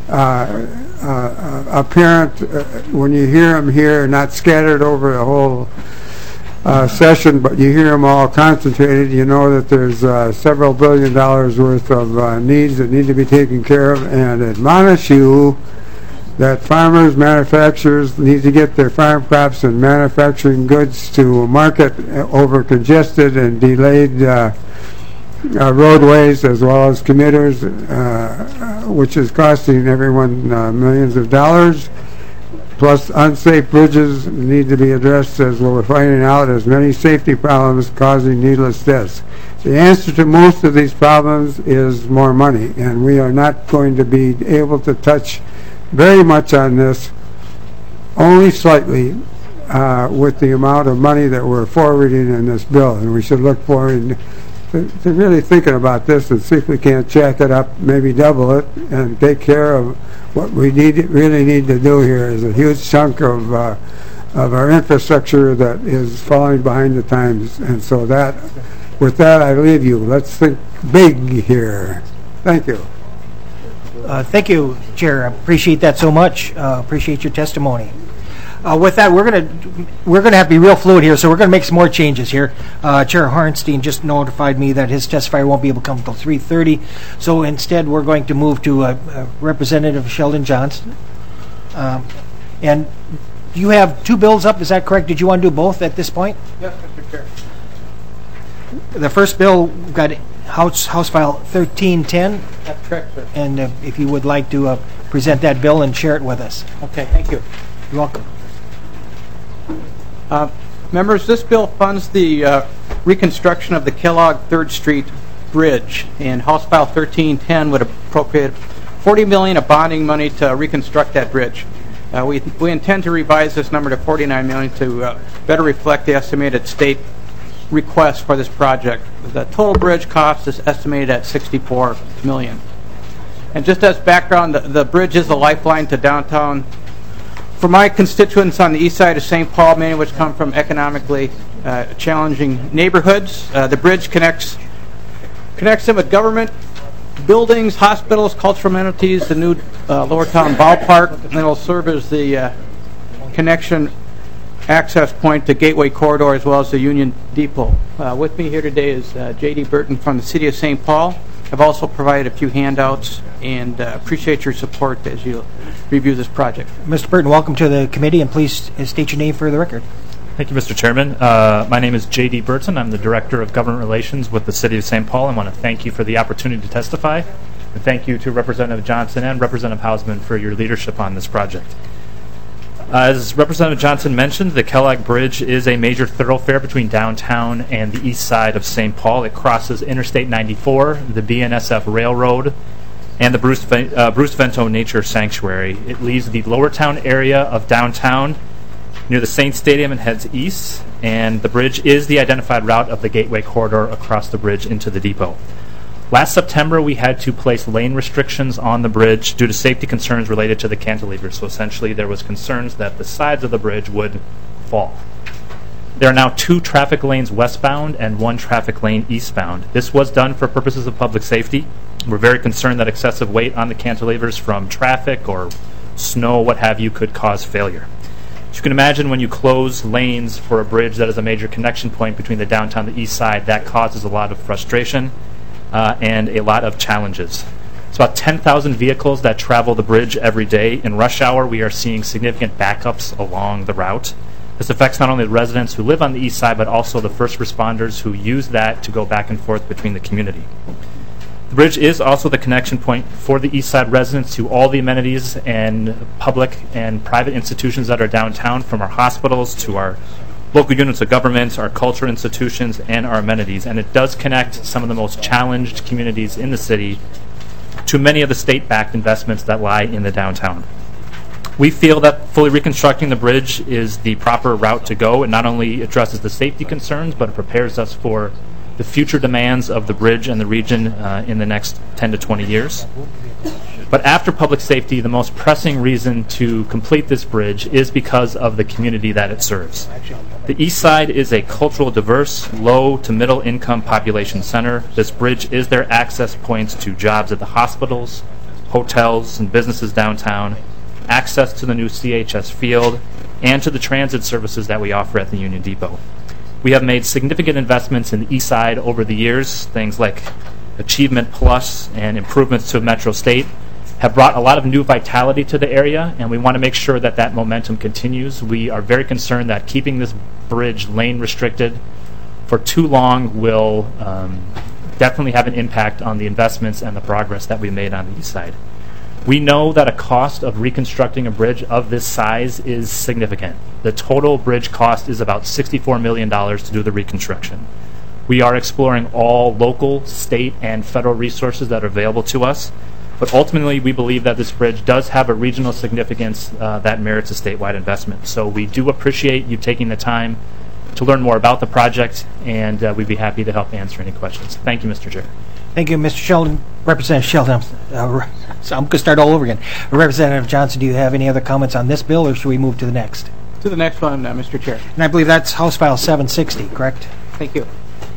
Speaker 23: apparent when you hear them here, not scattered over the whole session, but you hear them all concentrated. You know that there's several $1 billion worth of needs that need to be taken care of, and admonish you that farmers, manufacturers need to get their farm crops and manufacturing goods to market over congested and delayed roadways, as well as commuters, which is costing everyone millions of dollars. plus unsafe bridges need to be addressed, as we're finding out as many safety problems causing needless deaths. The answer to most of these problems is more money, and we are not going to be able to touch very much on this, only slightly, with the amount of money that we're forwarding in this bill. And we should look forward to really thinking about this and see if we can't jack it up, maybe double it, and take care of what we really need to do here is a huge chunk of our infrastructure that is falling behind the times. And so with that, I leave you. Let's think big here. Thank you.
Speaker 11: Thank you, Chair. I appreciate that so much. Appreciate your testimony. With that, we're gonna have to be real fluid here, so we're gonna make some more changes here. Chair Harnstein just notified me that his testifier won't be able to come until 3:30, so instead we're going to move to Representative Sheldon Johnson. And you have two bills up, is that correct? Did you want to do both at this point?
Speaker 5: Yes, Mr. Chair.
Speaker 11: The first bill, we've got House File 1310.
Speaker 5: That's correct, sir.
Speaker 11: And if you would like to present that bill and share it with us.
Speaker 13: Okay, thank you.
Speaker 11: You're welcome.
Speaker 13: Members, this bill funds the reconstruction of the Kellogg 3rd Street Bridge, and House File 1310 would appropriate $40 million of bonding money to reconstruct that bridge. We intend to revise this number to $49 million to better reflect the estimated state request for this project. The total bridge cost is estimated at $64 million. And just as background, the bridge is a lifeline to downtown. For my constituents on the east side of St. Paul, many of which come from economically challenging neighborhoods, the bridge connects them with government, buildings, hospitals, cultural amenities, the new Lower Town Ballpark, and it will serve as the connection access point to Gateway Corridor as well as the Union Depot. With me here today is J.D. Burton from the City of St. Paul. I've also provided a few handouts and appreciate your support as you review this project.
Speaker 11: Mr. Burton, welcome to the committee, and please state your name for the record.
Speaker 14: Thank you, Mr. Chairman. My name is J.D. Burton. I'm the Director of Government Relations with the City of St. Paul. I want to thank you for the opportunity to testify, and thank you to Representative Johnson and Representative Hausman for your leadership on this project. As Representative Johnson mentioned, the Kellogg Bridge is a major thoroughfare between downtown and the east side of St. Paul. It crosses Interstate 94, the BNSF Railroad, and the Bruce Vento Nature Sanctuary. It leaves the lower town area of downtown near the Saints Stadium and heads east, and the bridge is the identified route of the Gateway Corridor across the bridge into the depot. Last September, we had to place lane restrictions on the bridge due to safety concerns related to the cantilever. So essentially, there was concerns that the sides of the bridge would fall. There are now 2 traffic lanes westbound and 1 traffic lane eastbound. This was done for purposes of public safety. We're very concerned that excessive weight on the cantilevers from traffic or snow, what have you, could cause failure. As you can imagine, when you close lanes for a bridge that is a major connection point between the downtown and the east side, that causes a lot of frustration and a lot of challenges. It's about 10,000 vehicles that travel the bridge every day. In rush hour, we are seeing significant backups along the route. This affects not only the residents who live on the east side, but also the first responders who use that to go back and forth between the community. The bridge is also the connection point for the east side residents to all the amenities and public and private institutions that are downtown, from our hospitals to our local units of government, our culture institutions, and our amenities. And it does connect some of the most challenged communities in the city to many of the state-backed investments that lie in the downtown. We feel that fully reconstructing the bridge is the proper route to go. It not only addresses the safety concerns, but it prepares us for the future demands of the bridge and the region in the next 10 to 20 years. But after public safety, the most pressing reason to complete this bridge is because of the community that it serves. The east side is a cultural diverse, low to middle income population center. This bridge is their access points to jobs at the hospitals, hotels, and businesses downtown, access to the new CHS field, and to the transit services that we offer at the Union Depot. We have made significant investments in the east side over the years. Things like Achievement Plus and improvements to Metro State have brought a lot of new vitality to the area, and we want to make sure that that momentum continues. We are very concerned that keeping this bridge lane restricted for too long will definitely have an impact on the investments and the progress that we made on the east side. We know that a cost of reconstructing a bridge of this size is significant. The total bridge cost is about $64 million to do the reconstruction. We are exploring all local, state, and federal resources that are available to us, but ultimately we believe that this bridge does have a regional significance that merits a statewide investment. So we do appreciate you taking the time to learn more about the project, and we'd be happy to help answer any questions. Thank you, Mr. Chair.
Speaker 11: Thank you, Mr. Sheldon. Representative Sheldon, so I'm going to start all over again. Representative Johnson, do you have any other comments on this bill, or should we move to the next?
Speaker 13: To the next one, Mr. Chair.
Speaker 11: And I believe that's House File 760, correct?
Speaker 13: Thank you.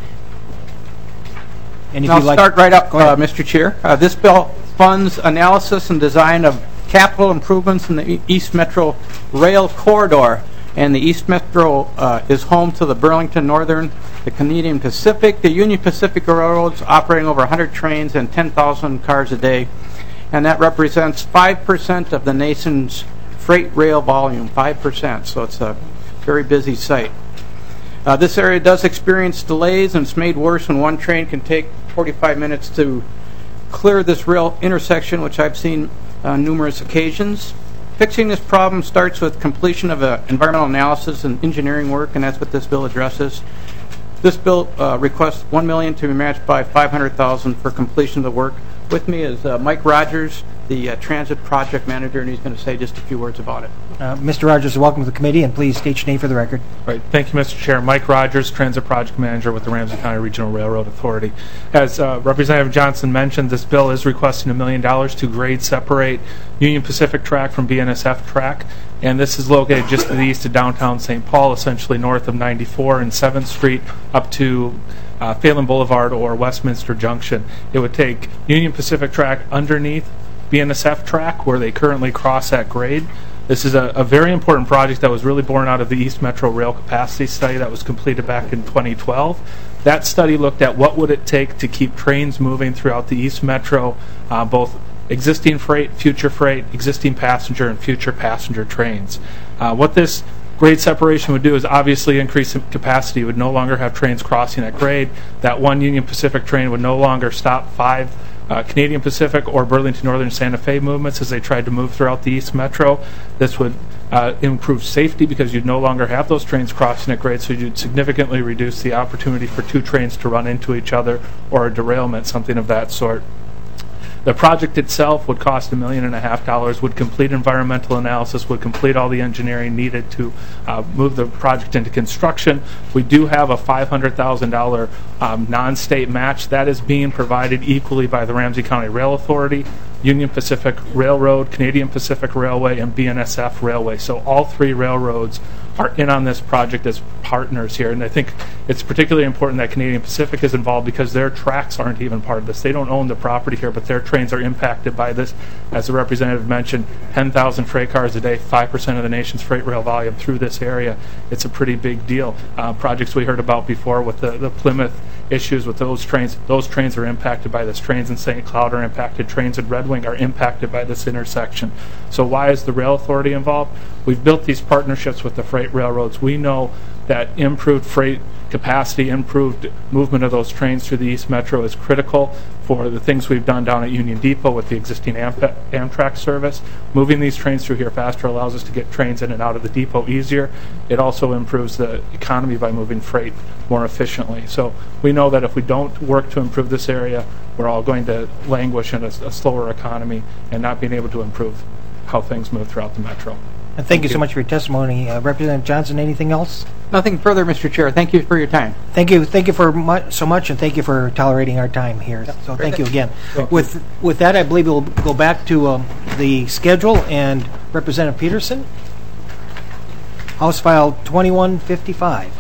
Speaker 11: And if
Speaker 13: I'll
Speaker 11: you'd like,
Speaker 13: start right up, Mr. Chair. This bill funds analysis and design of capital improvements in the East Metro Rail Corridor. And the East Metro is home to the Burlington Northern, the Canadian Pacific, the Union Pacific Railroads operating over 100 trains and 10,000 cars a day. And that represents 5% of the nation's freight rail volume, 5%. So it's a very busy site. This area does experience delays, and it's made worse when one train can take 45 minutes to clear this rail intersection, which I've seen on numerous occasions. Fixing this problem starts with completion of environmental analysis and engineering work, and that's what this bill addresses. This bill requests $1 million to be matched by $500,000 for completion of the work. With me is Mike Rogers, the transit project manager, and he's going to say just a few words about it.
Speaker 11: Mr. Rogers, welcome to the committee, and please state your name for the record.
Speaker 14: Right. Thank you, Mr. Chair. Mike Rogers, Transit Project Manager with the Ramsey County Regional Railroad Authority. As Representative Johnson mentioned, this bill is requesting $1 million to grade separate Union Pacific track from BNSF track, and this is located just to the east of downtown St. Paul, essentially north of 94 and 7th Street up to Phelan Boulevard or Westminster Junction. It would take Union Pacific track underneath BNSF track where they currently cross at grade. This is a very important project that was really born out of the East Metro Rail Capacity Study that was completed back in 2012. That study looked at what would it take to keep trains moving throughout the East Metro, both existing freight, future freight, existing passenger, and future passenger trains. What this grade separation would do is obviously increase capacity. It would no longer have trains crossing at grade. That one Union Pacific train would no longer stop 5 Canadian Pacific or Burlington Northern Santa Fe movements as they tried to move throughout the East Metro. This would improve safety because you'd no longer have those trains crossing at grade, so you'd significantly reduce the opportunity for 2 trains to run into each other or a derailment, something of that sort. The project itself would cost $1.5 million, would complete environmental analysis, would complete all the engineering needed to move the project into construction. We do have a $500,000 non-state match that is being provided equally by the Ramsey County Rail Authority, Union Pacific Railroad, Canadian Pacific Railway, and BNSF Railway. So all 3 railroads are in on this project as partners here, and I think it's particularly important that Canadian Pacific is involved because their tracks aren't even part of this. They don't own the property here, but their trains are impacted by this. As the representative mentioned, 10,000 freight cars a day, 5% of the nation's freight rail volume through this area. It's a pretty big deal. Projects we heard about before with the Plymouth issues with those trains are impacted by this. Trains in St. Cloud are impacted. Trains in Red Wing are impacted by this intersection. So why is the rail authority involved? We've built these partnerships with the freight railroads. We know that improved freight capacity, improved movement of those trains through the East Metro is critical for the things we've done down at Union Depot with the existing Amtrak service. Moving these trains through here faster allows us to get trains in and out of the depot easier. It also improves the economy by moving freight more efficiently. So we know that if we don't work to improve this area, we're all going to languish in a slower economy and not being able to improve how things move throughout the Metro.
Speaker 11: And thank you so much for your testimony. Representative Johnson, anything else?
Speaker 13: Nothing further, Mr. Chair. Thank you for your time.
Speaker 11: Thank you for so much, and thank you for tolerating our time here. So thank you again. With that, I believe we'll go back to the schedule, and Representative Peterson, House File 2155.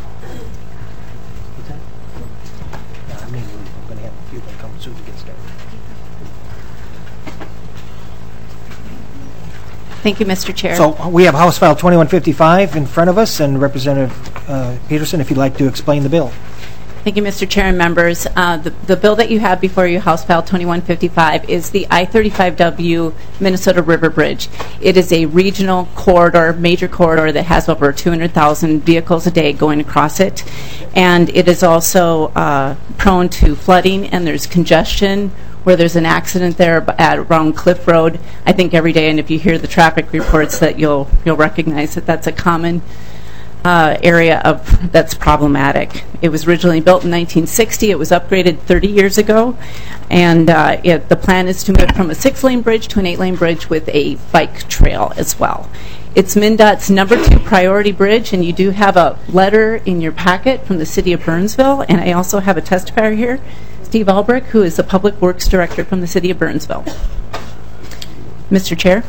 Speaker 18: Thank you, Mr. Chair.
Speaker 11: So we have House File 2155 in front of us, and Representative Peterson, if you'd like to explain the bill.
Speaker 16: Thank you, Mr. Chair and members. The bill that you have before you, House File 2155, is the I-35W Minnesota River Bridge. It is a regional corridor, major corridor that has over 200,000 vehicles a day going across it. And it is also prone to flooding, and there's congestion where there's an accident there around Cliff Road, I think every day. And if you hear the traffic reports, that you'll recognize that that's a common area that's problematic. It was originally built in 1960. It was upgraded 30 years ago, and the plan is to move from a 6-lane bridge to an 8-lane bridge with a bike trail as well. It's MnDOT's #2 priority bridge, and you do have a letter in your packet from the City of Burnsville, and I also have a testifier here, Steve Albrecht, who is the Public Works Director from the City of Burnsville. Mr. Chair?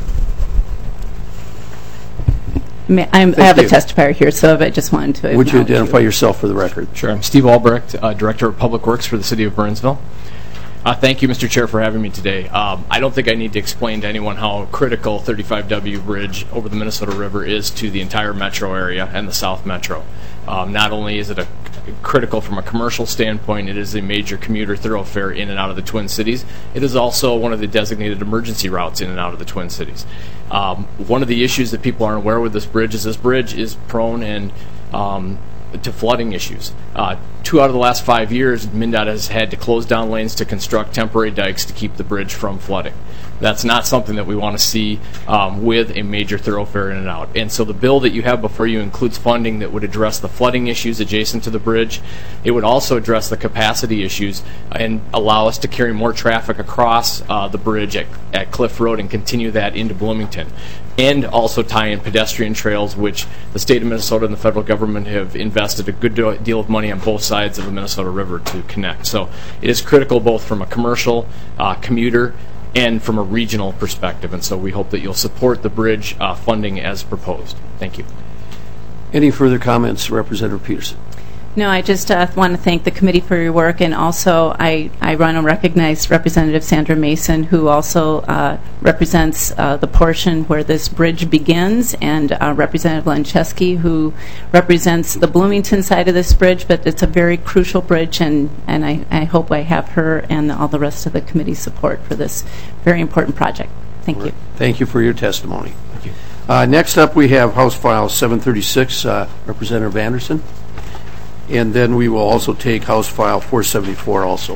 Speaker 16: I have a testifier here, so I just wanted to...
Speaker 4: Would you identify yourself for the record?
Speaker 20: Sure. I'm Steve Albrecht, Director of Public Works for the City of Burnsville. Thank you, Mr. Chair, for having me today. I don't think I need to explain to anyone how critical 35W Bridge over the Minnesota River is to the entire metro area and the South Metro. Not only is it critical from a commercial standpoint, it is a major commuter thoroughfare in and out of the Twin Cities. It is also one of the designated emergency routes in and out of the Twin Cities. One of the issues that people aren't aware with this bridge is prone and to flooding issues. 2 out of the last 5 years, MnDOT has had to close down lanes to construct temporary dikes to keep the bridge from flooding. That's not something that we want to see with a major thoroughfare in and out. And so the bill that you have before you includes funding that would address the flooding issues adjacent to the bridge. It would also address the capacity issues and allow us to carry more traffic across the bridge at Cliff Road and continue that into Bloomington. And also tie in pedestrian trails, which the state of Minnesota and the federal government have invested a good deal of money on both sides of the Minnesota River to connect. So it is critical both from a commercial, commuter, and from a regional perspective. And so we hope that you'll support the bridge funding as proposed. Thank you.
Speaker 4: Any further comments, Representative Peterson?
Speaker 16: No, I just want to thank the committee for your work, and also I want to recognize Representative Sandra Mason, who also represents the portion where this bridge begins, and Representative Lancheski, who represents the Bloomington side of this bridge. But it's a very crucial bridge, and I hope I have her and all the rest of the committee's support for this very important project. Thank you.
Speaker 4: Thank you for your testimony. Thank you. Next up, we have House File 736, Representative Anderson. And then we will also take House File 474 also.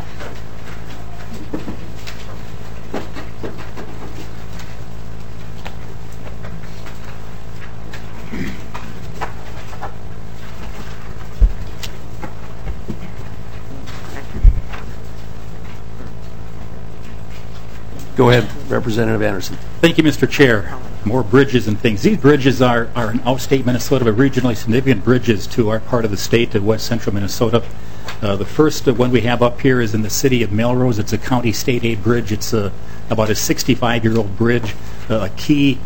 Speaker 4: Go ahead, Representative Anderson.
Speaker 5: Thank you, Mr. Chair. More bridges and things. These bridges are in outstate Minnesota, but regionally significant bridges to our part of the state of west central Minnesota. The first one we have up here is in the city of Melrose. It's a county state aid bridge. It's about a 65-year-old bridge, a key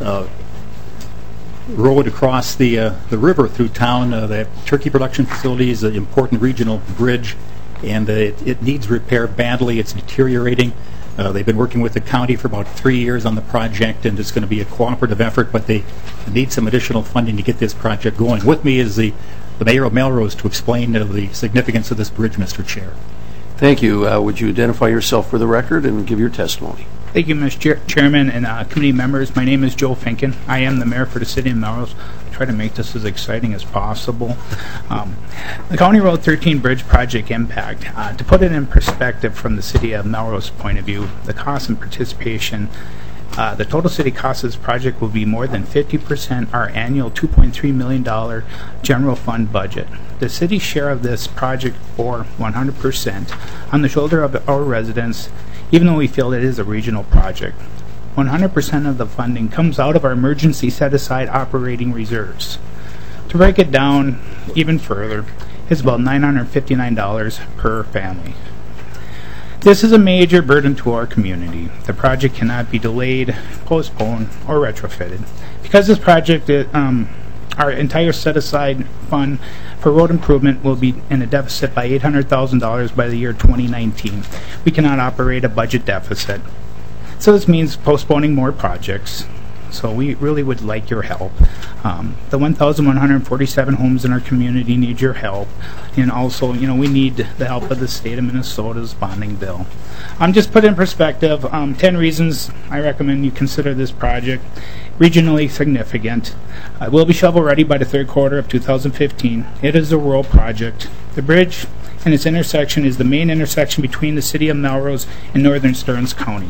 Speaker 5: road across the river through town. The turkey production facility is an important regional bridge, and it needs repair badly. It's deteriorating. They've been working with the county for about 3 years on the project, and it's going to be a cooperative effort, but they need some additional funding to get this project going. With me is the mayor of Melrose to explain the significance of this bridge, Mr. Chair.
Speaker 4: Thank you. Would you identify yourself for the record and give your testimony?
Speaker 21: Thank you, Mr. Chairman and committee members. My name is Joe Finken. I am the mayor for the city of Melrose. I try to make this as exciting as possible. The County Road 13 Bridge project impact. To put it in perspective from the city of Melrose point of view, the cost and participation, the total city cost of this project will be more than 50% our annual $2.3 million general fund budget. The city's share of this project for 100% on the shoulder of our residents, even though we feel it is a regional project. 100% of the funding comes out of our emergency set-aside operating reserves. To break it down even further, it's about $959 per family. This is a major burden to our community. The project cannot be delayed, postponed, or retrofitted. Because this project, our entire set-aside fund for road improvement will be in a deficit by $800,000 by the year 2019. We cannot operate a budget deficit. So this means postponing more projects. So we really would like your help. The 1,147 homes in our community need your help. And also, we need the help of the state of Minnesota's bonding bill. Just put in perspective, 10 reasons I recommend you consider this project regionally significant. It will be shovel ready by the third quarter of 2015. It is a rural project. The bridge and its intersection is the main intersection between the city of Melrose and northern Stearns County.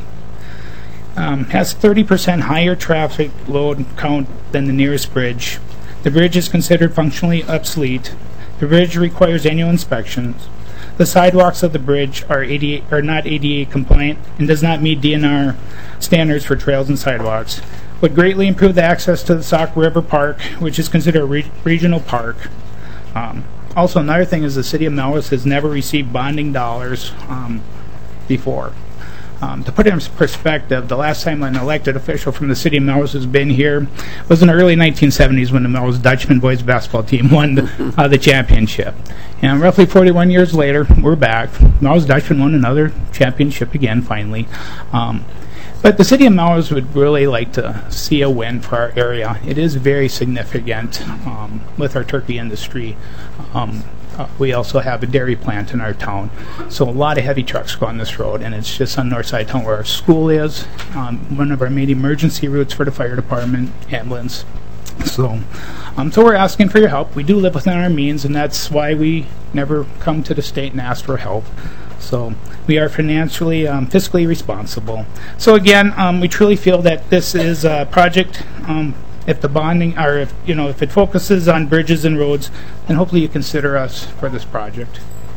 Speaker 21: Has 30% higher traffic load count than the nearest bridge. The bridge is considered functionally obsolete. The bridge requires annual inspections. The sidewalks of the bridge are not ADA compliant and does not meet DNR standards for trails and sidewalks. Would greatly improve the access to the Sauk River Park, which is considered a regional park. Also, another thing is the city of Melrose has never received bonding dollars before. To put it in perspective, the last time an elected official from the city of Melrose has been here was in the early 1970s when the Melrose Dutchman boys basketball team won the championship. And roughly 41 years later, we're back. Melrose Dutchman won another championship again, finally. But the city of Melrose would really like to see a win for our area. It is very significant with our turkey industry. We also have a dairy plant in our town. So a lot of heavy trucks go on this road, and it's just on the north side of town where our school is, one of our main emergency routes for the fire department, ambulance. So we're asking for your help. We do live within our means, and that's why we never come to the state and ask for help. So we are financially, fiscally responsible. So again, we truly feel that this is a project. If the bonding, or if it focuses on bridges and roads, then hopefully you consider us for this project.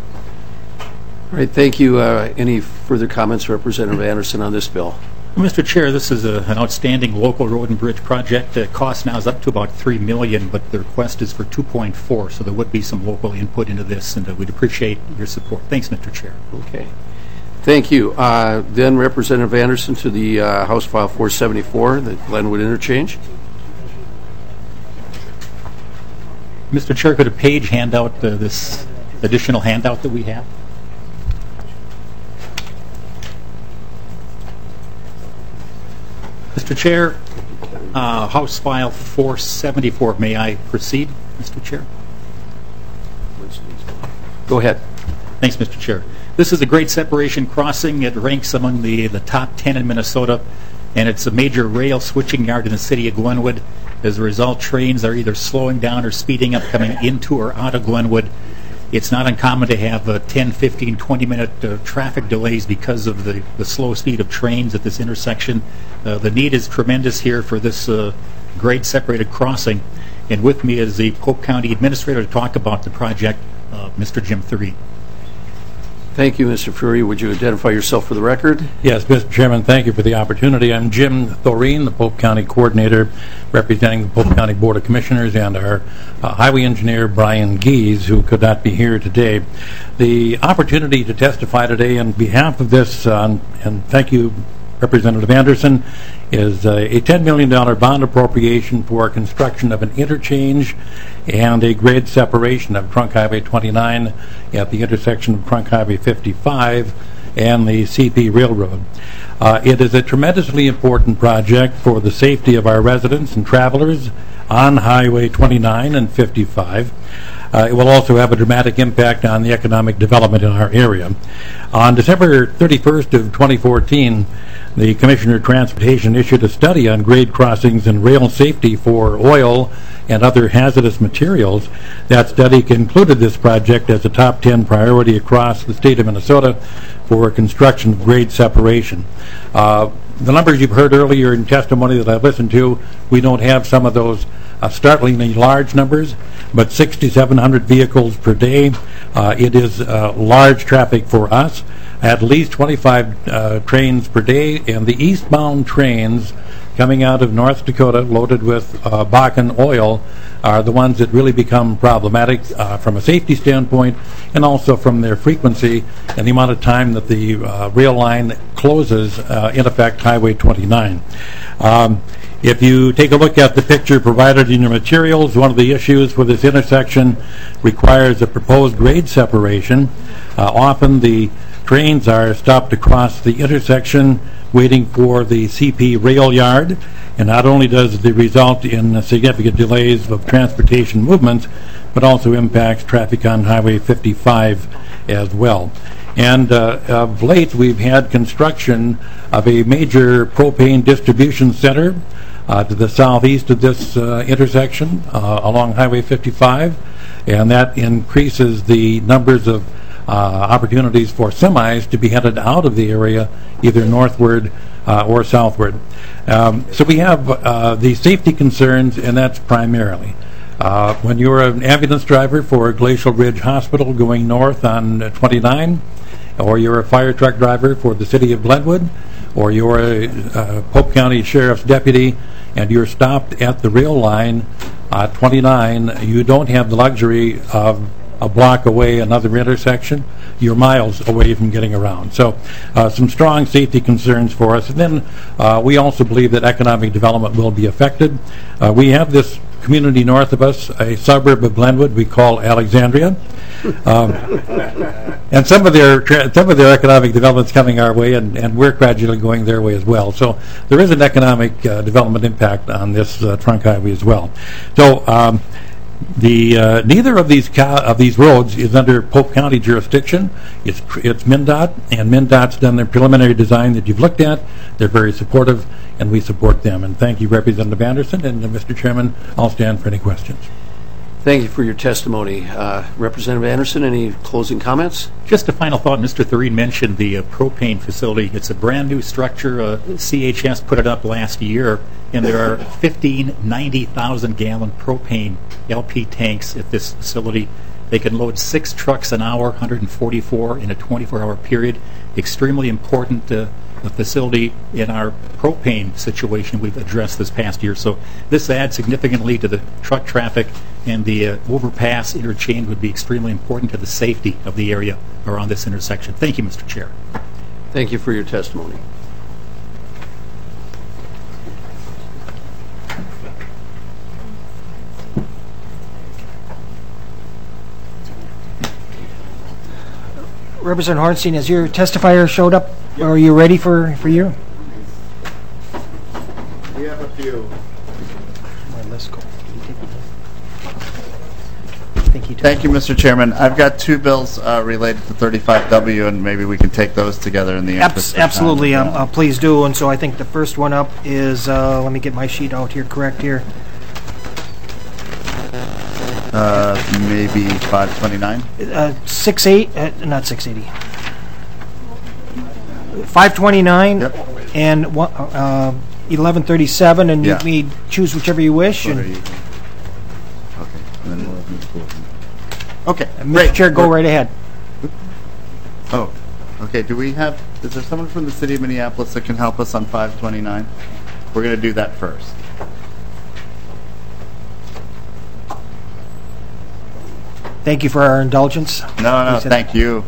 Speaker 10: All right, thank you. Any further comments, Representative Anderson, on this bill?
Speaker 5: Mr. Chair, this is an outstanding local road and bridge project. The cost now is up to about $3 million, but the request is for $2.4, so there would be some local input into this, and we'd appreciate your support. Thanks, Mr. Chair.
Speaker 10: Okay. Thank you. Then Representative Anderson to the House File 474, the Glenwood Interchange.
Speaker 5: Mr. Chair, could a page hand out this additional handout that we have? Mr. Chair, House File 474. May I proceed, Mr. Chair?
Speaker 10: Go ahead.
Speaker 5: Thanks, Mr. Chair. This is a grade separation crossing. It ranks among the top 10 in Minnesota, and it's a major rail switching yard in the city of Glenwood. As a result, trains are either slowing down or speeding up coming into or out of Glenwood. It's not uncommon to have 10, 15, 20-minute traffic delays because of the slow speed of trains at this intersection. The need is tremendous here for this grade-separated crossing. And with me is the Polk County Administrator to talk about the project, Mr. Jim Thureen.
Speaker 10: Thank you, Mr. Fury. Would you identify yourself for the record?
Speaker 19: Yes, Mr. Chairman, thank you for the opportunity. I'm Jim Thoreen, the Polk County Coordinator representing the Polk County Board of Commissioners, and our Highway Engineer, Brian Gies, who could not be here today. The opportunity to testify today on behalf of this, and thank you, Representative Anderson, is a $10 million bond appropriation for construction of an interchange and a grade separation of Trunk Highway 29 at the intersection of Trunk Highway 55 and the CP Railroad. It is a tremendously important project for the safety of our residents and travelers on Highway 29 and 55. It will also have a dramatic impact on the economic development in our area. On December 31st of 2014, the Commissioner of Transportation issued a study on grade crossings and rail safety for oil and other hazardous materials. That study concluded this project as a top 10 priority across the state of Minnesota for construction of grade separation. The numbers you've heard earlier in testimony that I've listened to, we don't have some of those startlingly large numbers, but 6,700 vehicles per day. It is large traffic for us. At least 25 trains per day, and the eastbound trains coming out of North Dakota loaded with Bakken oil are the ones that really become problematic from a safety standpoint, and also from their frequency and the amount of time that the rail line closes, in effect, Highway 29. If you take a look at the picture provided in your materials, one of the issues for this intersection requires a proposed grade separation. Often the trains are stopped across the intersection waiting for the CP rail yard. And not only does it result in significant delays of transportation movements, but also impacts traffic on Highway 55 as well. And of late, we've had construction of a major propane distribution center to the southeast of this intersection along Highway 55, and that increases the numbers of opportunities for semis to be headed out of the area, either northward or southward. So we have the safety concerns, and that's primarily. When you're an ambulance driver for Glacial Ridge Hospital going north on 29, or you're a fire truck driver for the city of Glenwood, or you're a Polk County Sheriff's deputy and you're stopped at the rail line at 29, you don't have the luxury of a block away another intersection. You're miles away from getting around. So some strong safety concerns for us. And then we also believe that economic development will be affected. We have this community north of us, a suburb of Glenwood we call Alexandria. And some of their economic development's coming our way, and we're gradually going their way as well. So there is an economic development impact on this trunk highway as well. So neither of these roads is under Polk County jurisdiction. It's MnDOT, and MnDOT's done their preliminary design that you've looked at. They're very supportive, and we support them. And thank you, Representative Anderson, and Mr. Chairman, I'll stand for any questions.
Speaker 10: Thank you for your testimony. Representative Anderson, any closing comments?
Speaker 1: Just a final thought. Mr. Thureen mentioned the propane facility. It's a brand new structure. CHS put it up last year, and there are 15 90,000-gallon propane LP tanks at this facility. They can load 6 trucks an hour, 144 in a 24-hour period. Extremely important facility in our propane situation we've addressed this past year. So this adds significantly to the truck traffic, and the overpass interchange would be extremely important to the safety of the area around this intersection. Thank you, Mr. Chair.
Speaker 10: Thank you for your testimony.
Speaker 11: Representative Hornstein, has your testifier showed up? Or are you ready for you?
Speaker 9: We have a few.
Speaker 11: Let's go.
Speaker 9: Thank you, Mr. Chairman. I've got 2 bills related to 35W, and maybe we can take those together in the interest of time.
Speaker 11: Absolutely, please do. And so I think the first one up is, let me get my sheet out here, correct here.
Speaker 9: Maybe 529?
Speaker 11: 680. 529
Speaker 9: yep.
Speaker 11: And 1137, and you may choose whichever you wish.
Speaker 9: Okay. And then okay.
Speaker 11: Mr. Chair, go right ahead.
Speaker 9: Oh, okay. Do we have? Is there someone from the city of Minneapolis that can help us on 529? We're going to do that first.
Speaker 11: Thank you for our indulgence.
Speaker 9: No, thank you.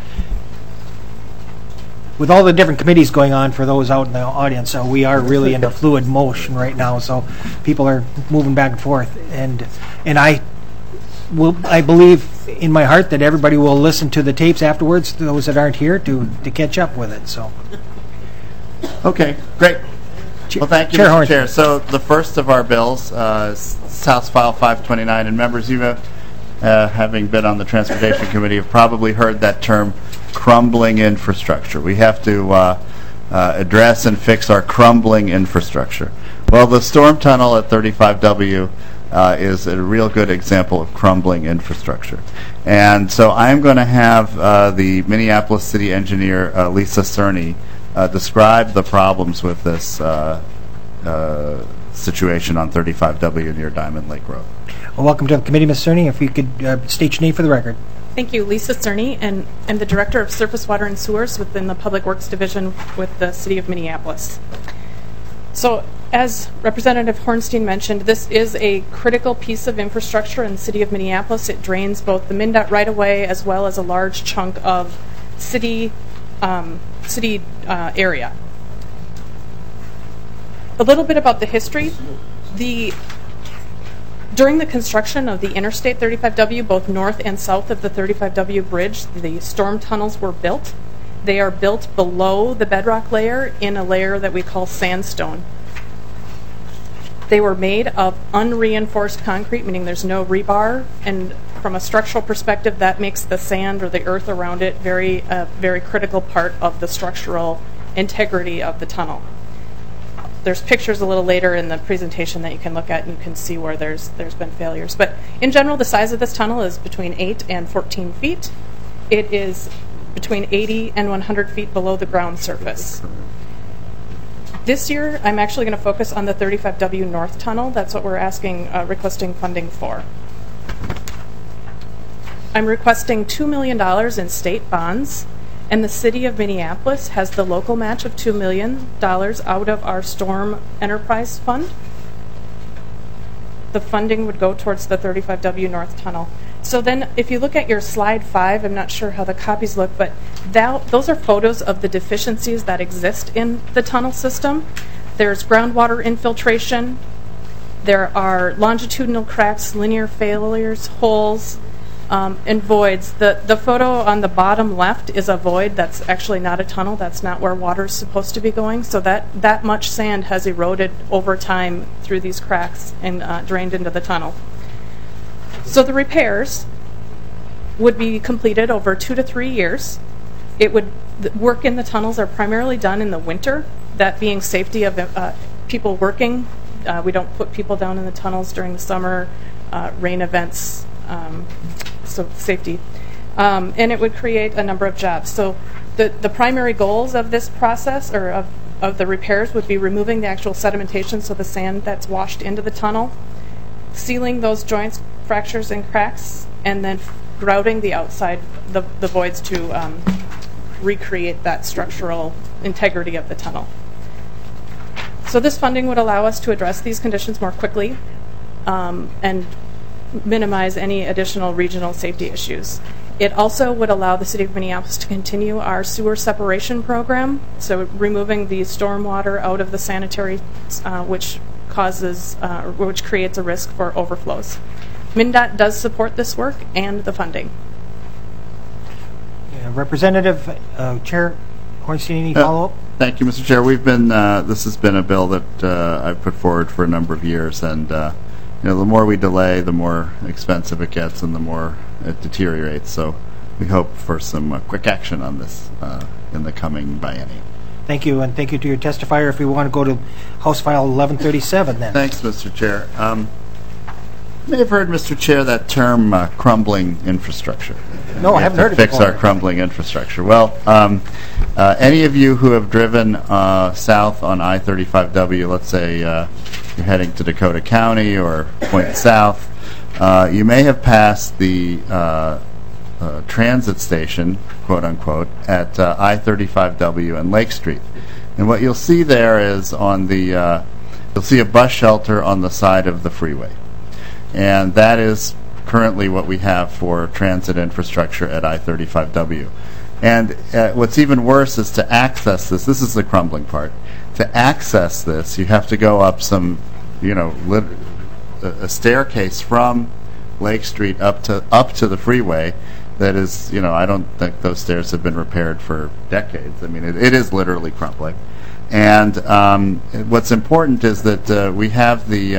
Speaker 11: With all the different committees going on, for those out in the audience, we are really in a fluid motion right now. So people are moving back and forth, and I believe in my heart that everybody will listen to the tapes afterwards. Those that aren't here to catch up with it. So.
Speaker 9: Okay, great. Well, thank you, Mr. Chair. So the first of our bills, House File 529, and members, you having been on the Transportation Committee, have probably heard that term, crumbling infrastructure. We have to address and fix our crumbling infrastructure. Well, the storm tunnel at 35W is a real good example of crumbling infrastructure. And so I'm going to have the Minneapolis City Engineer, Lisa Cerny, describe the problems with this situation on 35W near Diamond Lake Road.
Speaker 11: Well, welcome to the committee, Ms. Cerny. If you could state your name for the record.
Speaker 22: Thank you. Lisa Cerny, and I'm the Director of Surface Water and Sewers within the Public Works Division with the City of Minneapolis. So, as Representative Hornstein mentioned, this is a critical piece of infrastructure in the City of Minneapolis. It drains both the MnDOT right-of-way as well as a large chunk of city area. A little bit about the history. During the construction of the Interstate 35W, both north and south of the 35W bridge, the storm tunnels were built. They are built below the bedrock layer in a layer that we call sandstone. They were made of unreinforced concrete, meaning there's no rebar, and from a structural perspective, that makes the sand or the earth around it very critical part of the structural integrity of the tunnel. There's pictures a little later in the presentation that you can look at, and you can see where there's been failures. But in general, the size of this tunnel is between 8 and 14 feet. It is between 80 and 100 feet below the ground surface. This year, I'm actually going to focus on the 35W North Tunnel. That's what we're requesting funding for. I'm requesting $2 million in state bonds, and the City of Minneapolis has the local match of $2 million out of our Storm Enterprise Fund. The funding would go towards the 35W North Tunnel. So then, if you look at your slide 5, I'm not sure how the copies look, but those are photos of the deficiencies that exist in the tunnel system. There's groundwater infiltration. There are longitudinal cracks, linear failures, holes, and voids. The photo on the bottom left is a void. That's actually not a tunnel. That's not where water is supposed to be going. So that much sand has eroded over time through these cracks and drained into the tunnel. So the repairs would be completed over 2 to 3 years. The work in the tunnels are primarily done in the winter, that being safety of people working. We don't put people down in the tunnels during the summer, rain events, so safety. And it would create a number of jobs. So the primary goals of this process, or of the repairs, would be removing the actual sedimentation, so the sand that's washed into the tunnel, sealing those joints, fractures, and cracks, and then grouting the outside, the voids to recreate that structural integrity of the tunnel. So this funding would allow us to address these conditions more quickly and minimize any additional regional safety issues. It also would allow the City of Minneapolis to continue our sewer separation program, so removing the stormwater out of the sanitary, which creates a risk for overflows. MnDOT does support this work and the funding.
Speaker 11: Representative Chair Hornstein, any follow-up?
Speaker 9: Thank you, Mr. Chair. This has been a bill that I've put forward for a number of years, and the more we delay, the more expensive it gets, and the more it deteriorates. So we hope for some quick action on this in the coming biennium.
Speaker 11: Thank you, and thank you to your testifier. If we want to go to House File 1137, then.
Speaker 9: Thanks, Mr. Chair. You may have heard, Mr. Chair, that term crumbling infrastructure.
Speaker 11: No, I haven't heard it before.
Speaker 9: Fix our crumbling infrastructure. Well, any of you who have driven south on I-35W, let's say you're heading to Dakota County or point south, you may have passed the transit station, quote unquote, at I-35W and Lake Street. And what you'll see there is you'll see a bus shelter on the side of the freeway. And that is currently what we have for transit infrastructure at I-35W. And what's even worse is to access this. This is the crumbling part. To access this, you have to go up a staircase from Lake Street up to the freeway. That is, I don't think those stairs have been repaired for decades. I mean, it is literally crumbling. And what's important is that we have the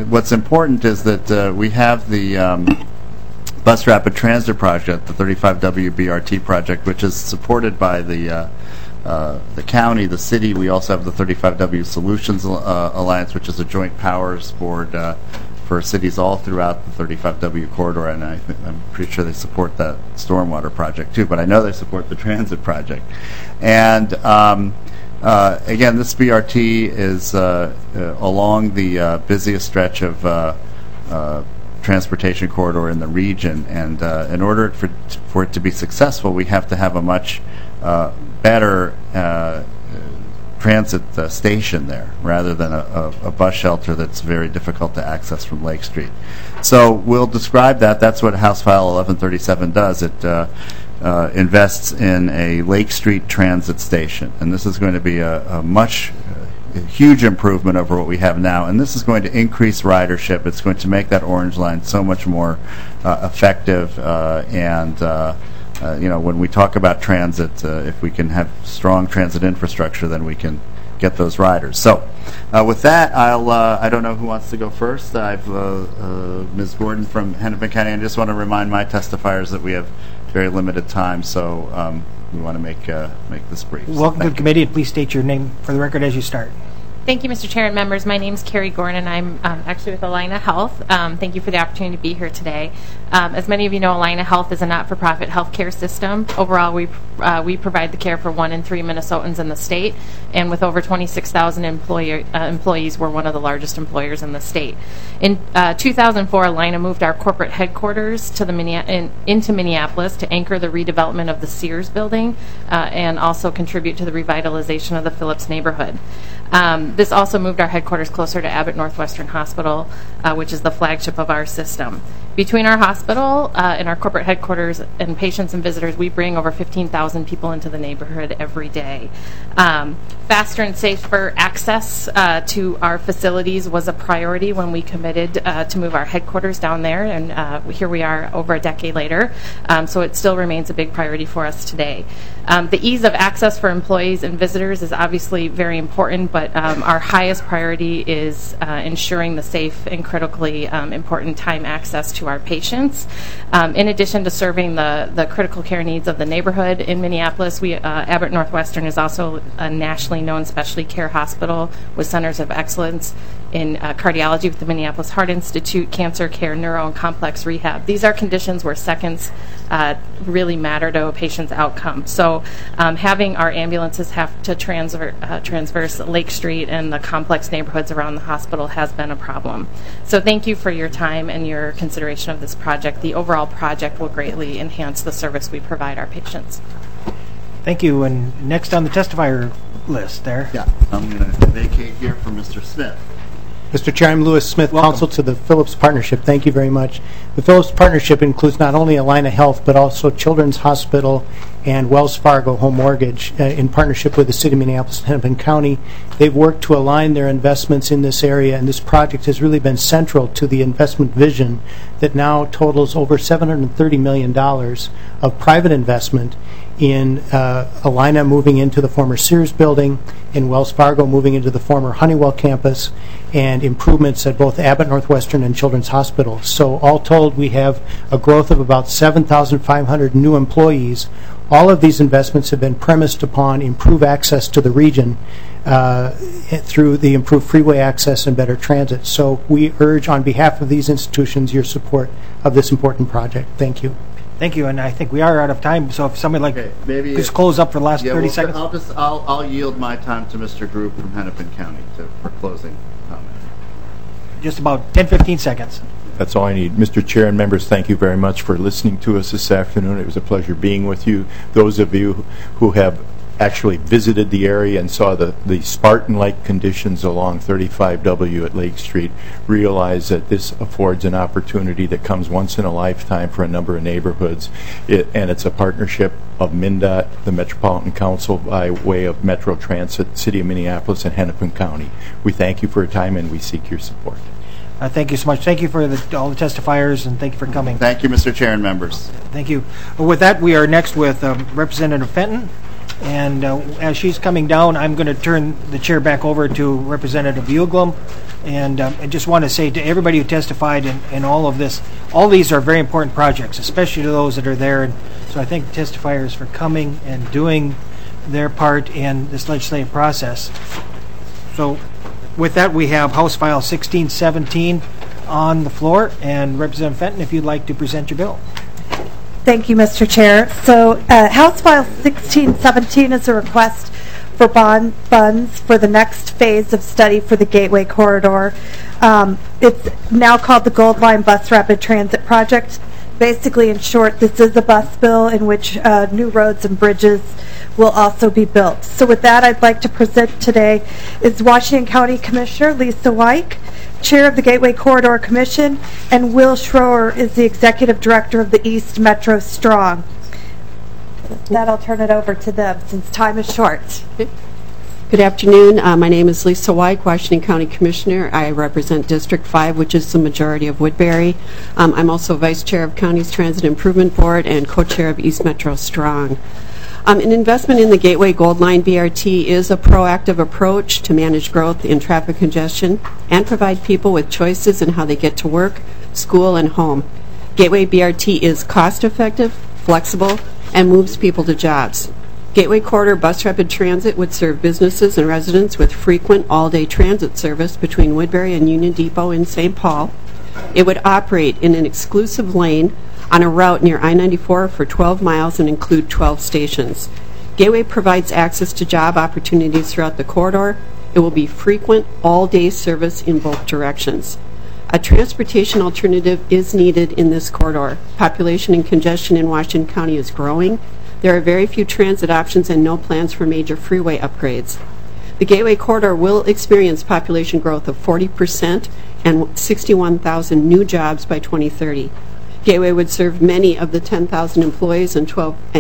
Speaker 9: Bus Rapid Transit project, the 35W BRT project, which is supported by the county, the city. We also have the 35W Solutions Alliance, which is a joint powers board for cities all throughout the 35W corridor, and I'm pretty sure they support that stormwater project too. But I know they support the transit project, and again, this BRT is along the busiest stretch of transportation corridor in the region, and in order for it to be successful, we have to have a much better transit station there, rather than a bus shelter that's very difficult to access from Lake Street. So we'll describe that. That's what House File 1137 does. It invests in a Lake Street transit station, and this is going to be a huge improvement over what we have now, and this is going to increase ridership. It's going to make that Orange Line so much more effective and when we talk about transit, if we can have strong transit infrastructure, then we can get those riders. So with that, I don't know who wants to go first. I've Ms. Gordon from Hennepin County. I just want to remind my testifiers that we have very limited time, so we want to make this brief.
Speaker 11: Welcome to the committee, and please state your name for the record as you start.
Speaker 2: Thank you, Mr. Chair and members. My name is Carrie Gordon, and I'm actually with Allina Health. Thank you for the opportunity to be here today. As many of you know, Allina Health is a not-for-profit healthcare system. Overall, we provide the care for 1 in 3 Minnesotans in the state, and with over 26,000 employees, we're one of the largest employers in the state. In 2004, Allina moved our corporate headquarters to into Minneapolis to anchor the redevelopment of the Sears building and also contribute to the revitalization of the Phillips neighborhood. This also moved our headquarters closer to Abbott Northwestern Hospital, which is the flagship of our system. Between our hospital and our corporate headquarters and patients and visitors, we bring over 15,000 people into the neighborhood every day. Faster and safer access to our facilities was a priority when we committed to move our headquarters down there, and here we are over a decade later, so it still remains a big priority for us today. The ease of access for employees and visitors is obviously very important, but our highest priority is ensuring the safe and critically important time access to our patients. In addition to serving the critical care needs of the neighborhood in Minneapolis, Abbott Northwestern is also a nationally known specialty care hospital with centers of excellence in cardiology with the Minneapolis Heart Institute, cancer care, neuro, and complex rehab. These are conditions where seconds really matter to a patient's outcome. So having our ambulances have to transverse Lake Street and the complex neighborhoods around the hospital has been a problem. So thank you for your time and your consideration of this project. The overall project will greatly enhance the service we provide our patients.
Speaker 11: Thank you. And next on the testifier list there.
Speaker 9: Yeah, I'm going to vacate here for Mr. Smith.
Speaker 3: Mr. Chair, I'm Lewis Smith, Counsel to the Phillips Partnership. Thank you very much. The Phillips Partnership includes not only Allina Health, but also Children's Hospital and Wells Fargo Home Mortgage in partnership with the City of Minneapolis and Hennepin County. They've worked to align their investments in this area, and this project has really been central to the investment vision that now totals over $730 million of private investment in Allina moving into the former Sears building, in Wells Fargo moving into the former Honeywell campus, and improvements at both Abbott Northwestern and Children's Hospital. So all told, we have a growth of about 7,500 new employees. All of these investments have been premised upon improved access to the region through the improved freeway access and better transit. So we urge on behalf of these institutions your support of this important project. Thank you.
Speaker 11: Thank you, and I think we are out of time, so if somebody please close up for the last 30 seconds.
Speaker 9: I'll yield my time to Mr. Group from Hennepin County for closing comment.
Speaker 11: Just about 10-15 seconds.
Speaker 7: That's all I need. Mr. Chair and members, thank you very much for listening to us this afternoon. It was a pleasure being with you. Those of you who have actually visited the area and saw the Spartan-like conditions along 35W at Lake Street realize that this affords an opportunity that comes once in a lifetime for a number of neighborhoods. And it's a partnership of MnDOT, the Metropolitan Council by way of Metro Transit, City of Minneapolis, and Hennepin County. We thank you for your time and we seek your support.
Speaker 11: Thank you so much. Thank you for all the testifiers, and thank you for coming.
Speaker 9: Thank you, Mr. Chair and members.
Speaker 11: Thank you. With that, we are next with Representative Fenton. And as she's coming down, I'm going to turn the chair back over to Representative Uglum. And I just want to say to everybody who testified in all of this, all these are very important projects, especially to those that are there. And so I thank testifiers for coming and doing their part in this legislative process. So with that, we have House File 1617 on the floor. And Representative Fenton, if you'd like to present your bill.
Speaker 24: Thank you, Mr. Chair. So House File 1617 is a request for bond funds for the next phase of study for the Gateway Corridor. It's now called the Gold Line Bus Rapid Transit Project. Basically, in short, this is a bus bill in which new roads and bridges will also be built. So with that, I'd like to present today is Washington County Commissioner Lisa Wyke, Chair of the Gateway Corridor Commission, and Will Schroer is the Executive Director of the East Metro Strong. With that, I'll turn it over to them since time is short.
Speaker 6: Good afternoon. My name is Lisa White, Washington County Commissioner. I represent District 5, which is the majority of Woodbury. I'm also Vice Chair of County's Transit Improvement Board and Co-Chair of East Metro Strong. An investment in the Gateway Gold Line BRT is a proactive approach to manage growth in traffic congestion and provide people with choices in how they get to work, school, and home. Gateway BRT is cost-effective, flexible, and moves people to jobs. Gateway Corridor Bus Rapid Transit would serve businesses and residents with frequent all-day transit service between Woodbury and Union Depot in St. Paul. It would operate in an exclusive lane on a route near I-94 for 12 miles and include 12 stations. Gateway provides access to job opportunities throughout the corridor. It will be frequent all-day service in both directions. A transportation alternative is needed in this corridor. Population and congestion in Washington County is growing. There are very few transit options and no plans for major freeway upgrades. The Gateway Corridor will experience population growth of 40% and 61,000 new jobs by 2030. Gateway would serve many of the 10,000 employees and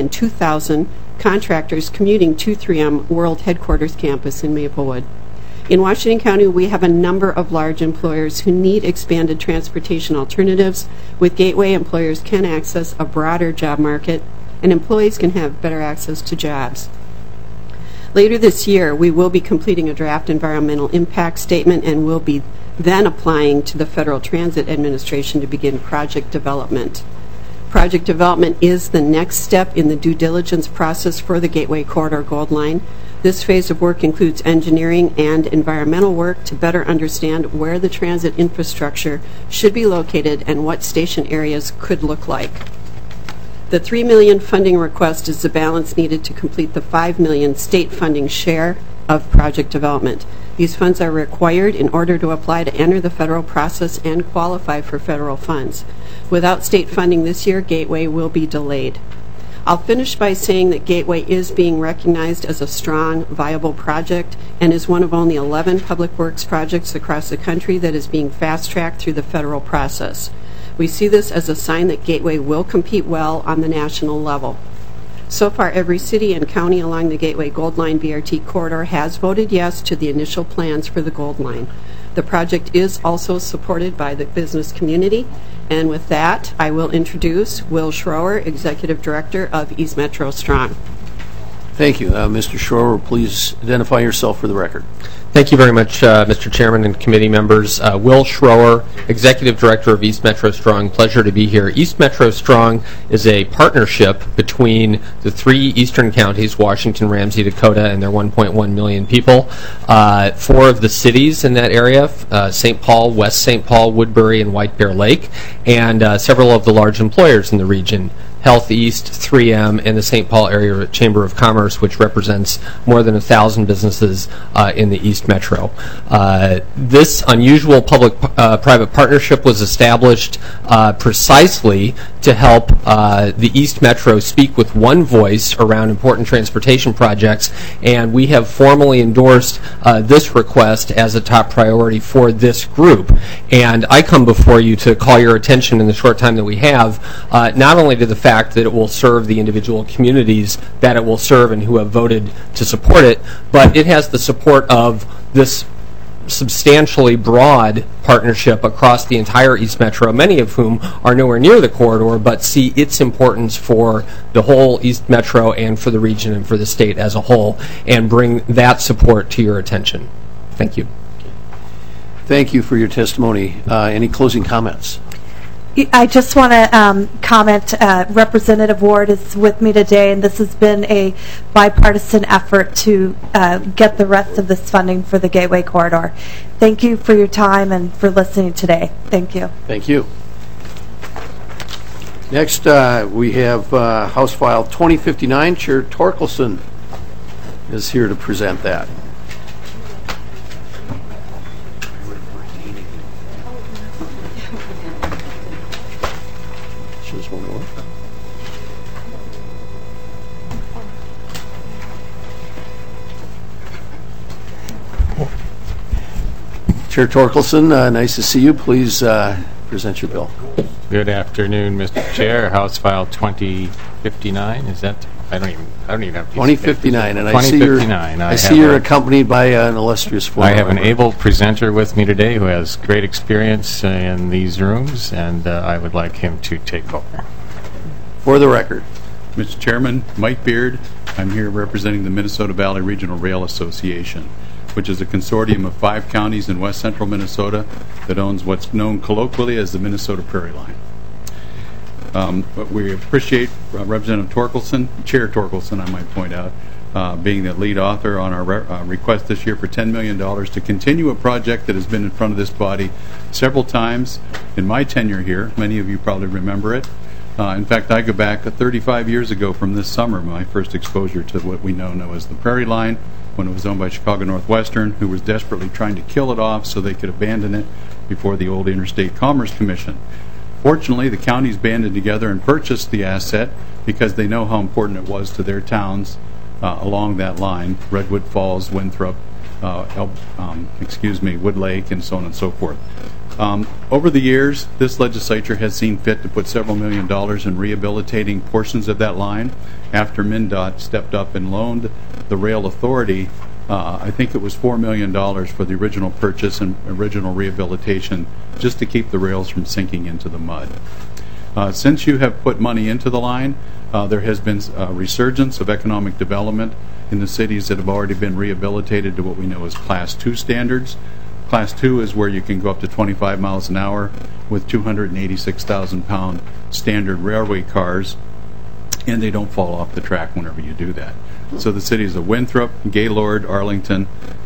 Speaker 6: 2,000 contractors commuting to 3M World Headquarters campus in Maplewood. In Washington County, we have a number of large employers who need expanded transportation alternatives. With Gateway, employers can access a broader job market, and employees can have better access to jobs. Later this year, we will be completing a draft environmental impact statement and will be then applying to the Federal Transit Administration to begin project development. Project development is the next step in the due diligence process for the Gateway Corridor Gold Line. This phase of work includes engineering and environmental work to better understand where the transit infrastructure should be located and what station areas could look like. The $3 million funding request is the balance needed to complete the $5 million state funding share of project development. These funds are required in order to apply to enter the federal process and qualify for federal funds. Without state funding this year, Gateway will be delayed. I'll finish by saying that Gateway is being recognized as a strong, viable project and is one of only 11 public works projects across the country that is being fast-tracked through the federal process. We see this as a sign that Gateway will compete well on the national level. So far, every city and county along the Gateway Gold Line BRT corridor has voted yes to the initial plans for the Gold Line. The project is also supported by the business community. And with that, I will introduce Will Schroer, Executive Director of East Metro Strong.
Speaker 10: Thank you. Mr. Schroer, please identify yourself for the record.
Speaker 12: Thank you very much, Mr. Chairman and committee members. Will Schroer, Executive Director of East Metro Strong. Pleasure to be here. East Metro Strong is a partnership between the three eastern counties, Washington, Ramsey, Dakota, and their 1.1 million people. 4 of the cities in that area, St. Paul, West St. Paul, Woodbury, and White Bear Lake, and several of the large employers in the region. Health East, 3M, and the St. Paul Area Chamber of Commerce, which represents more than 1,000 businesses in the East Metro. This unusual public-private partnership was established precisely to help the East Metro speak with one voice around important transportation projects, and we have formally endorsed this request as a top priority for this group. And I come before you to call your attention in the short time that we have, not only to the fact that it will serve the individual communities that it will serve and who have voted to support it, but it has the support of this substantially broad partnership across the entire East Metro, many of whom are nowhere near the corridor, but see its importance for the whole East Metro and for the region and for the state as a whole, and bring that support to your attention. Thank you.
Speaker 10: Thank you for your testimony. Any closing comments?
Speaker 24: I just want to comment, Representative Ward is with me today, and this has been a bipartisan effort to get the rest of this funding for the Gateway Corridor. Thank you for your time and for listening today. Thank you.
Speaker 10: Thank you. Next, we have House File 2059. Chair Torkelson is here to present that. Chair Torkelson, nice to see you. Please present your bill.
Speaker 15: Good afternoon, Mr. Chair. House File 2059, is that
Speaker 8: I don't even have
Speaker 10: 2059, and I see
Speaker 8: 2059.
Speaker 10: I see you're accompanied by an illustrious former
Speaker 8: I have an
Speaker 10: member.
Speaker 8: able presenter with me today who has great experience in these rooms, and I would like him to take over.
Speaker 10: For the record.
Speaker 15: Mr. Chairman, Mike Beard. I'm here representing the Minnesota Valley Regional Rail Association, which is a consortium of 5 counties in west central Minnesota that owns what's known colloquially as the Minnesota Prairie Line. But we appreciate Representative Torkelson, Chair Torkelson, I might point out, being the lead author on our request this year for $10 million to continue a project that has been in front of this body several times in my tenure here. Many of you probably remember it. In fact, I go back 35 years ago from this summer, my first exposure to what we now as the Prairie Line, when it was owned by Chicago Northwestern, who was desperately trying to kill it off so they could abandon it before the old Interstate Commerce Commission. Fortunately, the counties banded together and purchased the asset because they know how important it was to their towns along that line, Redwood Falls, Winthrop, Wood Lake, and so on and so forth. Over the years, this legislature has seen fit to put several $1 million in rehabilitating portions of that line. After MnDOT stepped up and loaned the rail authority, I think it was $4 million for the original purchase and original rehabilitation, just to keep the rails from sinking into the mud. Since you have put money into the line, there has been a resurgence of economic development in the cities that have already been rehabilitated to what we know as Class 2 standards. Class 2 is where you can go up to 25 miles an hour with 286,000-pound standard railway cars, and they don't fall off the track whenever you do that. So the cities of Winthrop, Gaylord, Arlington,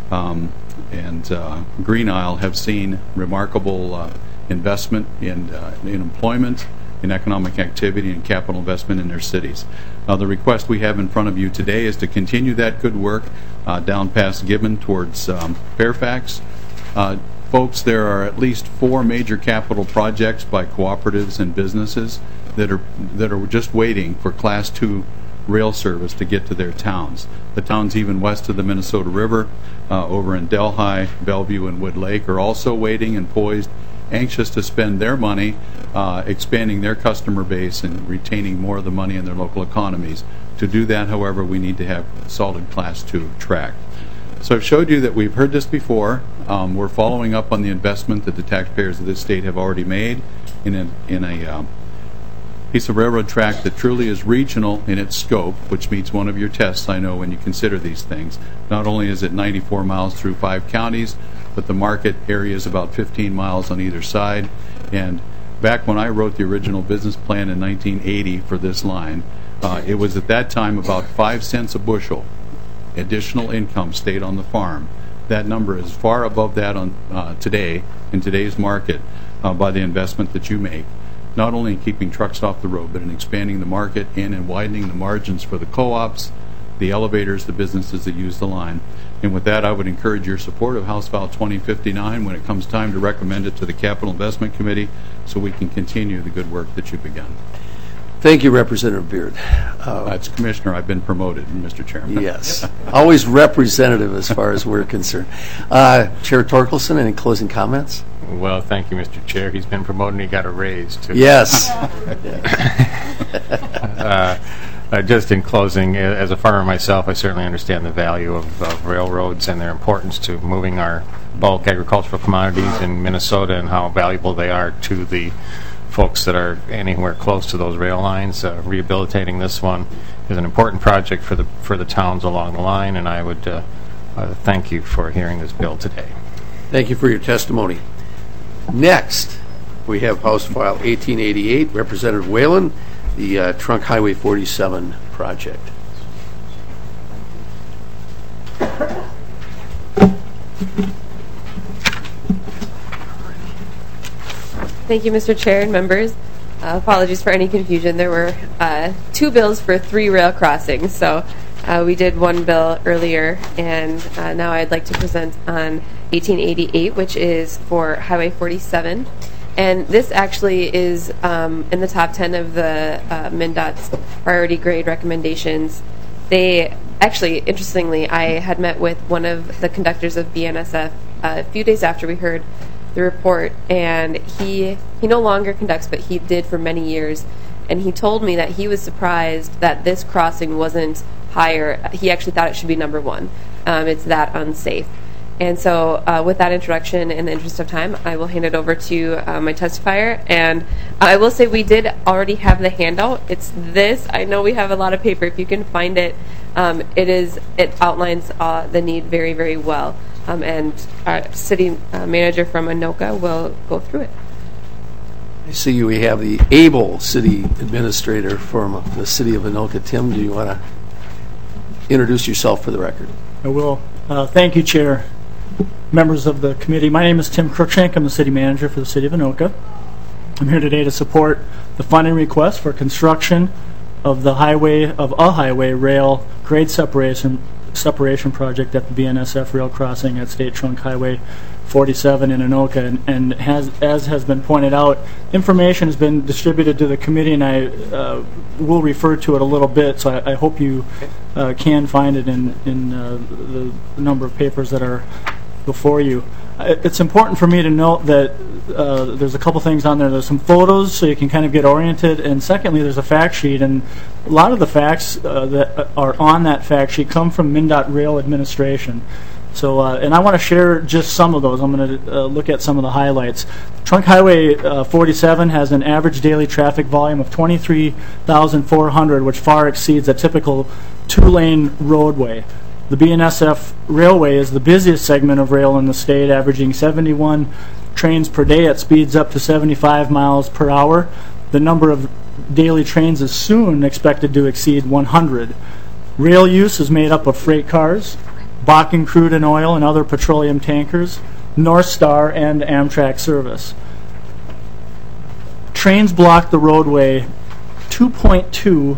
Speaker 15: and Green Isle have seen remarkable investment in employment, in economic activity, and capital investment in their cities. The request we have in front of you today is to continue that good work down past Gibbon towards Fairfax. Folks, there are at least 4 major capital projects by cooperatives and businesses that are just waiting for Class 2 rail service to get to their towns. The towns even west of the Minnesota River, over in Delhi, Bellevue, and Wood Lake, are also waiting and poised, anxious to spend their money expanding their customer base and retaining more of the money in their local economies. To do that, however, we need to have solid Class 2 track. So I've showed you that we've heard this before. We're following up on the investment that the taxpayers of this state have already made in a piece of railroad track that truly is regional in its scope, which meets one of your tests, I know, when you consider these things. Not only is it 94 miles through 5 counties, but the market area is about 15 miles on either side. And back when I wrote the original business plan in 1980 for this line, it was at that time about 5 cents a bushel additional income stayed on the farm. That number is far above that on today, in today's market, by the investment that you make, not only in keeping trucks off the road, but in expanding the market and in widening the margins for the co-ops, the elevators, the businesses that use the line. And with that, I would encourage your support of House File 2059 when it comes time to recommend it to the Capital Investment Committee so we can continue the good work that you've begun.
Speaker 10: Thank you, Representative Beard.
Speaker 15: That's Commissioner. I've been promoted, Mr. Chairman.
Speaker 10: Yes. Always representative as far as we're concerned. Chair Torkelson, any closing comments?
Speaker 8: Well, thank you, Mr. Chair. He's been promoted and he got a raise, too.
Speaker 10: Yes.
Speaker 8: Just in closing, as a farmer myself, I certainly understand the value of railroads and their importance to moving our bulk agricultural commodities in Minnesota and how valuable they are to the folks that are anywhere close to those rail lines. Rehabilitating this one is an important project for the towns along the line, and I would thank you for hearing this bill today.
Speaker 10: Thank you for your testimony. Next, we have House File 1888, Representative Whalen, the Trunk Highway 47 project.
Speaker 17: Thank you, Mr. Chair and members. Apologies for any confusion. There were 2 bills for 3 rail crossings, so we did 1 bill earlier, and now I'd like to present on 1888, which is for Highway 47. And this actually is in the top 10 of the MnDOT's priority grade recommendations. They actually, interestingly, I had met with one of the conductors of BNSF a few days after we heard the report, and he no longer conducts, but he did for many years and he told me that he was surprised that this crossing wasn't higher. He actually thought it should be number 1. It's that unsafe. And so with that introduction, in the interest of time, I will hand it over to my testifier. And I will say we did already have the handout. It's this. I know we have a lot of paper. If you can find it, it outlines the need very, very well. And our city manager from Anoka will go through it.
Speaker 10: I see we have the able city administrator from the city of Anoka. Tim, do you want to introduce yourself for the record?
Speaker 13: I will. Thank you, Chair. Members of the committee, my name is Tim Cruikshank. I'm the city manager for the city of Anoka. I'm here today to support the funding request for construction of a highway rail grade separation project at the BNSF rail crossing at State Trunk Highway 47 in Anoka. And as has been pointed out, information has been distributed to the committee, and I will refer to it a little bit, so I hope you can find it in the number of papers that are before you. It's important for me to note that there's a couple things on there. There's some photos so you can kind of get oriented, and secondly, there's a fact sheet, and a lot of the facts that are on that fact sheet come from MnDOT Rail Administration. So, and I want to share just some of those. I'm going to look at some of the highlights. Trunk Highway 47 has an average daily traffic volume of 23,400, which far exceeds a typical 2-lane roadway. The BNSF Railway is the busiest segment of rail in the state, averaging 71 trains per day at speeds up to 75 miles per hour. The number of daily trains is soon expected to exceed 100. Rail use is made up of freight cars, Bakken crude and oil and other petroleum tankers, North Star, and Amtrak service. Trains block the roadway 2.2 to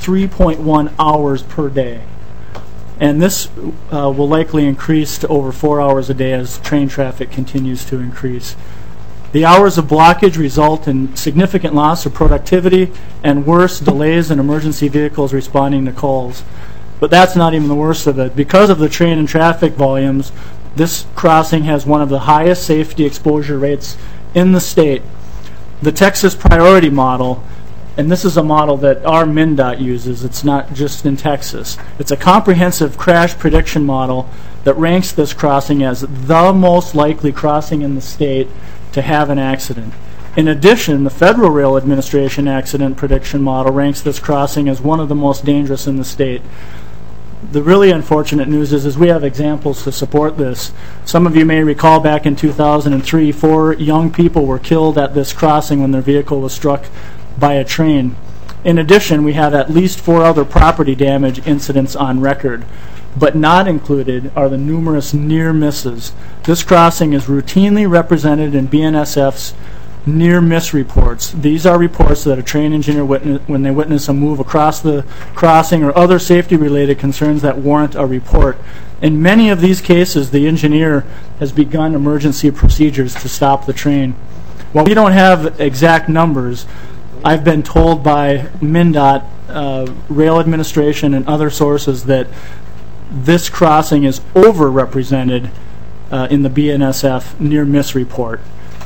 Speaker 13: 3.1 hours per day. And this will likely increase to over 4 hours a day as train traffic continues to increase. The hours of blockage result in significant loss of productivity and worse, delays in emergency vehicles responding to calls. But that's not even the worst of it. Because of the train and traffic volumes, this crossing has one of the highest safety exposure rates in the state. The Texas Priority Model, and this is a model that our MnDOT uses, it's not just in Texas. It's a comprehensive crash prediction model that ranks this crossing as the most likely crossing in the state to have an accident. In addition, the Federal Rail Administration accident prediction model ranks this crossing as one of the most dangerous in the state. The really unfortunate news is we have examples to support this. Some of you may recall back in 2003, 4 young people were killed at this crossing when their vehicle was struck by a train. In addition, we have at least 4 other property damage incidents on record, but not included are the numerous near misses. This crossing is routinely represented in BNSF's near miss reports. These are reports that a train engineer when they witness a move across the crossing or other safety related concerns that warrant a report. In many of these cases, the engineer has begun emergency procedures to stop the train. While we don't have exact numbers, I've been told by MnDOT, Rail Administration, and other sources that this crossing is overrepresented in the BNSF near miss report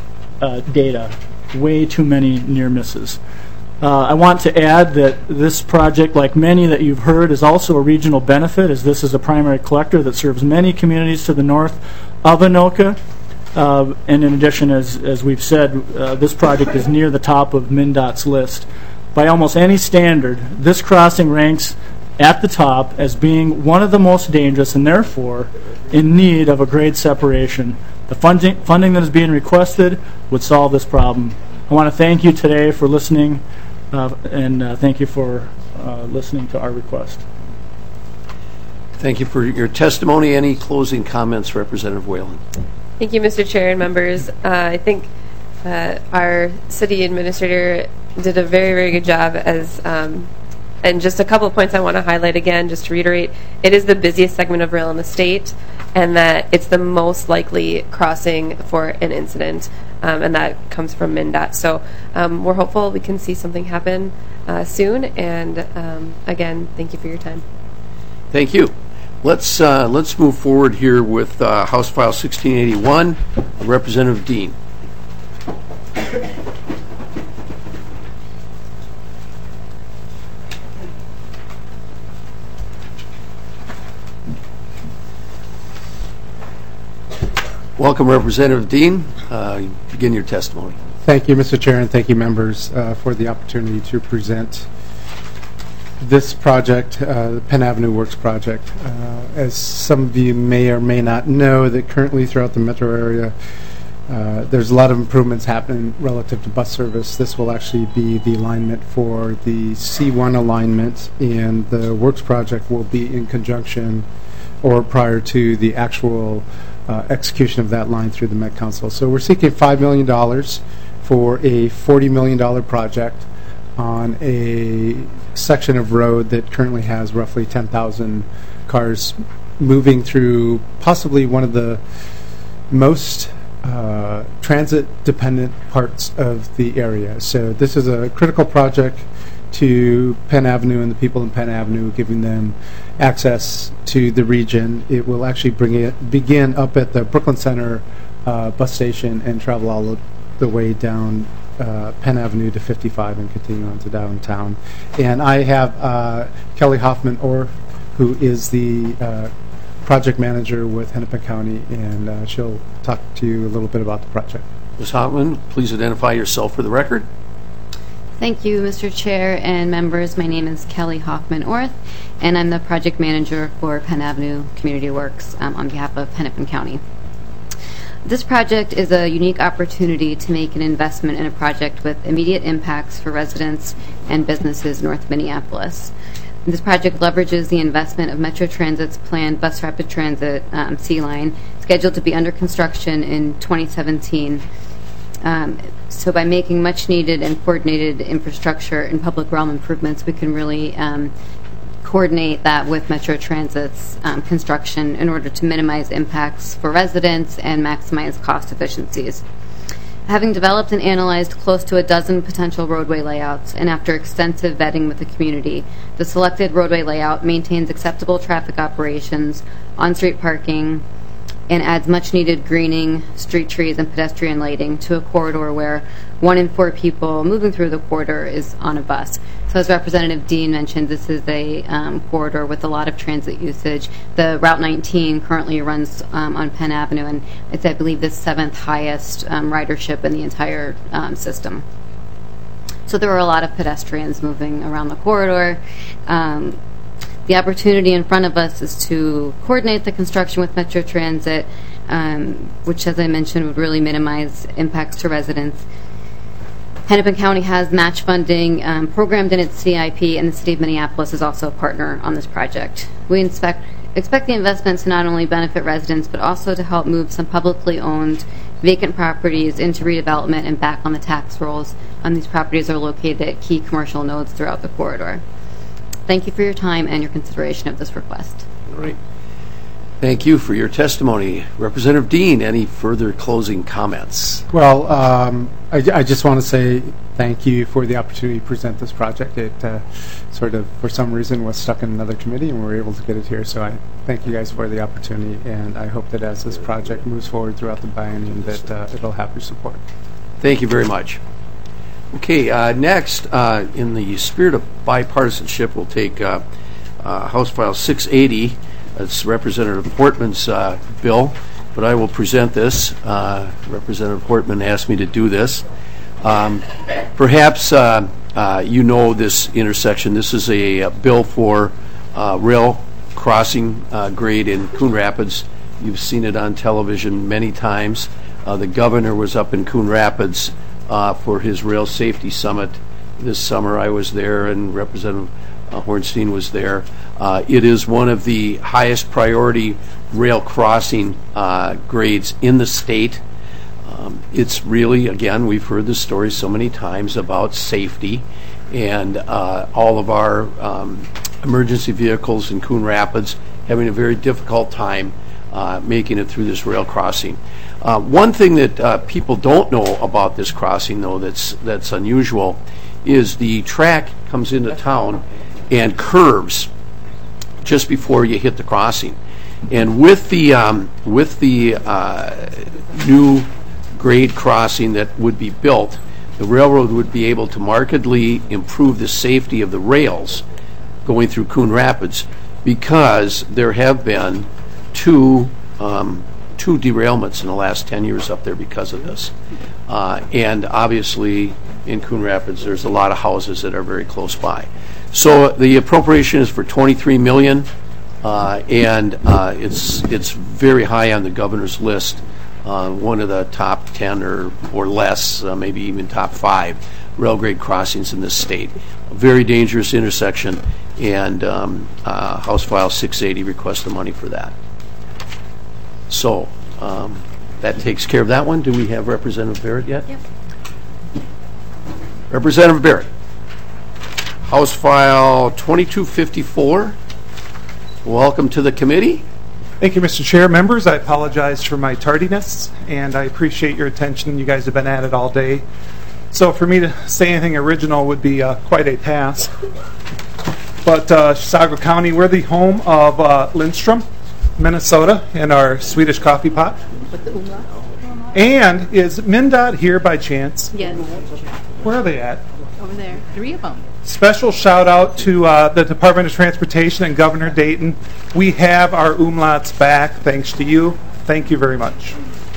Speaker 13: data. Way too many near misses. I want to add that this project, like many that you've heard, is also a regional benefit, as this is a primary collector that serves many communities to the north of Anoka. And in addition, as we've said, this project is near the top of MnDOT's list. By almost any standard, this crossing ranks at the top as being one of the most dangerous and therefore in need of a grade separation. The funding that is being requested would solve this problem. I want to thank you today for listening, and thank you for listening to our request.
Speaker 10: Thank you for your testimony. Any closing comments, Representative Whalen?
Speaker 17: Thank you, Mr. Chair and members. I think our city administrator did a very, very good job and just a couple of points I want to highlight again, just to reiterate. It is the busiest segment of rail in the state, and that it's the most likely crossing for an incident, and that comes from MnDOT. So we're hopeful we can see something happen soon, and again, thank you for your time.
Speaker 10: Thank you. Let's move forward here with House File 1681, Representative Dean. Welcome, Representative Dean. Begin your testimony.
Speaker 14: Thank you, Mr. Chair, and thank you, members, for the opportunity to present this project, the Penn Avenue Works project. As some of you may or may not know, that currently throughout the metro area, there's a lot of improvements happening relative to bus service. This will actually be the alignment for the C1 alignment, and the Works project will be in conjunction or prior to the actual execution of that line through the Met Council. So we're seeking $5 million for a $40 million project on a section of road that currently has roughly 10,000 cars moving through possibly one of the most transit-dependent parts of the area. So this is a critical project to Penn Avenue and the people in Penn Avenue, giving them access to the region. It will actually begin up at the Brooklyn Center bus station and travel all the way down Penn Avenue to 55 and continue on to downtown. And I have Kelly Hoffman-Orth, who is the project manager with Hennepin County, and she'll talk to you a little bit about the project.
Speaker 10: Ms. Hoffman, please identify yourself for the record.
Speaker 18: Thank you, Mr. Chair and members. My name is Kelly Hoffman-Orth, and I'm the project manager for Penn Avenue Community Works on behalf of Hennepin County. This project is a unique opportunity to make an investment in a project with immediate impacts for residents and businesses north of Minneapolis. This project leverages the investment of Metro Transit's planned Bus Rapid Transit C line, scheduled to be under construction in 2017. So by making much needed and coordinated infrastructure and public realm improvements, we can really coordinate that with Metro Transit's construction in order to minimize impacts for residents and maximize cost efficiencies. Having developed and analyzed close to a dozen potential roadway layouts, and after extensive vetting with the community, the selected roadway layout maintains acceptable traffic operations, on-street parking, and adds much-needed greening, street trees, and pedestrian lighting to a corridor where 1 in 4 people moving through the corridor is on a bus. So as Representative Dean mentioned, this is a corridor with a lot of transit usage. The Route 19 currently runs on Penn Avenue, and it's, I believe, the 7th highest ridership in the entire system. So there are a lot of pedestrians moving around the corridor. The opportunity in front of us is to coordinate the construction with Metro Transit, which, as I mentioned, would really minimize impacts to residents. Hennepin County has match funding programmed in its CIP, and the City of Minneapolis is also a partner on this project. We expect the investment to not only benefit residents, but also to help move some publicly owned vacant properties into redevelopment and back on the tax rolls. These properties are located at key commercial nodes throughout the corridor. Thank you for your time and your consideration of this request.
Speaker 10: All right. Thank you for your testimony. Representative Dean, any further closing comments?
Speaker 14: Well, I just want to say thank you for the opportunity to present this project. It sort of, for some reason, was stuck in another committee, and we were able to get it here. So I thank you guys for the opportunity, and I hope that as this project moves forward throughout the biennium, that it'll have your support.
Speaker 10: Thank you very much. Okay, next, in the spirit of bipartisanship, we'll take House File 680. It's Representative Portman's bill, but I will present this. Representative Portman asked me to do this. Perhaps you know this intersection. This is a bill for rail crossing grade in Coon Rapids. You've seen it on television many times. The governor was up in Coon Rapids for his rail safety summit this summer. I was there, and Representative Hornstein was there. It is one of the highest priority rail crossing grades in the state. It's really, again, we've heard the story so many times about safety, and all of our emergency vehicles in Coon Rapids having a very difficult time making it through this rail crossing. One thing that people don't know about this crossing, though, that's unusual, is the track comes into town and curves just before you hit the crossing. And with the new grade crossing that would be built, the railroad would be able to markedly improve the safety of the rails going through Coon Rapids, because there have been two 2 derailments in the last 10 years up there because of this. And obviously, in Coon Rapids, there's a lot of houses that are very close by. So the appropriation is for $23 million, and it's very high on the governor's list. One of the top 10 or less, maybe even top 5 rail grade crossings in this state. A very dangerous intersection, and House File 680 requests the money for that. So that takes care of that one. Do we have Representative Barrett yet?
Speaker 18: Yep.
Speaker 10: Representative Barrett. House File 2254. Welcome to the committee.
Speaker 4: Thank you, Mr. Chair. Members, I apologize for my tardiness, and I appreciate your attention. You guys have been at it all day. So for me to say anything original would be quite a task. But Chisago County, we're the home of Lindstrom, Minnesota, and our Swedish coffee pot. And is MnDOT here by chance?
Speaker 18: Yes.
Speaker 4: Where are they at?
Speaker 18: Over there. 3 of them.
Speaker 4: Special shout out to the Department of Transportation and Governor Dayton. We have our umlauts back thanks to you. Thank you very much.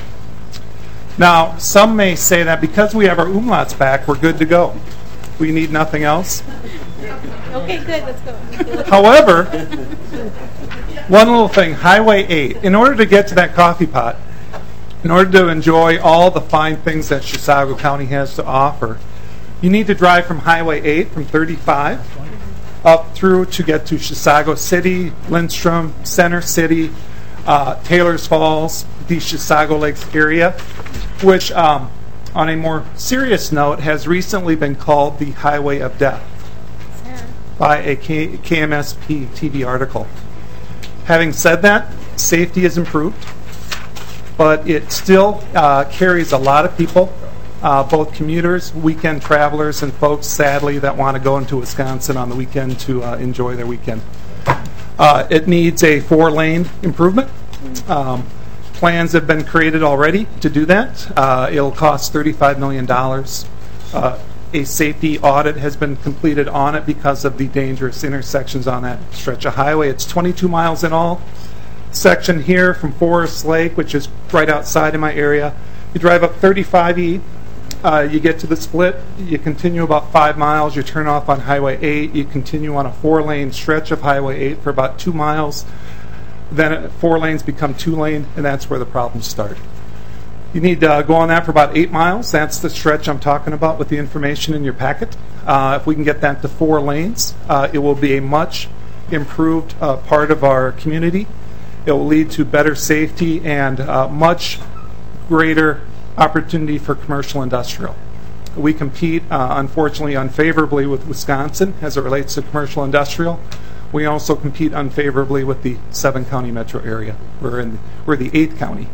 Speaker 4: Now, some may say that because we have our umlauts back, we're good to go. We need nothing else.
Speaker 17: Okay, good. Let's go.
Speaker 4: However, one little thing, Highway 8. In order to get to that coffee pot, in order to enjoy all the fine things that Chisago County has to offer, you need to drive from Highway 8, from 35, up through to get to Chisago City, Lindstrom, Center City, Taylor's Falls, the Chisago Lakes area, which, on a more serious note, has recently been called the Highway of Death by a KMSP TV article. Having said that, safety is improved, but it still carries a lot of people, both commuters, weekend travelers, and folks, sadly, that want to go into Wisconsin on the weekend to enjoy their weekend. It needs a 4-lane improvement. Plans have been created already to do that. It'll cost $35 million. A safety audit has been completed on it because of the dangerous intersections on that stretch of highway. It's 22 miles in all. Section here from Forest Lake, which is right outside of my area. You drive up 35E, you get to the split, you continue about 5 miles, you turn off on Highway 8, you continue on a 4-lane stretch of Highway 8 for about 2 miles. Then 4 lanes become 2-lane, and that's where the problems start. You need to go on that for about 8 miles. That's the stretch I'm talking about with the information in your packet. If we can get that to 4 lanes, it will be a much improved part of our community. It will lead to better safety and much greater opportunity for commercial industrial. We compete, unfortunately, unfavorably with Wisconsin as it relates to commercial industrial. We also compete unfavorably with the 7-county metro area. We're the 8th county.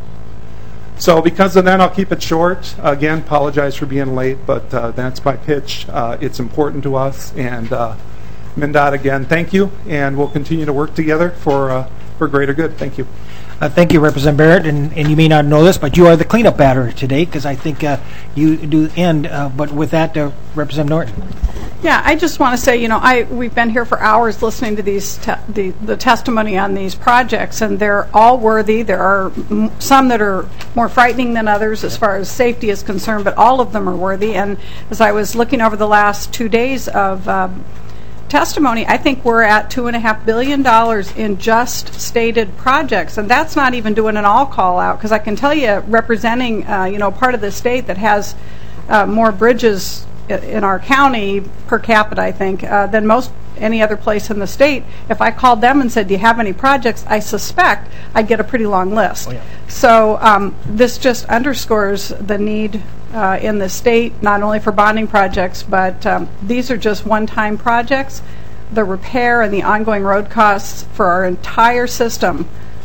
Speaker 4: So because of that, I'll keep it short. Again, apologize for being late, but that's my pitch. It's important to us. And MnDOT, again, thank you, and we'll continue to work together for greater good. Thank you.
Speaker 11: Thank you, Representative Barrett, and you may not know this, but you are the cleanup batter today, because I think you do end. But with that, Representative Norton.
Speaker 16: Yeah, I just want to say, we've been here for hours listening to these the testimony on these projects, and they're all worthy. There are some that are more frightening than others as far as safety is concerned, but all of them are worthy. And as I was looking over the last 2 days of testimony, I think we're at $2.5 billion in just stated projects, and that's not even doing an all call out, because I can tell you, representing part of the state that has more bridges in our county per capita, I think, than most any other place in the state. If I called them and said, do you have any projects, I suspect I'd get a pretty long list. Oh, yeah. So this just underscores the need in the state, not only for bonding projects, but these are just one-time projects. The repair and the ongoing road costs for our entire system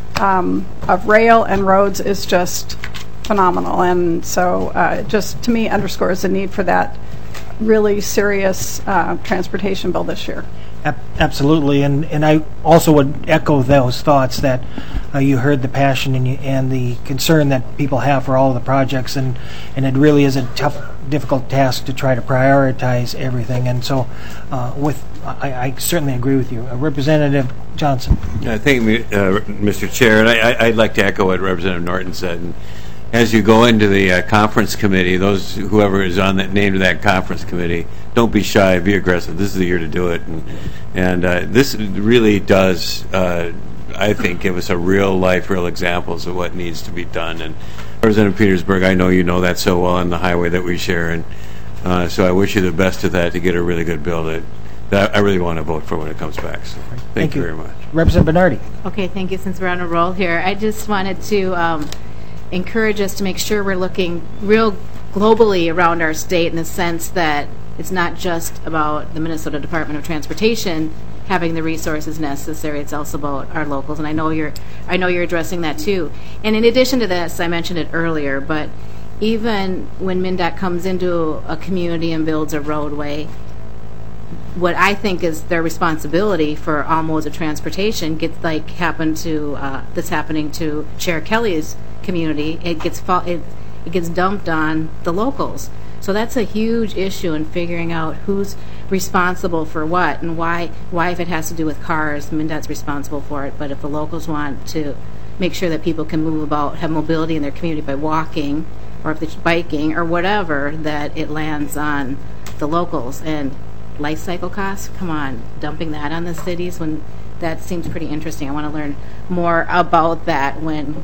Speaker 16: of rail and roads is just phenomenal. And so it just, to me, underscores the need for that really serious transportation bill this year.
Speaker 11: Absolutely, and I also would echo those thoughts that you heard the passion and the concern that people have for all of the projects, and it really is a tough, difficult task to try to prioritize everything. And so, I certainly agree with you, Representative Johnson.
Speaker 5: Thank you, Mr. Chair, and I'd like to echo what Representative Norton said. And as you go into the conference committee, whoever is on that named that conference committee, don't be shy, be aggressive. This is the year to do it, and this really does, I think, give us real examples of what needs to be done. And Representative Petersburg, I know you know that so well on the highway that we share, and so I wish you the best of that to get a really good bill that I really want to vote for when it comes back. So thank you very much.
Speaker 11: Representative Bernardi.
Speaker 20: Okay, thank you. Since we're on a roll here, I just wanted to encourage us to make sure we're looking real globally around our state in the sense that it's not just about the Minnesota Department of Transportation having the resources necessary. It's also about our locals, and I know you're addressing that too. And in addition to this, I mentioned it earlier, but even when MnDOT comes into a community and builds a roadway, what I think is their responsibility for all modes of transportation gets that's happening to Chair Kelly's community. It gets dumped on the locals. So that's a huge issue in figuring out who's responsible for what and why if it has to do with cars, MnDOT's responsible for it. But if the locals want to make sure that people can move about, have mobility in their community by walking or if it's biking or whatever, that it lands on the locals. And life cycle costs, come on, dumping that on the cities, when that seems pretty interesting. I want to learn more about that when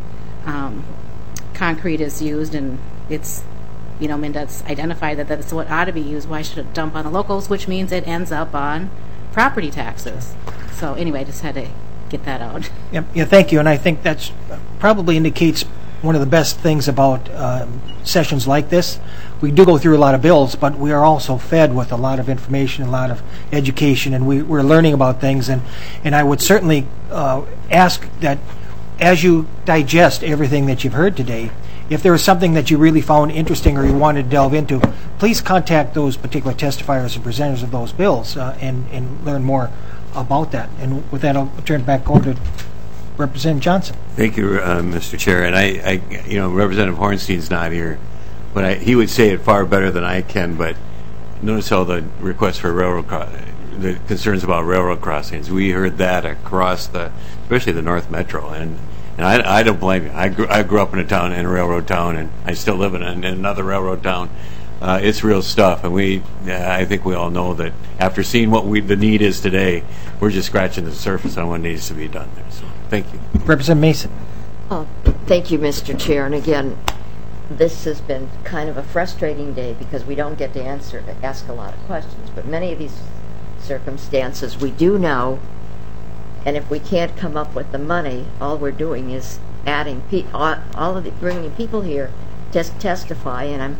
Speaker 20: concrete is used and it's, MnDOT's identified that that's what ought to be used. Why should it dump on the locals, which means it ends up on property taxes. So anyway, I just had to get that out.
Speaker 11: Yeah, thank you. And I think that probably indicates one of the best things about sessions like this. We do go through a lot of bills, but we are also fed with a lot of information, a lot of education, and we're learning about things. And I would certainly ask that as you digest everything that you've heard today, if there was something that you really found interesting or you wanted to delve into, please contact those particular testifiers and presenters of those bills and learn more about that. And with that, I'll turn it back over to Representative Johnson.
Speaker 5: Thank you, Mr. Chair. And I Representative Hornstein's not here, but he would say it far better than I can. But notice all the requests for the concerns about railroad crossings. We heard that across especially the North Metro, and I don't blame you. I grew up in a railroad town, and I still live in another railroad town. It's real stuff, and I think we all know that after seeing what the need is today, we're just scratching the surface on what needs to be done there. So, thank you.
Speaker 11: Representative Mason.
Speaker 21: Thank you, Mr. Chair. And again, this has been kind of a frustrating day because we don't get to ask a lot of questions. But many of these circumstances we do know, and if we can't come up with the money, all we're doing is adding bringing people here to testify, and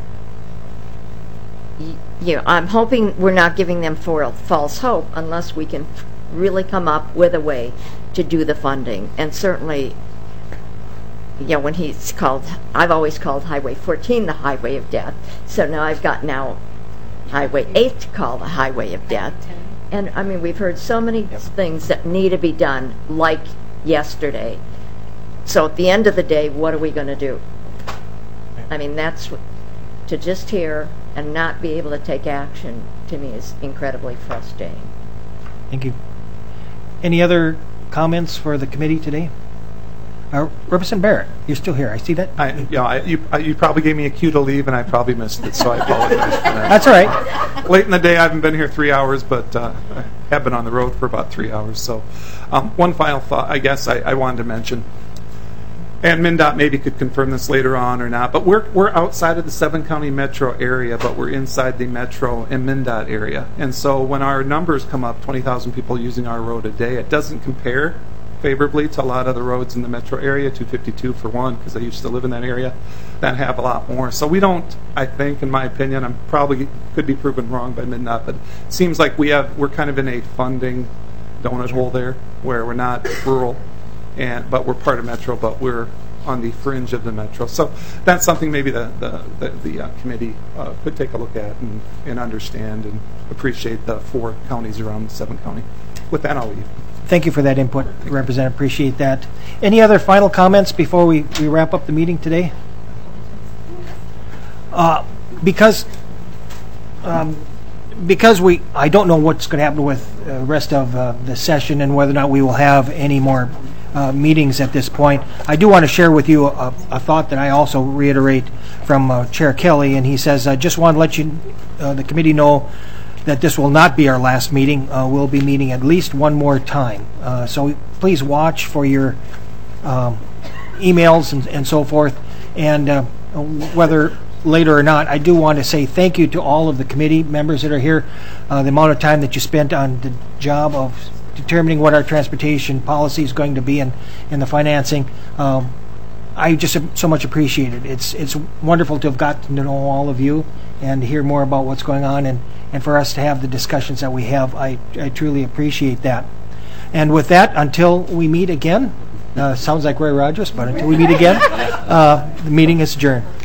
Speaker 21: I'm hoping we're not giving them false hope unless we can really come up with a way to do the funding. And certainly, when I've always called Highway 14 the highway of death, so now I've got Highway 8 to call the highway of death. And I mean, we've heard so many things that need to be done, like yesterday. So at the end of the day, what are we going to do? I mean, to just hear and not be able to take action, to me, is incredibly frustrating.
Speaker 11: Thank you. Any other comments for the committee today? Representative Barrett, you're still here. I see that.
Speaker 4: You probably gave me a cue to leave, and I probably missed it, so I apologize for that.
Speaker 11: That's all right.
Speaker 4: Late in the day, I haven't been here 3 hours, but I have been on the road for about 3 hours. So one final thought, I guess, I wanted to mention, and MnDOT maybe could confirm this later on or not, but we're outside of the 7-county metro area, but we're inside the metro and MnDOT area. And so when our numbers come up, 20,000 people using our road a day, it doesn't compare favorably to a lot of the roads in the metro area, 252 for one, because I used to live in that area, that have a lot more. So we don't, I think, in my opinion, I'm probably could be proven wrong by MnDOT, but it seems like we're kind of in a funding donut hole there, where we're not rural, but we're part of metro, but we're on the fringe of the metro. So that's something maybe the committee could take a look at and understand and appreciate the 4 counties around the 7th county. With that, I'll leave.
Speaker 11: Thank you for that input, Representative. Appreciate that. Any other final comments before we wrap up the meeting today? Because I don't know what's going to happen with the rest of the session and whether or not we will have any more meetings at this point. I do want to share with you a thought that I also reiterate from Chair Kelly, and he says, I just want to let you, the committee, know that this will not be our last meeting. We'll be meeting at least one more time. So please watch for your emails and so forth. And whether later or not, I do want to say thank you to all of the committee members that are here. The amount of time that you spent on the job of determining what our transportation policy is going to be and the financing. I just so much appreciate it. It's wonderful to have gotten to know all of you and hear more about what's going on, and for us to have the discussions that we have. I truly appreciate that. And with that, until we meet again, sounds like Roy Rogers, but until we meet again, the meeting is adjourned.